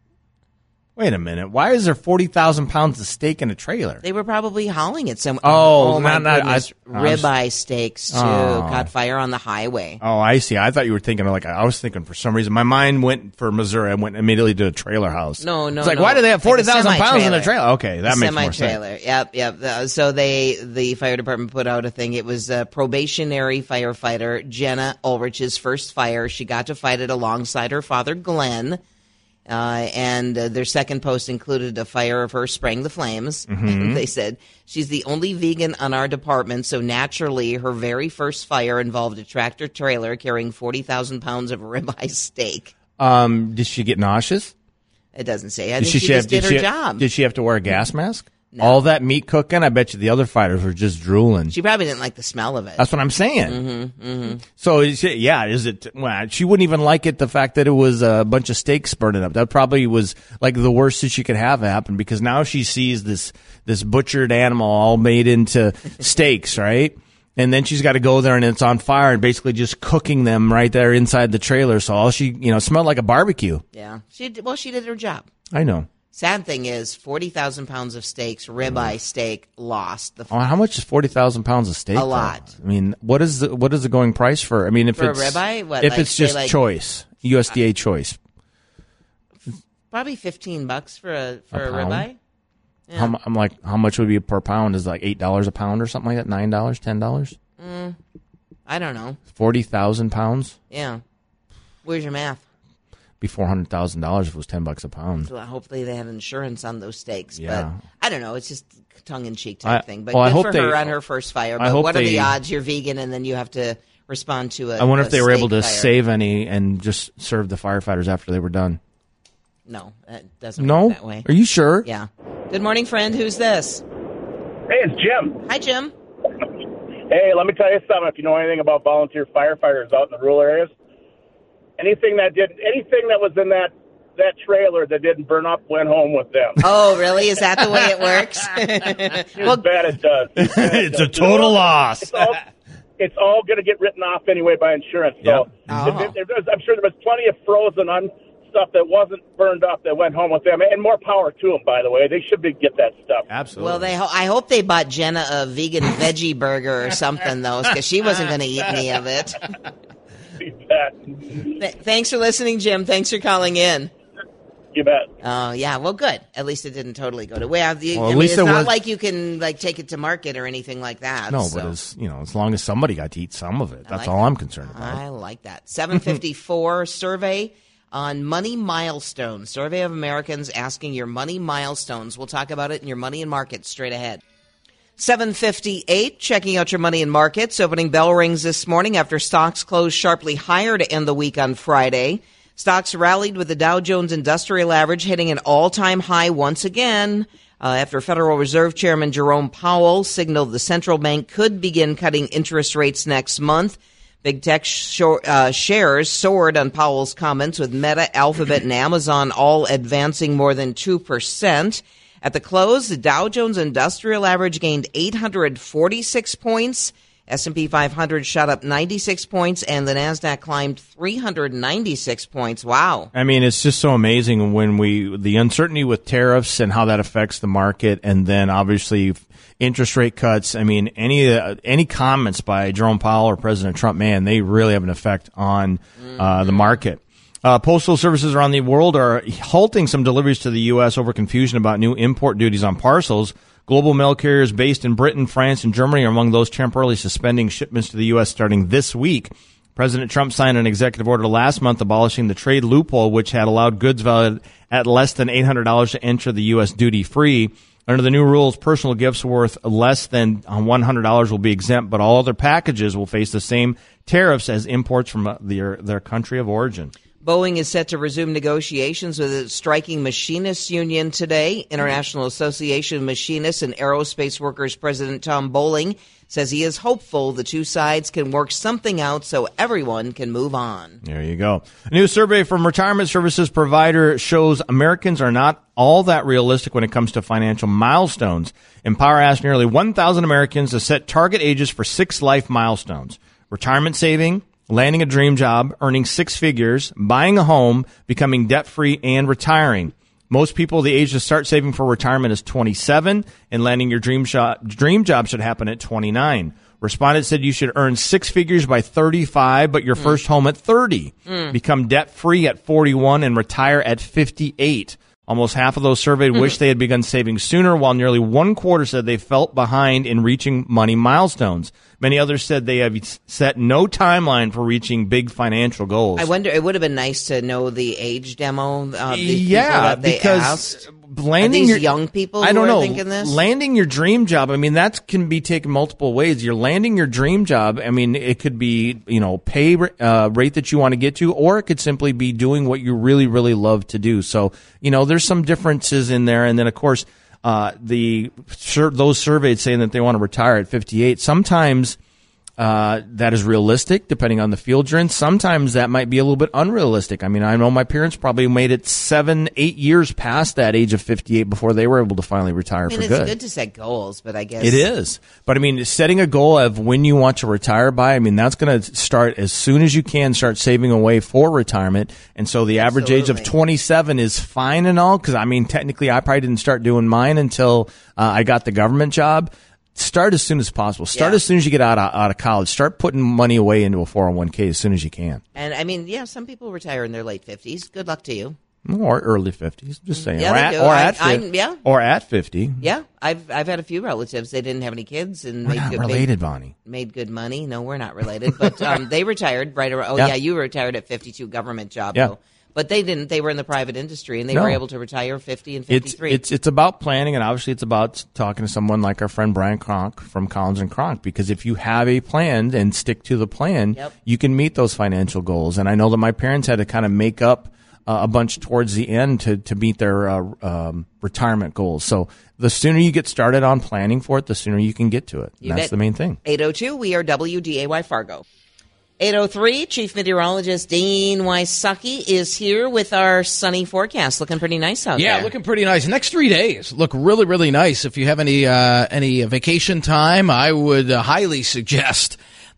Wait a minute. Why is there forty thousand pounds of steak in a trailer?
They were probably hauling it somewhere.
Oh,
my
not- not-
goodness.
I- I was-
Ribeye steaks, too.
Oh.
Caught fire on the highway.
Oh, I see. I thought you were thinking of like I was thinking for some reason. My mind went for Missouri. I went immediately to a trailer house.
No, no,
It's like
no.
why do they have
Like
forty
a
thousand pounds in a
semi-trailer.
trailer? Okay, that
A
makes more sense.
semi-trailer. Yep, yep. Uh, so they, the fire department put out a thing. It was a probationary firefighter, Jenna Ulrich's first fire. She got to fight it alongside her father, Glenn. Uh, and uh, their second post included a fire of her spraying the flames.
Mhm.
They said, she's the only vegan on our department, so naturally her very first fire involved a tractor trailer carrying forty thousand pounds of ribeye steak.
Um, did she get nauseous?
It doesn't say. I
Did
think she,
have-
just did, her
she,
job.
Did she have to wear a gas mask? All that meat cooking, I bet you the other fighters were just drooling.
She probably didn't like the smell of it.
That's what I'm saying.
Mm-hmm, mm-hmm.
So, is it, yeah, is it? Well, she wouldn't even like it. The fact that it was a bunch of steaks burning up. That probably was like the worst that she could have happen because now she sees this this butchered animal all made into steaks, right? And then she's got to go there and it's on fire and basically just cooking them right there inside the trailer. So all she, you know, smelled like a barbecue.
Yeah. She did, well, she did her job.
I know.
Sad thing is, forty thousand pounds of steaks, ribeye steak, lost. The
Oh, how much is forty thousand pounds of steak?
A
though?
lot.
I mean, what is the what is the going price for? I mean, if
For a
it's
ribeye? What,
if
like,
it's
say,
just
like-
choice, U S D A choice.
Probably fifteen bucks for a for a,
A pound?
ribeye. Yeah.
How, mu- I'm like, how much would be per pound? Is it like eight dollars a pound or something like that? Nine dollars, ten dollars,
Mm, I don't know.
forty thousand pounds.
Yeah. Where's your math?
Be four hundred thousand dollars if it was ten bucks a pound.
So hopefully they have insurance on those steaks.
Yeah.
But I don't know. It's just tongue in cheek type
I-
thing. But
well, I
good
hope
for
they-
her on her first fire.
I
But
hope
what are
they-
the odds you're vegan and then you have to respond to a
I wonder
a
if they were able
steak
to
fire?
save any and just serve the firefighters after they were done.
No, that doesn't
No?
work that way.
Are you sure?
Yeah. Good morning, friend. Who's this?
Hey, it's Jim.
Hi, Jim.
Hey, let me tell you something. If you know anything about volunteer firefighters out in the rural areas, anything that did anything that was in that that trailer that didn't burn up went home with them.
Oh, really? Is that the way it works?
Too bad it does. Too bad it
It's a
does.
total loss.
It's all, it's all going to get written off anyway by insurance. So
Yep.
Oh.
if, if there's, I'm sure there was plenty of frozen un, stuff that wasn't burned up that went home with them, and more power to them. By the way, they should be get that stuff.
Absolutely.
Well, they ho- I hope they bought Jenna a vegan veggie burger or something, though, because she wasn't going to eat any of it.
You bet.
Th- thanks for listening, Jim. Thanks for calling in.
You bet.
Oh, yeah. Well, good. At least it didn't totally go to waste.
Well,
I
at
mean,
least
it's
it
not
was-
like you can like take it to market or anything like that.
no,
so.
but as you know, as long as somebody got to eat some of it, that's
like
all
that.
I'm concerned about.
I like that. seven fifty-four survey on money milestones. Survey of Americans asking your money milestones. We'll talk about it in your money and markets straight ahead. seven fifty-eight, checking out your money and markets. Opening bell rings this morning after stocks closed sharply higher to end the week on Friday. Stocks rallied with the Dow Jones Industrial Average hitting an all-time high once again uh, after Federal Reserve Chairman Jerome Powell signaled the central bank could begin cutting interest rates next month. Big tech sh- uh, shares soared on Powell's comments, with Meta, Alphabet, and Amazon all advancing more than two percent. At the close, the Dow Jones Industrial Average gained eight hundred forty-six points. S and P five hundred shot up ninety-six points, and the NASDAQ climbed three hundred ninety-six points. Wow.
I mean, it's just so amazing when we, the uncertainty with tariffs and how that affects the market, and then obviously interest rate cuts. I mean, any uh, any comments by Jerome Powell or President Trump, man, they really have an effect on uh, the market. Uh, postal services around the world are halting some deliveries to the U S over confusion about new import duties on parcels. Global mail carriers based in Britain, France, and Germany are among those temporarily suspending shipments to the U S starting this week. President Trump signed an executive order last month abolishing the trade loophole, which had allowed goods valued at less than eight hundred dollars to enter the U S duty-free. Under the new rules, personal gifts worth less than one hundred dollars will be exempt, but all other packages will face the same tariffs as imports from their, their country of origin.
Boeing is set to resume negotiations with its striking machinists union today. International Association of Machinists and Aerospace Workers President Tom Bowling says he is hopeful the two sides can work something out so everyone can move on.
There you go. A new survey from retirement services provider shows Americans are not all that realistic when it comes to financial milestones. Empower asked nearly one thousand Americans to set target ages for six life milestones: retirement saving, landing a dream job, earning six figures, buying a home, becoming debt-free, and retiring. Most people, the age to start saving for retirement is twenty-seven, and landing your dream, shot, dream job should happen at twenty-nine. Respondents said you should earn six figures by thirty-five, but your mm. first home at thirty. Mm. Become debt-free at forty-one and retire at fifty-eight. Almost half of those surveyed mm. wish they had begun saving sooner, while nearly one quarter said they felt behind in reaching money milestones. Many others said they have set no timeline for reaching big financial goals.
I wonder, it would have been nice to know the age demo of these
yeah,
people that they
because
asked.
landing
are these
your
young people who
I don't
are
know,
thinking this?
landing your dream job, I mean, that can be taken multiple ways. You're landing your dream job. I mean, it could be, you know, pay uh, rate that you want to get to, or it could simply be doing what you really, really love to do. So, you know, there's some differences in there. And then, of course, uh, the those surveyed saying that they want to retire at fifty-eight, sometimes Uh, that is realistic, depending on the field you're in. Sometimes that might be a little bit unrealistic. I mean, I know my parents probably made it seven, eight years past that age of fifty-eight before they were able to finally retire
I mean,
for
it's
good.
good to set goals, but I guess
It is. But I mean, setting a goal of when you want to retire by, I mean, that's going to start as soon as you can, start saving away for retirement. And so the average age of twenty-seven is fine and all, because I mean, technically I probably didn't start doing mine until uh, I got the government job. Start as soon as possible. Start
yeah.
as soon as you get out of, out of college. Start putting money away into a four oh one k as soon as you can.
And I mean, yeah, some people retire in their late fifties. Good luck to you.
Or early fifties. Just saying.
Yeah,
or,
they
at,
do.
or,
I,
at fi-
yeah.
or at fifty.
Yeah, I've I've had a few relatives. They didn't have any kids and
We're
made
not
good,
related,
made,
Bonnie.
made good money. No, we're not related, but um, they retired right around. Oh
yeah.
yeah, you retired at fifty-two, government job
yeah.
though. But they didn't. They were in the private industry, and they
no.
were able to retire fifty and fifty-three.
It's, it's it's about planning, and obviously it's about talking to someone like our friend Brian Kronk from Collins and Kronk, because if you have a plan and stick to the plan,
yep.
you can meet those financial goals. And I know that my parents had to kind of make up uh, a bunch towards the end to, to meet their uh, um, retirement goals. So the sooner you get started on planning for it, the sooner you can get to it.
You
That's
bet.
the main thing.
eight oh two, we are W D A Y Fargo. eight oh three, Chief Meteorologist Dean Wysocki is here with our sunny forecast. Looking pretty nice out
yeah,
there.
Yeah, looking pretty nice. Next three days look really, really nice. If you have any uh, any vacation time, I would uh, highly suggest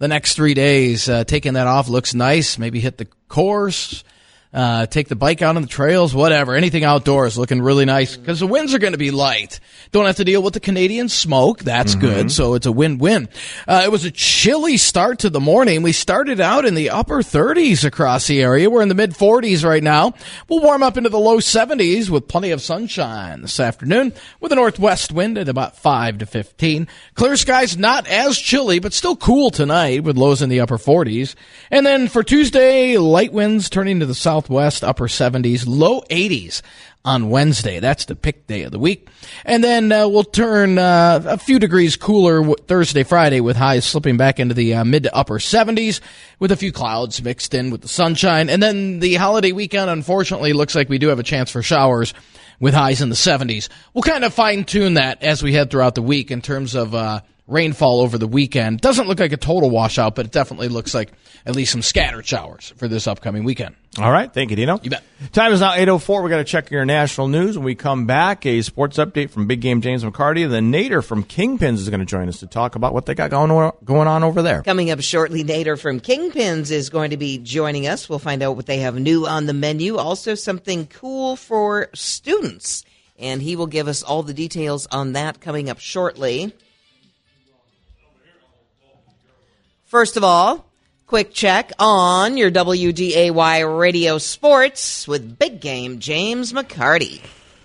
the next three days. Uh, taking that off looks nice. Maybe hit the course. Uh, take the bike out on the trails, whatever. Anything outdoors looking really nice because the winds are going to be light. Don't have to deal with the Canadian smoke. That's mm-hmm. good. So it's a win-win. Uh, it was a chilly start to the morning. We started out in the upper thirties across the area. We're in the mid forties right now. We'll warm up into the low seventies with plenty of sunshine this afternoon with a northwest wind at about five to fifteen. Clear skies, not as chilly, but still cool tonight with lows in the upper forties. And then for Tuesday, light winds turning to the south. West, upper seventies, low eighties on Wednesday. That's the pick day of the week. And then uh, we'll turn uh, a few degrees cooler w- Thursday, Friday with highs slipping back into the uh, mid to upper seventies with a few clouds mixed in with the sunshine. And then the holiday weekend, unfortunately, looks like we do have a chance for showers with highs in the seventies. We'll kind of fine-tune that as we head throughout the week in terms of uh, rainfall over the weekend. Doesn't look like a total washout, but it definitely looks like at least some scattered showers for this upcoming weekend.
All right. Thank you, Dino.
You bet.
Time is now eight oh four. We're going to check your national news. When we come back, a sports update from Big Game James McCarty. Then Nader from Kingpins is going to join us to talk about what they got going on, going on over there.
Coming up shortly, Nader from Kingpins is going to be joining us. We'll find out what they have new on the menu. Also something cool for students. And he will give us all the details on that coming up shortly. First of all, quick check on your W D A Y Radio Sports with Big Game James McCarty.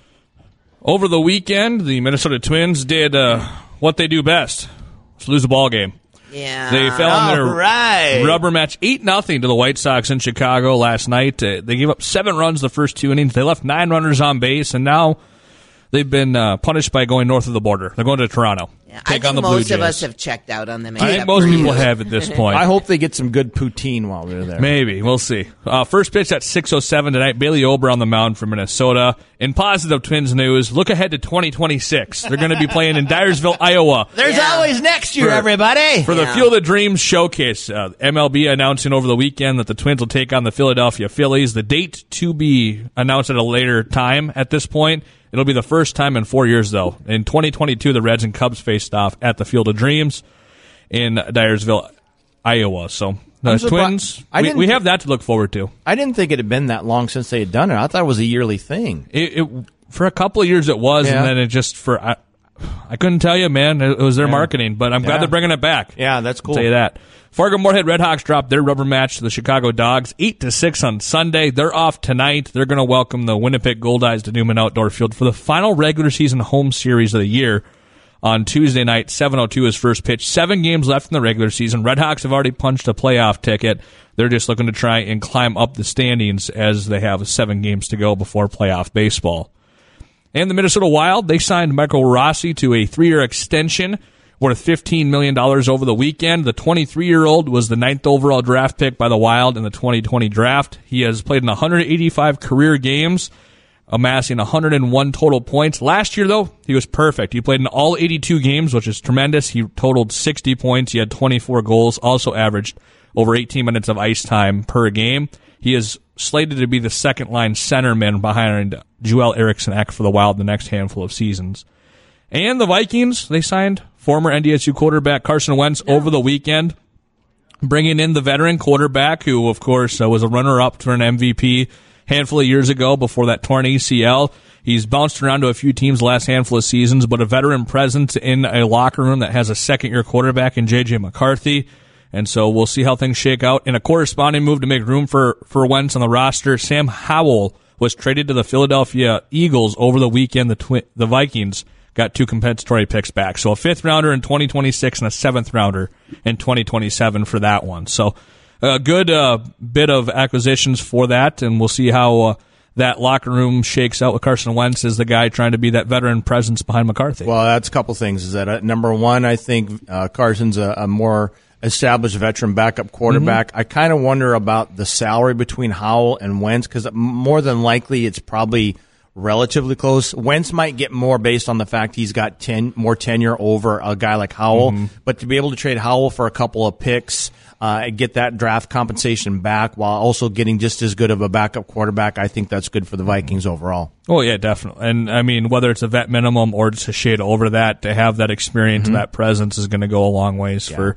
Over the weekend, the Minnesota Twins did uh, what they do best: lose a ball game.
Yeah,
they fell in their
right.
rubber match eight nothing to the White Sox in Chicago last night. Uh, they gave up seven runs the first two innings. They left nine runners on base, and now they've been uh, punished by going north of the border. They're going to Toronto.
Yeah,
take
I
on the
think
Blue
most
Jays.
of us have checked out on them.
I think most people have at this point.
I hope they get some good poutine while they're there.
Maybe. We'll see. Uh, first pitch at six oh seven tonight. Bailey Ober on the mound for Minnesota. In positive Twins news, look ahead to twenty twenty-six. They're going to be playing in Dyersville, Iowa.
There's
Yeah.
always next year,
For-
everybody.
For the
Yeah.
Field of Dreams showcase. Uh, M L B announcing over the weekend that the Twins will take on the Philadelphia Phillies. The date to be announced at a later time at this point. It'll be the first time in four years, though. In twenty twenty-two, the Reds and Cubs faced off at the Field of Dreams in Dyersville, Iowa. So the
I'm surpri-
Twins,
I
we,
didn't-
we have that to look forward to.
I didn't think it had been that long since they had done it. I thought it was a yearly thing.
It, it for a couple of years it was,
Yeah.
and then it just for I, I couldn't tell you, man. It was their
Yeah.
marketing, but I'm glad
Yeah.
they're bringing it back.
Yeah, that's cool.
I'll tell you that. Fargo Moorhead Redhawks dropped their rubber match to the Chicago Dogs, eight to six on Sunday. They're off tonight. They're going to welcome the Winnipeg Goldeyes to Newman Outdoor Field for the final regular season home series of the year on Tuesday night. seven oh two is first pitch. Seven games left in the regular season. Redhawks have already punched a playoff ticket. They're just looking to try and climb up the standings as they have seven games to go before playoff baseball. And the Minnesota Wild, they signed Michael Rossi to a three-year extension worth fifteen million dollars over the weekend. The twenty-three-year-old was the ninth overall draft pick by the Wild in the twenty twenty draft. He has played in one hundred eighty-five career games, amassing one hundred one total points. Last year, though, he was perfect. He played in all eighty-two games, which is tremendous. He totaled sixty points. He had twenty-four goals, also averaged over eighteen minutes of ice time per game. He is slated to be the second-line centerman behind Joel Eriksson Ek for the Wild the next handful of seasons. And the Vikings, they signed former N D S U quarterback Carson Wentz yeah. over the weekend, bringing in the veteran quarterback who, of course, uh, was a runner-up for an M V P a handful of years ago before that torn A C L. He's bounced around to a few teams the last handful of seasons, but a veteran presence in a locker room that has a second-year quarterback in J J McCarthy. And so we'll see how things shake out. In a corresponding move to make room for, for Wentz on the roster, Sam Howell was traded to the Philadelphia Eagles over the weekend. The twi- the Vikings got two compensatory picks back. So a fifth rounder in twenty twenty-six and a seventh rounder in twenty twenty-seven for that one. So a good uh, bit of acquisitions for that, and we'll see how uh, that locker room shakes out with Carson Wentz as the guy trying to be that veteran presence behind McCarthy.
Well, that's a couple things. Is that uh, number one, I think uh, Carson's a, a more established veteran backup quarterback. Mm-hmm. I kind of wonder about the salary between Howell and Wentz because more than likely it's probably relatively close. Wentz might get more based on the fact he's got ten more tenure over a guy like Howell, mm-hmm. but to be able to trade Howell for a couple of picks uh, and get that draft compensation back while also getting just as good of a backup quarterback, I think that's good for the Vikings overall.
Oh, yeah, definitely. And, I mean, whether it's a vet minimum or just a shade over that, to have that experience, mm-hmm. that presence is going to go a long ways yeah. for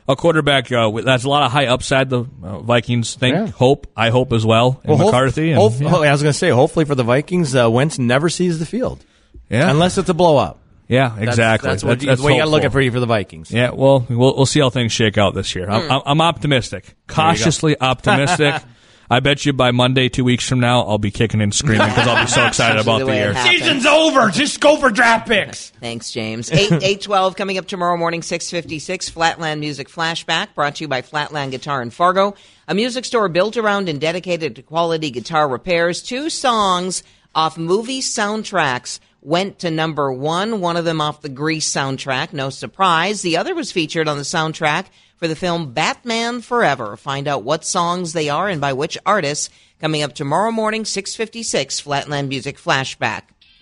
a quarterback uh, with- that's a lot of high upside. The uh, Vikings think,
Yeah.
hope, I hope as well, and
Well, hope-
McCarthy. And,
hope-
yeah.
I was going to say, hopefully for the Vikings, uh, Wentz never sees the field.
Yeah.
Unless it's a blowout.
Yeah,
That's-
exactly.
That's, what you, the way you got to look at for, for the Vikings.
Yeah, well, we'll we'll see how things shake out this year. I'm, I'm, I'm optimistic, cautiously optimistic. I bet you by Monday, two weeks from now, I'll be kicking and screaming because I'll be so excited about
the
the
way it
year.
happens.
Season's over. Just go for draft picks.
Thanks, James. eight eight twelve coming up tomorrow morning, six fifty-six. Flatland Music Flashback brought to you by Flatland Guitar in Fargo, a music store built around and dedicated to quality guitar repairs. Two songs off movie soundtracks went to number one. One of them off the Grease soundtrack, no surprise. The other was featured on the soundtrack for the film Batman Forever. Find out what songs they are and by which artists coming up tomorrow morning, six fifty-six, Flatland Music Flashback.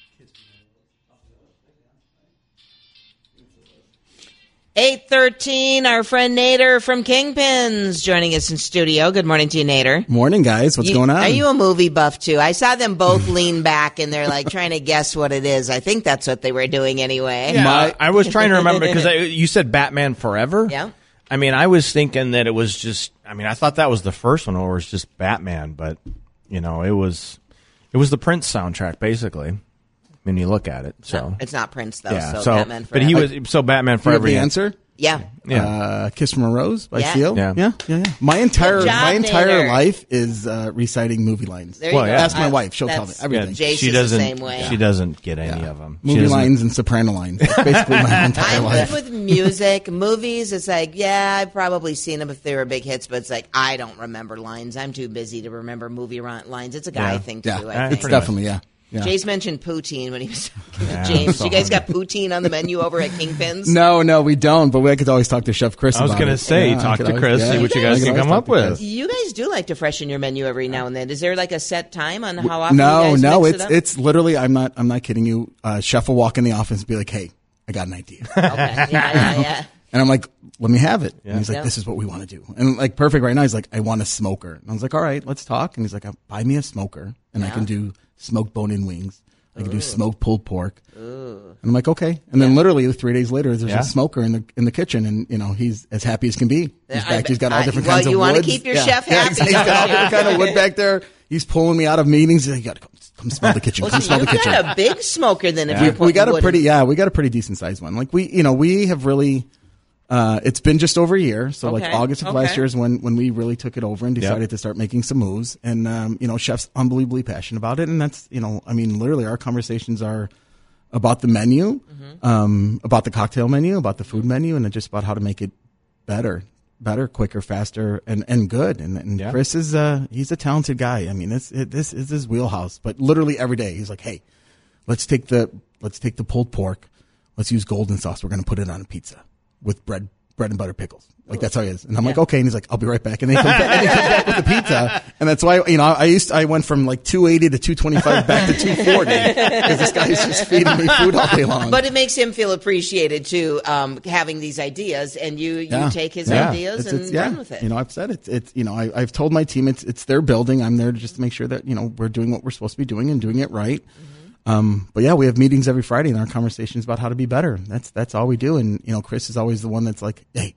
eight thirteen, our friend Nader from Kingpins joining us in studio. Good morning to you, Nader.
Morning, guys. What's
You-
going on?
Are you a movie buff, too? I saw them both lean back, and they're, like, trying to guess what it is. I think that's what they were doing anyway.
Yeah, My, I was trying to remember because you said Batman Forever.
Yeah.
I mean, I was thinking that it was just. I mean, I thought that was the first one, or it was just Batman, but you know, it was, it was the Prince soundtrack, basically. When you look at it, so
It's not Prince, though,
yeah,
so,
so
Batman Forever.
but he was so Batman
Do you have
Forever.
the
yeah.
answer?
Yeah.
Yeah.
Uh, Kiss from a Rose by
Yeah.
Seal.
Yeah.
yeah, yeah, yeah. My entire
Good job,
my entire
Nader.
life is uh, reciting movie lines.
There you
Well,
go.
yeah.
Ask my
I-
wife; she'll tell me
that's-
everything.
Yeah,
Jace
she
is the
doesn't.
same way.
She doesn't get any of them. She
Movie
doesn't-
lines and soprano lines. That's basically my entire
I'm
life.
good with music. Movies, it's like, yeah, I've probably seen them if they were big hits, but it's like, I don't remember lines. I'm too busy to remember movie ri- lines. It's a guy
Yeah.
thing to
Yeah,
do, I
Yeah,
think.
it's definitely yeah. yeah.
Jace mentioned poutine when he was talking to
Yeah,
James.
so
You guys got
hungry.
poutine on the menu over at Kingpins?
No, no, we don't. But we could always talk to Chef Chris.
I was
about
gonna
it.
say,
Yeah, I
talk
could
to
always-
Chris,
yeah.
see what you
I
guys
could
can
always
come
talk
up
to
with.
Chris.
You guys do like to freshen your menu every now and then. Is there like a set time on how often
No,
you guys
no,
mix
it's
it up?
it's literally. I'm not. I'm not kidding you. Uh, Chef will walk in the office and be like, "Hey, I got an idea,"
Okay. Yeah, yeah, yeah.
and I'm like, "Let me have it." And he's like,
Yeah.
"This is what we want to do." And like perfect right now, he's like, "I want a smoker." And I was like, "All right, let's talk." And he's like, "Buy me a smoker, and I
Yeah.
can do smoked bone-in wings. I can do smoked pulled pork." And I'm like, "Okay." And then literally three days later, there's
Yeah.
a smoker in the in the kitchen, and you know he's as happy as can be. He's
I
back. He's got all
bet-
different
I- well,
kinds
you
of
wanna
woods.
keep your
Yeah.
chef
Yeah,
happy,
he's got all
don't you?
different kind of wood back there. He's pulling me out of meetings. He's like, "You gotta come, come smell the kitchen.
Well,
Come
so
smell the
you've
kitchen."
got a big smoker then if
we,
you're
we
putting
got a
wood
pretty
in.
yeah we got a pretty decent sized one. Like we you know we have really uh it's been just over a year, so like
Okay,
August of last
okay.
year is when when we really took it over and decided to start making some moves. And um you know Chef's unbelievably passionate about it, and that's you know I mean literally our conversations are about the menu,
Mm-hmm.
um about the cocktail menu, about the food menu, and just about how to make it better. Better, quicker, faster, and, and good. And, and
Yeah.
Chris is uh he's a talented guy. I mean, it's, it, this is his wheelhouse. But literally every day, he's like, "Hey, let's take the let's take the pulled pork, let's use golden sauce. We're going to put it on a pizza with bread bread and butter pickles." Like that's how he is. And I'm like, "Okay." And he's like, "I'll be right back." And then he comes back, and he comes back with the pizza. And that's why you know I used to, I went from like two eighty to two twenty-five back to two forty because this guy is just feeding me food all day long.
But it makes him feel appreciated too, um, having these ideas, and you you
Yeah.
take his
Yeah.
ideas
It's-
and
it's- yeah.
run with it.
You know, I've said it. It's you know, I, I've told my team it's it's their building. I'm there to just to make sure that you know we're doing what we're supposed to be doing and doing it right.
Mm-hmm.
Um, but yeah, we have meetings every Friday and our conversations about how to be better. That's that's all we do. And you know, Chris is always the one that's like, "Hey,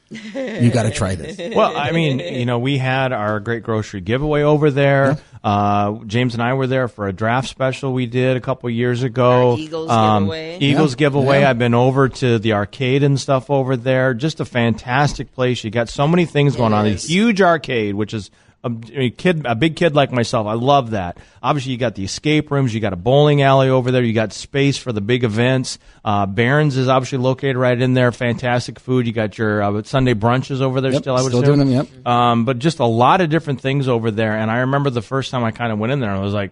you got to try this."
Well, I mean, you know, we had our great grocery giveaway over there. Uh, James and I were there for a draft special we did a couple years ago.
Our Eagles
um,
giveaway.
Eagles
Yeah.
giveaway.
Yeah.
I've been over to the arcade and stuff over there. Just a fantastic place. You got so many things going on. A
is.
huge arcade, which is a, a kid, a big kid like myself. I love that. Obviously, you got the escape rooms. You got a bowling alley over there. You got space for the big events. Uh, Barron's is obviously located right in there. Fantastic food. You got your uh, Sunday brunches over there
Yep,
still. I would
still
assume.
doing them. Yep.
Um, but just a lot of different things over there. And I remember the first time I kind of went in there, I was like,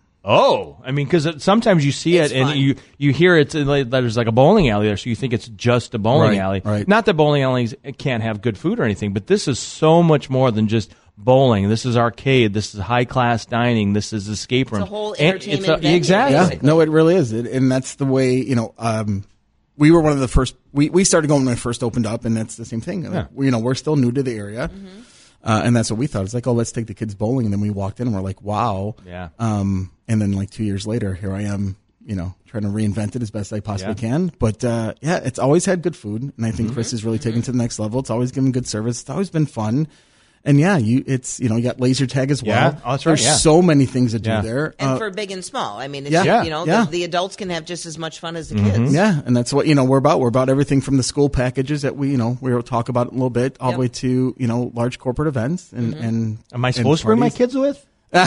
oh, I mean, because sometimes you see
It's
it and
fun.
you, you hear it's like, there's like a bowling alley there, so you think it's just a bowling
Right,
alley.
right.
Not that bowling alleys can't have good food or anything, but this is so much more than just bowling. This is arcade. This is high class dining. This is escape room.
a whole
And
entertainment
it's a-
venue,
exactly.
Yeah,
basically.
no, it really is, it, and that's the way you know. Um, we were one of the first. We, we started going when it first opened up, and that's the same thing. Like, we, you know, we're still new to the area,
Mm-hmm.
uh, and that's what we thought. It's like, oh, let's take the kids bowling, and then we walked in, and we're like, wow.
Yeah.
Um, and then like two years later, here I am. you know, trying to reinvent it as best I possibly
Yeah.
can. But uh, yeah, it's always had good food, and I think
Mhm.
Chris has really taken it to the next level. It's always given good service. It's always been fun. And yeah, you it's you know you got laser tag as well.
Yeah. Oh, that's right,
There's
yeah.
so many things to do
Yeah.
there.
And
Uh,
for big and small. I mean, it's,
Yeah.
you know,
Yeah.
the, the adults can have just as much fun as the
Mm-hmm.
kids.
Yeah, and that's what you know we're about. We're about everything from the school packages that we you know we'll talk about in a little bit, all
Yep.
the way to you know large corporate events and and.
Am I
and
supposed to bring my
parties.
kids with?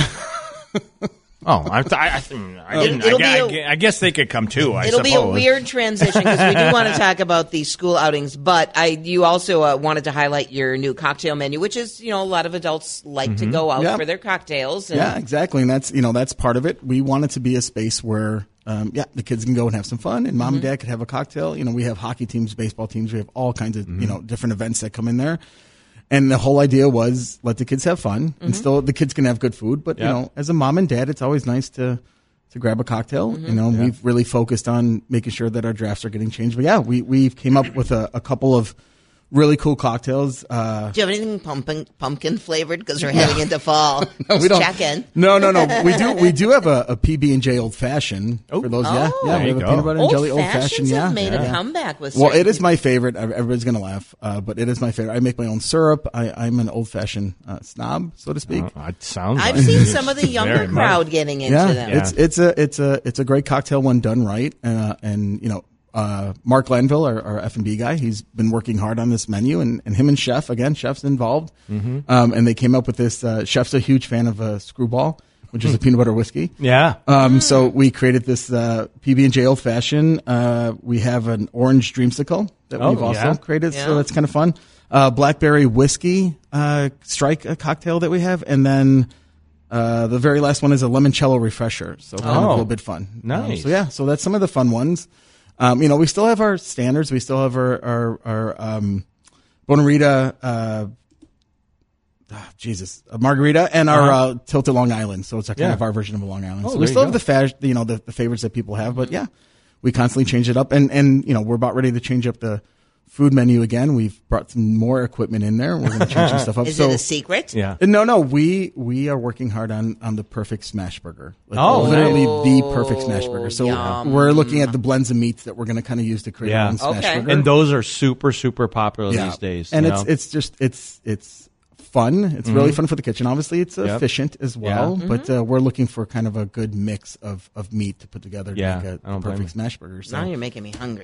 Oh, I, I, I, I didn't.
It'll
I,
be
gu- I guess they could come too. I
It'll
suppose.
be a weird transition because we do want to talk about these school outings, but I you also uh, wanted to highlight your new cocktail menu, which is you know a lot of adults like to
Mhm.
go out
Yeah.
for their cocktails. And
Yeah, exactly, and that's you know that's part of it. We want it to be a space where um, yeah the kids can go and have some fun, and mom and dad could have a cocktail. You know, we have hockey teams, baseball teams, we have all kinds of you know different events that come in there. And the whole idea was let the kids have fun, and still the kids can have good food. But you
Yeah.
know, as a mom and dad, it's always nice to to grab a cocktail. You know, we've really focused on making sure that our drafts are getting changed. But yeah, we we came up with a, a couple of really cool cocktails. Uh,
do you have anything pumpkin pumpkin flavored? Because we're heading into fall.
No,
Just
we don't.
checking.
No, no, no. We do. We do have a, a P B and J old fashioned for those. Yeah,
Oh.
yeah.
There
We
you
have a
go.
peanut butter and
Old
jelly old
fashions
fashioned.
have
Yeah,
made
yeah.
a comeback with.
Well,
certain
it is
people.
my favorite. Everybody's gonna laugh, uh, but it is my favorite. I make my own syrup. I, I'm an old fashioned uh, snob, so to speak.
Oh, it sounds.
I've
like
seen
it.
some of the younger
Very much.
crowd getting into
yeah,
them.
it's it's a it's a it's a great cocktail when done right, uh, and you know. Uh, Mark Lanville, our, our F and B guy, he's been working hard on this menu, and, and him and Chef, again, Chef's involved.
Mm-hmm.
Um, and they came up with this. Uh, Chef's a huge fan of uh, Screwball, which is a peanut butter whiskey.
Yeah.
Um, so we created this uh, P B and J Old Fashioned. Uh, we have an orange dreamsicle that
Oh,
we've also
yeah.
created,
Yeah.
so that's kind of fun. Uh, blackberry whiskey uh, strike a cocktail that we have, and then uh, the very last one is a limoncello refresher. So kind of a
Oh,
little bit fun. Um,
nice.
so yeah, so that's some of the fun ones. Um, you know, we still have our standards. We still have our our, our um, Bonarita. Uh, ah, Jesus, a margarita and our
Uh-huh.
uh, tilted Long Island. So it's a kind
Yeah.
of our version of a Long Island.
Oh,
so
there
we
you
still
go.
have the fas- you know, the, the favorites that people have, but yeah, we constantly change it up. And, and, you know, we're about ready to change up the food menu again. We've brought some more equipment in there. We're going to change some stuff up.
Is
so,
it a secret?
Yeah.
no, no, we, we are working hard on, on the perfect smash burger. Like,
Oh,
literally
nice.
the perfect smash burger. So
Yum.
we're looking at the blends of meats that we're going to kind of use to create
Yeah.
our own smash
Okay.
burger.
And those are super, super popular
Yeah.
these days.
And
you
it's
know?
it's just it's it's fun. It's really fun for the kitchen. Obviously, it's
Yep.
efficient as well.
Yeah.
But uh, we're looking for kind of a good mix of, of meat to put together to
Yeah,
make a
I don't blame
perfect
you.
smash burger. So
Now you're making me hungry.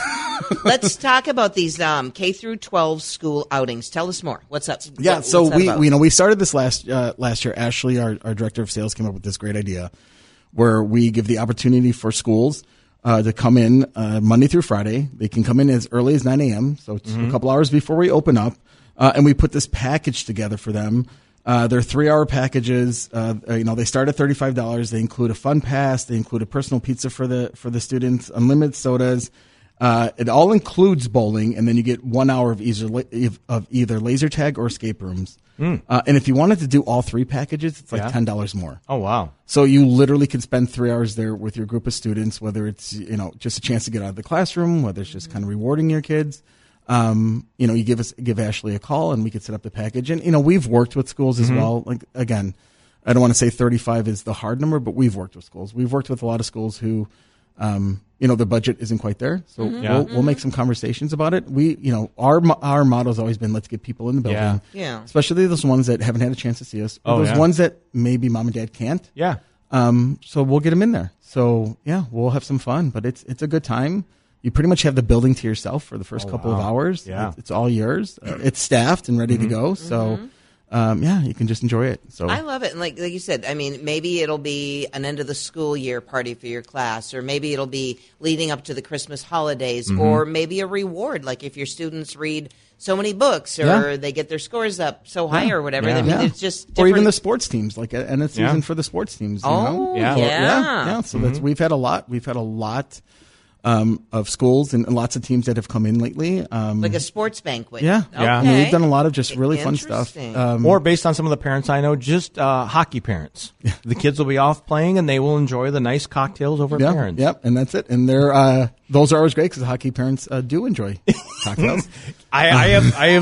Let's talk about these um, K through twelve school outings. Tell us more. What's up?
yeah,
What-
so
what's that
we,
about?
we you know we started this last uh, last year. Ashley, our, our director of sales, came up with this great idea where we give the opportunity for schools uh, to come in uh, Monday through Friday. They can come in as early as nine a.m., so it's a couple hours before we open up, uh, and we put this package together for them. Uh, they're three-hour packages. Uh, you know, they start at thirty-five dollars. They include a fun pass. They include a personal pizza for the for the students, unlimited sodas. Uh, it all includes bowling, and then you get one hour of either of either laser tag or escape rooms. Uh, and if you wanted to do all three packages, it's like
Yeah.
ten dollars more.
Oh, wow.
So you literally can spend three hours there with your group of students, whether it's you know just a chance to get out of the classroom, whether it's just kind of rewarding your kids. Um, you know, you give us give Ashley a call, and we could set up the package. And you know, we've worked with schools as well. Like again, I don't want to say thirty-five is the hard number, but we've worked with schools. We've worked with a lot of schools who, um, you know, the budget isn't quite there. So
Yeah.
we'll, we'll make some conversations about it. We, you know, our mo- our motto has always been let's get people in the building.
Yeah.
Yeah.
Especially those ones that haven't had a chance to see us. Or
Oh,
those
yeah.
ones that maybe mom and dad can't.
Yeah.
Um, so we'll get them in there. So yeah, we'll have some fun, but it's it's a good time. You pretty much have the building to yourself for the first
Oh,
couple of
wow.
hours.
Yeah.
It's, it's all yours. Uh, it's staffed and ready
Mm-hmm.
to go. So um, yeah, you can just enjoy it. So
I love it. And like like you said, I mean, maybe it'll be an end of the school year party for your class, or maybe it'll be leading up to the Christmas holidays,
Mm-hmm.
or maybe a reward, like if your students read so many books, or
Yeah.
they get their scores up so high, or whatever.
Yeah.
I mean,
yeah.
it's just
or even
different-
the sports teams, like a, and a season
Yeah.
for the sports teams. You
Oh,
know?
Yeah.
So,
yeah.
yeah, yeah. So that's we've had a lot. We've had a lot um, of schools and lots of teams that have come in lately. Um,
like a sports banquet.
yeah,
Yeah.
I mean,
Okay.
we've done a lot of just really fun stuff.
Interesting.
Um,
Or based on some of the parents I know, just uh, hockey parents. The kids will be off playing, and they will enjoy the nice cocktails over
yeah,
parents.
Yep, and that's it. And they're uh, those are always great because hockey parents uh, do enjoy cocktails.
I, I have I have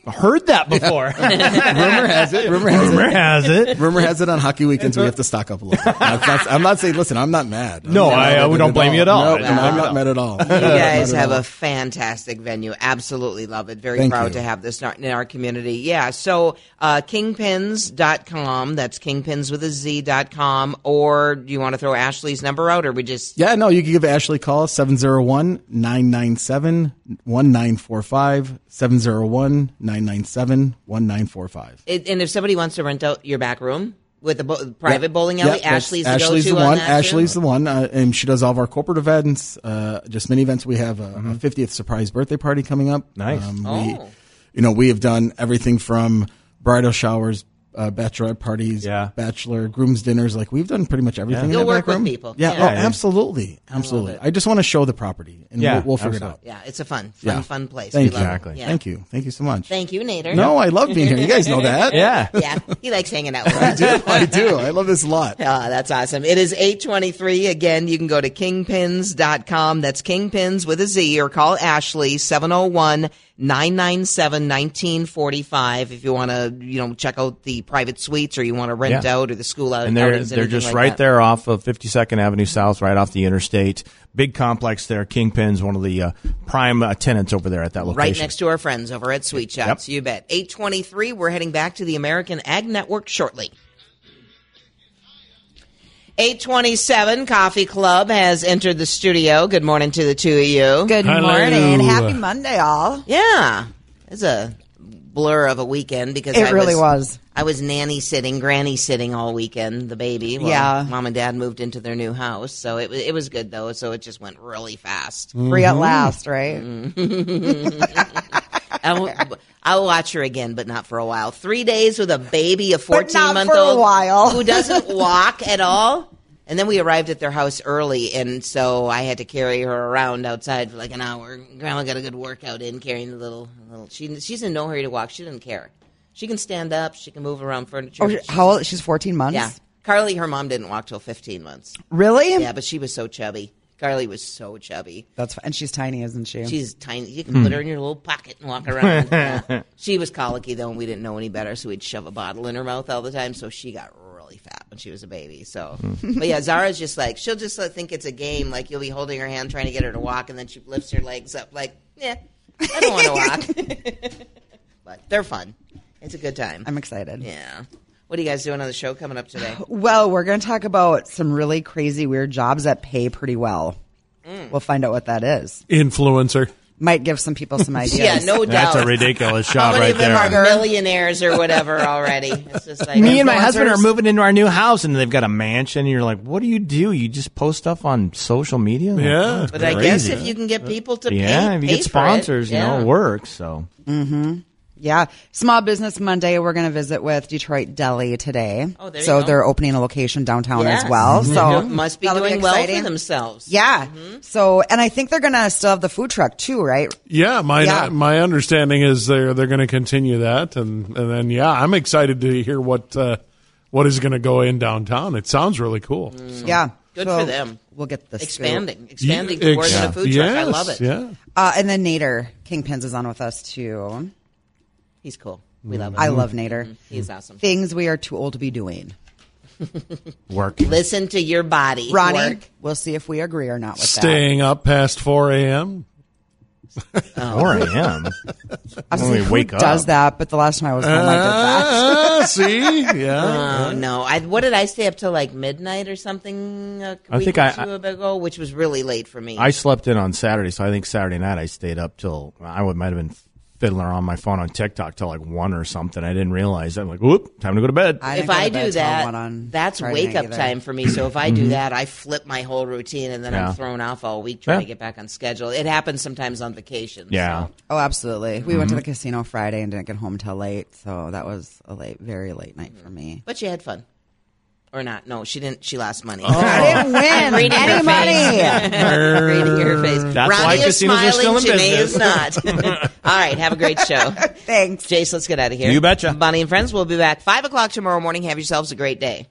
heard that before.
Rumor has it. Rumor has
Rumor
it.
has it.
Rumor has it on hockey weekends we have to stock up a little bit. That's not, I'm not saying, listen, I'm not mad. I'm
No,
not
I-
mad
I- we don't blame you at all.
No,
I don't
I'm
blame you
not
at
mad at all.
You guys have a fantastic venue. Absolutely love it. Very
Thank
proud
you.
to have this in our community. Yeah. So uh, kingpins dot com. That's kingpins with a Z dot com. Or do you want to throw Ashley's number out, or we just
Yeah, no, you can give Ashley a call, seven oh one, nine nine seven, one nine four five, seven oh one, nine nine seven, one nine four five.
It, and if somebody wants to rent out your back room with a bo- private bowling alley,
Yep, that's-
Ashley's the
Ashley's
go-to
the
on
one.
that
Ashley's
too?
the one, uh, and she does all of our corporate events, uh, just many events. We have a,
Mm-hmm.
a fiftieth surprise birthday party coming up.
Nice.
Um,
Oh.
we, you know, we have done everything from bridal showers, uh, bachelorette parties,
Yeah.
bachelor groom's dinners. Like we've done pretty much everything. in
You'll
that
work
back room.
with people.
Yeah,
Yeah.
oh,
Yeah, yeah.
absolutely, absolutely.
it.
I, just want to show the property, and
Yeah,
we'll, we'll figure
absolutely.
it out.
Yeah, it's a fun, fun,
Yeah.
fun place.
Thank
we
you.
love
Exactly.
It. Yeah.
Thank you. Thank you so much.
Thank you, Nader.
No, I love being here. You guys know that.
Yeah.
Yeah, he likes hanging out with us.
I do. I love this a lot.
Ah, that's awesome. It is eight twenty-three. Again, you can go to kingpins dot com. That's Kingpins with a Z, or call Ashley, seven oh one, nine nine seven, one nine four five if you want to, you know, check out the private suites, or you want to rent
Yeah.
out, or the school out.
And they're
outings,
they're
anything
just
like
right
that.
there off of fifty-second Avenue South, right off the interstate. Big complex there. Kingpin's one of the uh, prime uh, tenants over there at that location.
Right next to our friends over at Sweet Shots.
Yep.
You bet. eight twenty-three. We're heading back to the American Ag Network shortly. eight twenty-seven, Coffee Club has entered the studio. Good morning to the two of you.
Good
Hello.
morning. Happy Monday, all.
Yeah. It's a blur of a weekend because
It
I
really
was,
was.
I was nanny sitting, granny sitting all weekend, the baby. Well,
Yeah.
Mom and Dad moved into their new house, so it was it was good though. So it just went really fast.
Free at last, right?
I'll, I'll watch her again, but not for a while. Three days with a baby, a
But not
fourteen month
for a
old
while.
who doesn't walk at all. And then we arrived at their house early, and so I had to carry her around outside for like an hour. Grandma got a good workout in carrying the little little. She she's in no hurry to walk. She doesn't care. She can stand up. She can move around furniture.
Oh,
She's-
how old? She's fourteen months?
Yeah, Carly, her mom didn't walk till fifteen months.
Really?
Yeah, but she was so chubby. Carly was so chubby.
That's fine. And she's tiny, isn't she?
She's tiny. You can put her in your little pocket and walk around. Yeah. She was colicky, though, and we didn't know any better, so we'd shove a bottle in her mouth all the time, so she got really fat when she was a baby. So, But yeah, Zara's just like, she'll just like, think it's a game. Like, you'll be holding her hand trying to get her to walk, and then she lifts her legs up like, yeah, I don't want to walk. But they're fun. It's a good time.
I'm excited.
Yeah. What are you guys doing on the show coming up today?
Well, we're going to talk about some really crazy, weird jobs that pay pretty well.
Mm.
We'll find out what that is.
Influencer.
Might give some people some ideas.
Yeah, no doubt.
That's a ridiculous
How
job
many
right
of them are
there.
millionaires or whatever already? It's just like
Me and my husband are
influencers.
moving into our new house, and they've got a mansion. And you're like, what do you do? You just post stuff on social media? Like,
Yeah.
oh, it's
But I guess
crazy.
if you can get people to
yeah,
pay,
if you
pay
get
for
sponsors,
it,
you know,
yeah.
it works. So
Yeah. Small Business Monday, we're going to visit with Detroit Deli today.
Oh, there you
so
go.
they're opening a location downtown
Yes.
as well.
They
So
do- must be
that'll
doing well
exciting.
for themselves.
Yeah. So, and I think they're going to still have the food truck too, right?
Yeah, my
Yeah.
my understanding is they're they're going to continue that, and and then yeah, I'm excited to hear what uh, what is going to go in downtown. It sounds really cool.
Yeah.
Good
So
for them.
We'll get the scoop.
Expanding, expanding
Yeah,
to more than a
ex-
food truck. I
yes,
love it.
Yeah.
Uh, and then Nader Kingpins is on with us too.
He's cool. We love him.
I love Nader.
He's awesome.
Things we are too old to be doing.
work.
Listen to your body.
Ronnie,
Work.
we'll see if we agree or not with
Staying up past four a.m.
four a.m.
that. I was
when
like,
we
who
wake up.
does that? But the last time I was home, I did that.
Ah, see, yeah.
Oh no! I what did I stay up till like midnight or something a
I
week
think
or
I-
two ago, which was really late for me.
I slept in on Saturday, so I think Saturday night I stayed up till I would might have been fiddling on my phone on TikTok till like one or something. I didn't realize. I'm like, whoop, time to go to bed.
I
if
didn't go
I
to bed
do
till
that,
one on
that's
Friday
wake
night
up
either.
time for me. So if I do that, I flip my whole routine, and then
Yeah.
I'm thrown off all week trying
Yeah.
to get back on schedule. It happens sometimes on vacation.
Yeah.
so.
Oh, absolutely. We went to the casino Friday and didn't get home till late, so that was a late, very late night for me.
But you had fun. Or not. No, she didn't. She lost money.
I didn't win
Reading
any
her
money.
face. Reading her face.
That's
Ronnie
why
is
casinos are
smiling.
still in
Janae
business.
is not. All right. Have a great show.
Thanks.
Jace, let's get out of here.
You betcha.
Bonnie and friends, we'll be back five o'clock tomorrow morning. Have yourselves a great day.